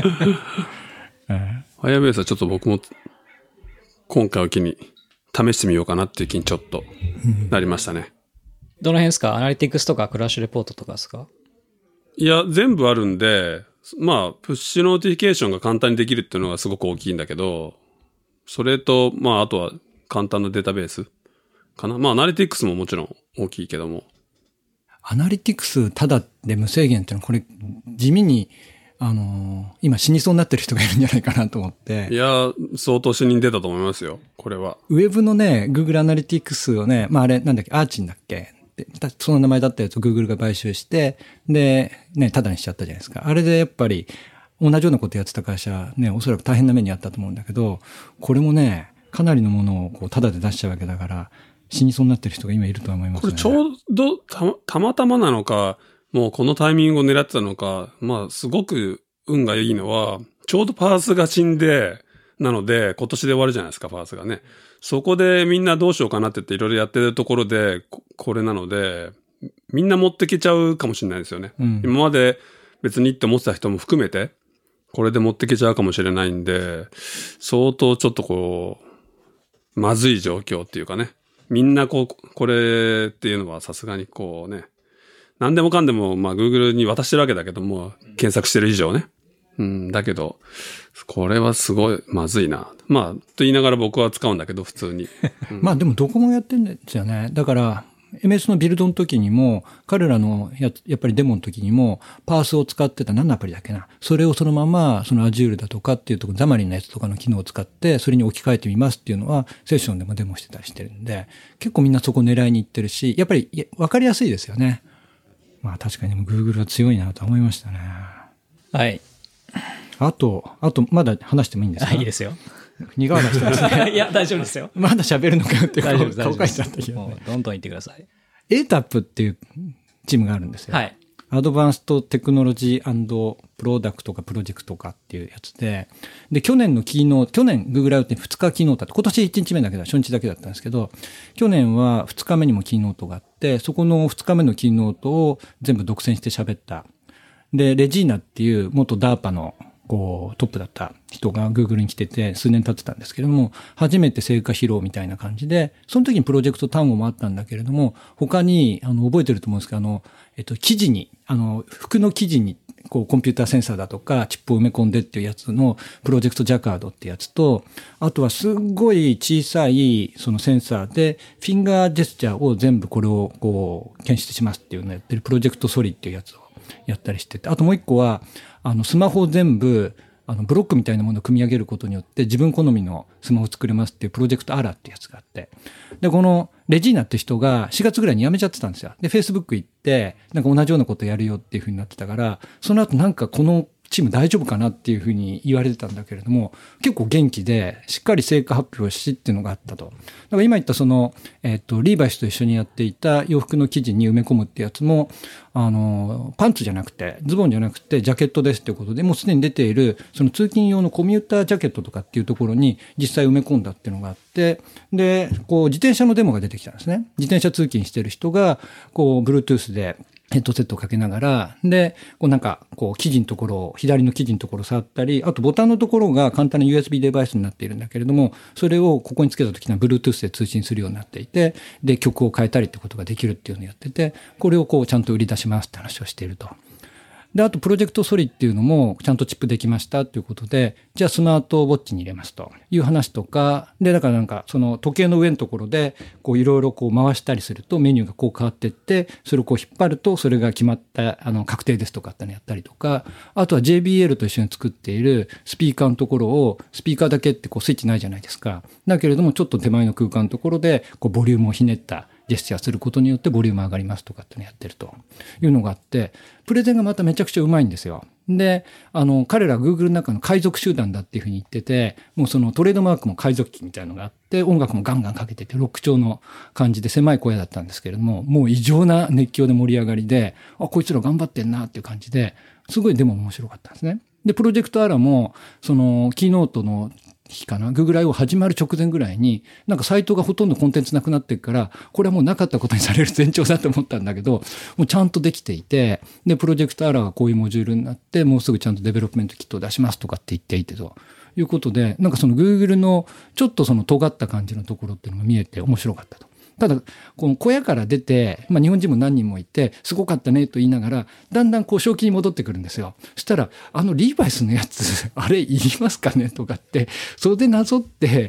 ファイアベースはちょっと僕も今回を機に試してみようかなっていう気にちょっとなりましたね。 どの辺ですか？アナリティクスとかクラッシュレポートとかですか？ いや、全部あるんで、まあ、プッシュノーティフィケーションが簡単にできるっていうのがすごく大きいんだけど、それと、まあ、あとは簡単なデータベースかな。まあ、アナリティクスももちろん大きいけども。 アナリティクスただで無制限っていうのは、これ、地味に、あのー、今死にそうになってる人がいるんじゃないかなと思って。 いや、相当死人出たと思いますよ、これは。 ウェブのね、Google アナリティクスをね、まああれ、なんだっけ、アーチンだっけでその名前だったやつを Google が買収して、で、ね、タダにしちゃったじゃないですか。あれでやっぱり、同じようなことやってた会社、ね、おそらく大変な目にあったと思うんだけど、これもね、かなりのものをこうタダで出しちゃうわけだから、死にそうになってる人が今いると思いますね。 これちょうどた、たまたまなのか、もうこのタイミングを狙ってたのか、まあすごく運がいいのは、ちょうどパースが死んで、なので今年で終わるじゃないですか、パースがね。そこでみんなどうしようかなって言っていろいろやってるところで、こ, これなので、みんな持ってけちゃうかもしれないですよね。うん、今まで別にって思ってた人も含めて、これで持ってけちゃうかもしれないんで、相当ちょっとこう、まずい状況っていうかね。みんなこう、これっていうのはさすがにこうね、何でもかんでもまあ Google に渡してるわけだけども、検索してる以上ね。うん、だけど、これはすごいまずいな。まあ、と言いながら僕は使うんだけど、普通に。 うん、まあでもどこもやってるんですよね。だから、エムエス のビルドの時にも、彼らのや、やっぱりデモの時にも、パースを使ってた何のアプリだっけな。それをそのまま、その Azure だとかっていうところ、ザマリンのやつとかの機能を使って、それに置き換えてみますっていうのは、セッションでもデモしてたりしてるんで、結構みんなそこ狙いに行ってるし、やっぱりわかりやすいですよね。まあ確かにでも Google は強いなと思いましたね。 はい。 あと、あと、まだ話してもいいんですか？ いいですよ。 苦笑いしてますね。 いや、大丈夫ですよ。 まだ喋るのかよって大丈夫です。 顔返しちゃったけど、ね。 もうどんどん言ってください。 エータップ っていうチームがあるんですよ。 はい。 アドバンストテクノロジー&プロダクトかプロジェクトかっていうやつで、で、去年のキーノート、去年 Google アウトにふつかキーノートだって、今年いちにちめだけだ、初日だけだったんですけど、去年はふつかめにもキーノートがあって、そこのふつかめのキーノートを全部独占して喋った。で、レジーナっていう元 ダーパ のこうトップだった人が Google に来てて数年経ってたんですけれども、初めて成果披露みたいな感じで、その時にプロジェクト単語もあったんだけれども、他に、あの、覚えてると思うんですけど、あの、えっと、生地に、あの、服の生地に、こう、コンピューターセンサーだとか、チップを埋め込んでっていうやつの、プロジェクトジャカードってやつと、あとはすっごい小さい、そのセンサーで、フィンガージェスチャーを全部これを、こう、検出しますっていうのをやってる、プロジェクトソリっていうやつをやったりしてて、あともう一個は、あの、スマホを全部、あの、ブロックみたいなものを組み上げることによって自分好みのスマホを作れますっていうプロジェクトアラっていうやつがあって。で、このレジーナって人がしがつぐらいに辞めちゃってたんですよ。で、Facebook 行って、なんか同じようなことやるよっていう風になってたから、その後なんかこのチーム大丈夫かなっていう風に言われてたんだけれども、結構元気でしっかり成果発表しっていうのがあったと。だから今言ったその、えっと、リーバイスと一緒にやっていた洋服の生地に埋め込むってやつも、あの、パンツじゃなくて、ズボンじゃなくて、ジャケットですっていうことで、もうすでに出ている、その通勤用のコミュータージャケットとかっていうところに実際埋め込んだっていうのがあって、で、こう、自転車のデモが出てきたんですね。自転車通勤してる人が、こう、Bluetooth で、ヘッドセットをかけながら、で、こうなんか、こう、生地のところを、左の生地のところを触ったり、あとボタンのところが簡単な ユーエスビー デバイスになっているんだけれども、それをここにつけた時には Bluetooth で通信するようになっていて、で、曲を変えたりってことができるっていうのをやってて、これをこう、ちゃんと売り出しますって話をしていると。で、あとプロジェクトソリっていうのもちゃんとチップできましたということで、じゃあスマートウォッチに入れますという話とか、で、だからなんかその時計の上のところでこういろいろこう回したりするとメニューがこう変わっていって、それをこう引っ張るとそれが決まったあの確定ですとかってのやったりとか、あとは ジェイビーエル と一緒に作っているスピーカーのところを、スピーカーだけってこうスイッチないじゃないですか。だけれどもちょっと手前の空間のところでこうボリュームをひねったジェスチャーすることによってボリューム上がりますとかってのやってるというのがあって、プレゼンがまためちゃくちゃうまいんですよ。で、あの、彼ら Google の中の海賊集団だっていうふうに言ってて、もうそのトレードマークも海賊機みたいなのがあって、音楽もガンガンかけてて、ロック調の感じで狭い声だったんですけれども、もう異常な熱狂で盛り上がりで、あ、こいつら頑張ってんなっていう感じで、すごいデモ面白かったんですね。で、プロジェクトアラも、その、キーノートの日かな、Google アイオー 始まる直前ぐらいに、なんかサイトがほとんどコンテンツなくなってるから、これはもうなかったことにされる前兆だと思ったんだけど、もうちゃんとできていて、で、プロジェクトアラーがこういうモジュールになって、もうすぐちゃんとデベロップメントキットを出しますとかって言っていてということで、なんかその Google のちょっとその尖った感じのところっていうのが見えて面白かったと。ただ、この小屋から出て、まあ日本人も何人もいて、すごかったねと言いながら、だんだんこう正気に戻ってくるんですよ。そしたら、あのリーバイスのやつ、あれいりますかねとかって、それでなぞって、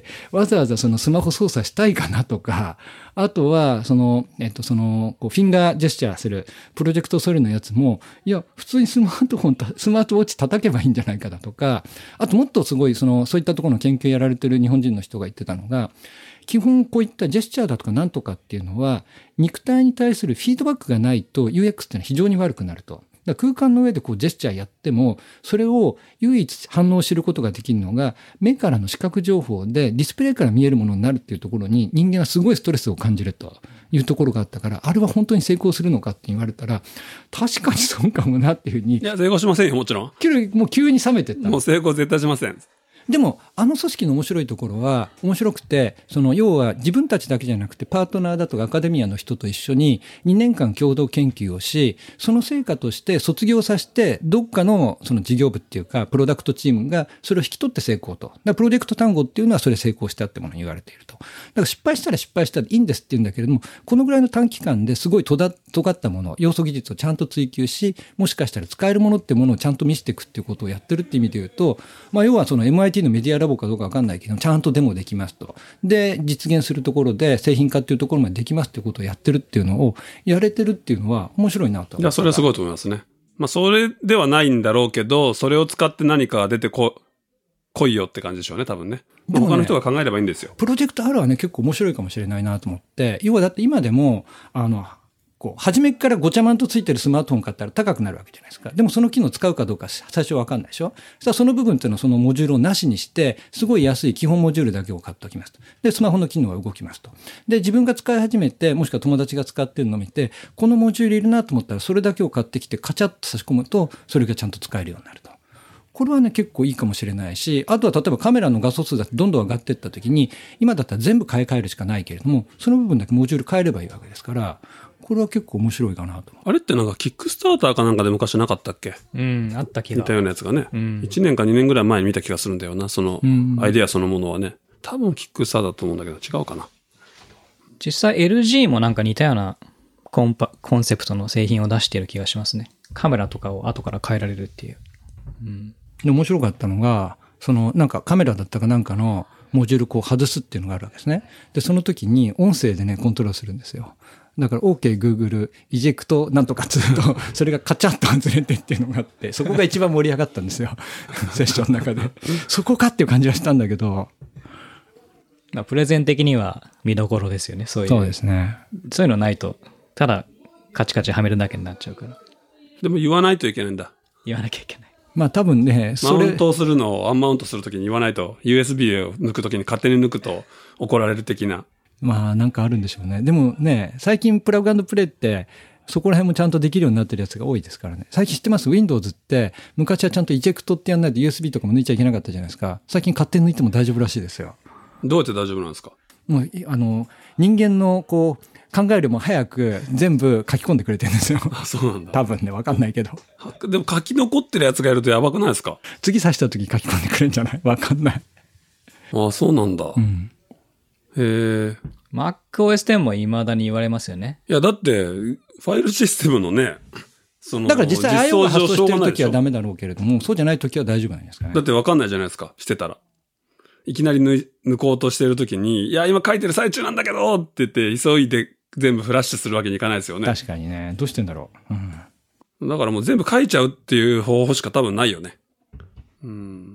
わざわざそのスマホ操作したいかなとか、あとは、その、えっと、その、こうフィンガージェスチャーするプロジェクトソリのやつも、いや、普通にスマートフォン、スマートウォッチ叩けばいいんじゃないかだとか、あともっとすごい、その、そういったところの研究やられてる日本人の人が言ってたのが、基本こういったジェスチャーだとかなんとかっていうのは、肉体に対するフィードバックがないと ユーエックス っていうのは非常に悪くなると。だから空間の上でこうジェスチャーやっても、それを唯一反応することができるのが、目からの視覚情報でディスプレイから見えるものになるっていうところに人間はすごいストレスを感じるというところがあったから、あれは本当に成功するのかって言われたら、確かにそうかもなっていうふうに。 いや、成功しませんよ、もちろん。 もう急に冷めてった。 もう成功絶対しません。 でも、あの組織の面白いところは、面白くて、その、要は自分たちだけじゃなくて、パートナーだとかアカデミアの人と一緒ににねんかん共同研究をし、その成果として卒業させて、どっかのその事業部っていうか、プロダクトチームがそれを引き取って成功と。だからプロジェクト単語っていうのはそれ成功したってものに言われていると。だから失敗したら失敗したらいいんですって言うんだけれども、このぐらいの短期間ですごいとだ尖ったもの、要素技術をちゃんと追求し、もしかしたら使えるものってものをちゃんと見せていくっていうことをやってるっていう意味で言うと、まあ要はその エムアイティー のメディアラボかどうかわかんないけど、ちゃんとデモできますと。で、実現するところで製品化っていうところまでできますっていうことをやってるっていうのをやれてるっていうのは面白いなと。 いや、それはすごいと思いますね。まあ、それではないんだろうけど、それを使って何かが出てこ、来いよって感じでしょうね、多分ね。でもね、他の人が考えればいいんですよ。 プロジェクト アール はね、結構面白いかもしれないなと思って、要はだって今でも、あの、こう、初めからごちゃまんとついてるスマートフォン買ったら高くなるわけじゃないですか。でもその機能使うかどうか最初わかんないでしょ。そしたらその部分っていうのはそのモジュールをなしにして、すごい安い基本モジュールだけを買っておきますと。で、スマホの機能が動きますと。で、自分が使い始めて、もしくは友達が使ってるのを見て、このモジュールいるなと思ったらそれだけを買ってきてカチャッと差し込むと、それがちゃんと使えるようになると。これはね、結構いいかもしれないし、あとは例えばカメラの画素数だってどんどん上がっていったときに、今だったら全部買い替えるしかないけれども、その部分だけモジュール変えればいいわけですから、これは結構面白いかなと。 あれってなんかキックスターターかなんかで昔なかったっけ？ うん、あった気が。 似たようなやつがね。 うん、 いちねんかにねんぐらい前に見た気がするんだよな、そのアイデアそのものはね。多分キックスターターだと思うんだけど、違うかな。 実際 エルジー もなんか似たようなコンパ、コンセプトの製品を出している気がしますね。カメラとかを後から変えられるっていう。うん、 で面白かったのが、そのなんかカメラだったかなんかのモジュールこう外すっていうのがあるわけですね。で、その時に音声でね、コントロールするんですよ。だから OK Google イジェクトなんとかっつうと、それがカチャッと外れてっていうのがあって、そこが一番盛り上がったんですよ。セッションの中で。そこかっていう感じはしたんだけど。 まあ、プレゼン的には見どころですよね、そういう。 そうですね。 そういうのないと、ただカチカチはめるだけになっちゃうから。 でも言わないといけないんだ。 言わなきゃいけない。 まあ多分ね、 それ。マウントをするのをアンマウントするときに言わないと、ユーエスビー を抜くときに勝手に抜くと怒られる的な。 まあなんかあるんでしょうね。でもね、最近プラグ&プレイってそこら辺もちゃんとできるようになってるやつが多いですからね。最近知ってます？ Windows って昔はちゃんとイジェクトってやんないと ユーエスビー とかも抜いちゃいけなかったじゃないですか。最近勝手に抜いても大丈夫らしいですよ。 どうやって大丈夫なんですか？ もうあの人間のこう考えるよりも早く全部書き込んでくれてるんですよ。 あ、そうなんだ。 多分ね、わかんないけど。 でも書き残ってるやつがいるとやばくないですか？ 次刺した時書き込んでくれるんじゃない？わかんない。 ああ、そうなんだ。 うん、 へえ。 MacOS テンも未だに言われますよね。 いや、だって、ファイルシステムのね、その、 だから実際 アイオー が発送してる時はダメだろうけれども、そうじゃない時は大丈夫なんですかね。 だってわかんないじゃないですか、してたら。いきなり抜抜こうとしてる時に、いや、今書いてる最中なんだけどって言って、急いで全部フラッシュするわけにいかないですよね。 確かにね。どうしてんだろう。 うん、だからもう全部書いちゃうっていう方法しか多分ないよね。うん。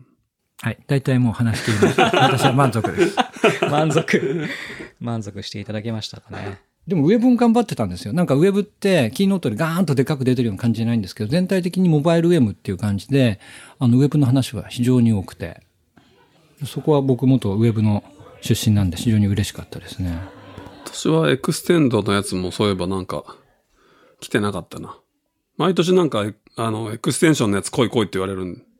はい。大体もう話しています。私は満足です。 満足。満足していただけましたかね。 でもウェブも頑張ってたんですよ。なんかウェブってキーノートでガーンとでかく出てるような感じじゃないんですけど、全体的にモバイルウェブっていう感じで、あのウェブの話は非常に多くて、そこは僕元ウェブの出身なんで非常に嬉しかったですね。 私はエクステンドのやつもそういえばなんか来てなかったな。毎年なんかあのエクステンションのやつ来い来いって言われるん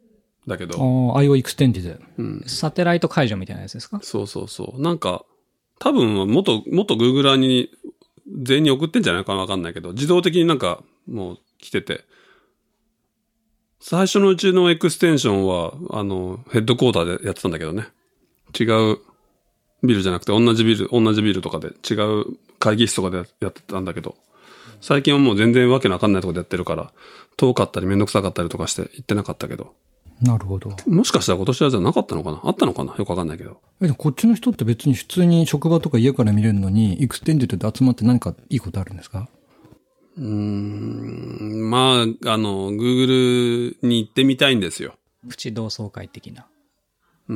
だけど。 ああ、アイオー エクステンディズ。 うん。 サテライト解除みたいなやつですか？ そうそうそう。なんか、多分、元、元 Googler に全員に送ってんじゃないかなわかんないけど、自動的になんかもう来てて、最初のうちのエクステンションは、あの、ヘッドクォーターでやってたんだけどね。違うビルじゃなくて、同じビル、同じビルとかで、違う会議室とかでやってたんだけど、最近はもう全然わけのわかんないところでやってるから、遠かったりめんどくさかったりとかして行ってなかったけど。 なるほど。 もしかしたら今年はじゃなかったのかな？あったのかな？よくわかんないけど。 え、でもこっちの人って別に普通に職場とか家から見れるのに、エクステンディで集まって何かいいことあるんですか？ うーん、まあ、あの、Google に行ってみたいんですよ。 プチ同窓会的なうん。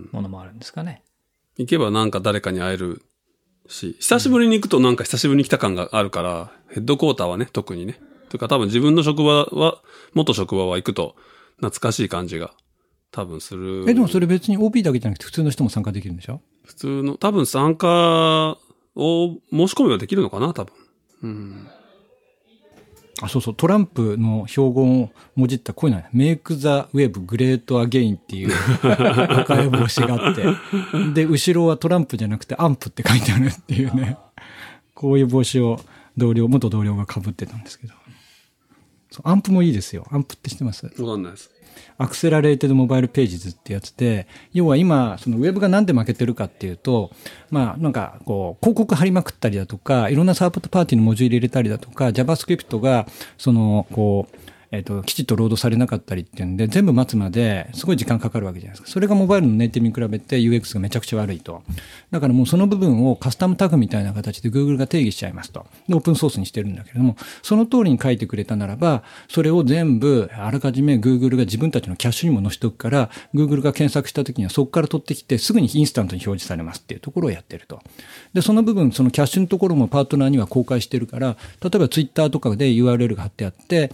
ものもあるんですかね。 行けばなんか誰かに会えるし、久しぶりに行くとなんか久しぶりに来た感があるから、ヘッドクォーターはね、特にね。というか多分自分の職場は、元職場は行くと懐かしい感じが多分する。 え、でもそれ別に オーピー だけじゃなくて普通の人も参加できるんでしょ？ 普通の、多分参加を申し込めばできるのかな、多分。うん。 あ、そうそう、トランプの標語をもじったこういうのは、Make the Web Great Again っていう赤い帽子があって、で、後ろはトランプじゃなくてアンプって書いてあるっていうね、こういう帽子を同僚、元同僚が被ってたんですけど。そうアンプもいいですよ。アンプって知ってます？ わかんないです。 アクセラレーテッドモバイルページズってやつで、要は今、そのウェブがなんで負けてるかっていうと、まあなんかこう、広告貼りまくったりだとか、いろんなサードパーティーのモジュール入れたりだとか、JavaScript が、その、こう、えっと、きちっとロードされなかったりっていうんで、全部待つまですごい時間かかるわけじゃないですか。それがモバイルのネイティブに比べて ユーエックス がめちゃくちゃ悪いと。だからもうその部分をカスタムタグみたいな形で Google が定義しちゃいますと。で、オープンソースにしてるんだけれども、その通りに書いてくれたならば、それを全部あらかじめ Google が自分たちのキャッシュにも載せておくから、Google が検索した時にはそこから取ってきてすぐにインスタントに表示されますっていうところをやってると。で、その部分、そのキャッシュのところもパートナーには公開してるから、例えば Twitter とかで ユーアールエル が貼ってあって、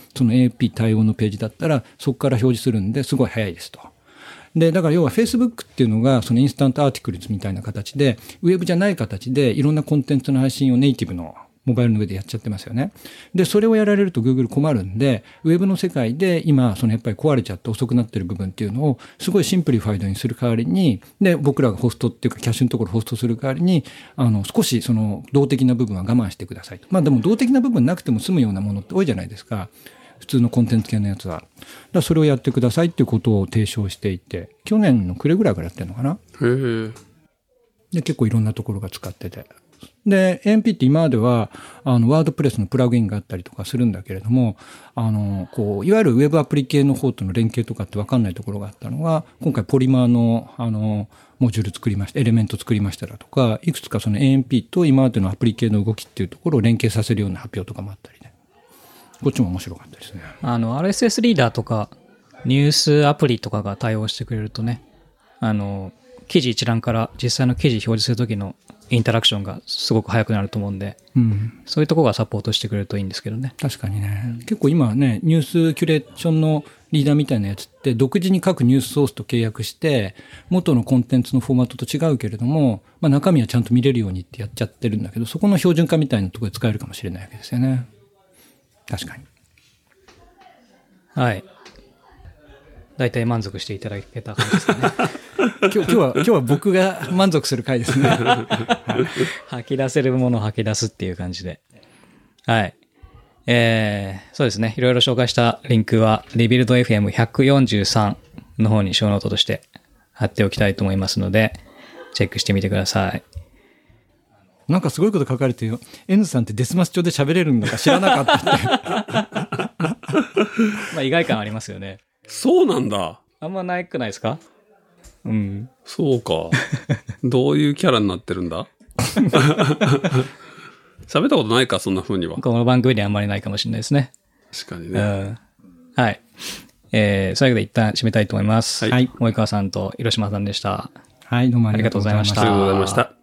その エーピー 対応のページだったらそこから表示するんですごい早いですと。で、だから要は Facebook っていうのがそのインスタントアーティクルズみたいな形でウェブじゃない形でいろんなコンテンツの配信をネイティブのモバイルの上でやっちゃってますよね。で、それをやられると Google 困るんで、ウェブの世界で今、そのやっぱり壊れちゃって遅くなってる部分っていうのをすごいシンプリファイドにする代わりに、で、僕らがホストっていうかキャッシュのところホストする代わりに、あの、少しその動的な部分は我慢してくださいと。まあでも動的な部分なくても済むようなものって多いじゃないですか。普通のコンテンツ系のやつは。だからそれをやってくださいっていうことを提唱していて、去年の暮れぐらいからやってるのかな。 へー。 で、結構いろんなところが使ってて。で、エーエムピー って今までは、あの、ワードプレスのプラグインがあったりとかするんだけれども、あの、こう、いわゆるウェブアプリ系の方との連携とかって分かんないところがあったのが、今回ポリマーの、あの、モジュール作りました、エレメント作りましただとか、いくつかその エーエムピー と今までのアプリ系の動きっていうところを連携させるような発表とかもあったりね。こっちも面白かったですね。 あの、アールエスエス リーダーとか、ニュースアプリとかが対応してくれるとね、あの、記事一覧から実際の記事表示するときのインタラクションがすごく早くなると思うんで、うん、そういうところがサポートしてくれるといいんですけどね。 確かにね。結構今ね、ニュースキュレーションのリーダーみたいなやつって独自に各ニュースソースと契約して、元のコンテンツのフォーマットと違うけれども、まあ中身はちゃんと見れるようにってやっちゃってるんだけど、そこの標準化みたいなところで使えるかもしれないわけですよね。確かに。 はい。大体満足していただけた感じですかね。 今日、今日は、今日は僕が満足する回ですね。 吐き出せるものを吐き出すっていう感じで。はい。えー、そうですね。いろいろ紹介したリンクは、リビルド エフエムひゃくよんじゅうさん の方にショーノートとして貼っておきたいと思いますので、チェックしてみてください。 なんかすごいこと書かれてるよ。N さんってデスマス調で喋れるのか知らなかったって。 まあ意外感ありますよね。 そうなんだ。 あんまないくないですか？うん。 そうか。どういうキャラになってるんだ？喋ったことないか、そんな風には。 この番組にはあんまりないかもしれないですね。 確かにね。 うん、はい。えー、最後で一旦締めたいと思います。 はい。 及川さんと広島さんでした。 はい、どうもありがとうございました。 ありがとうございました。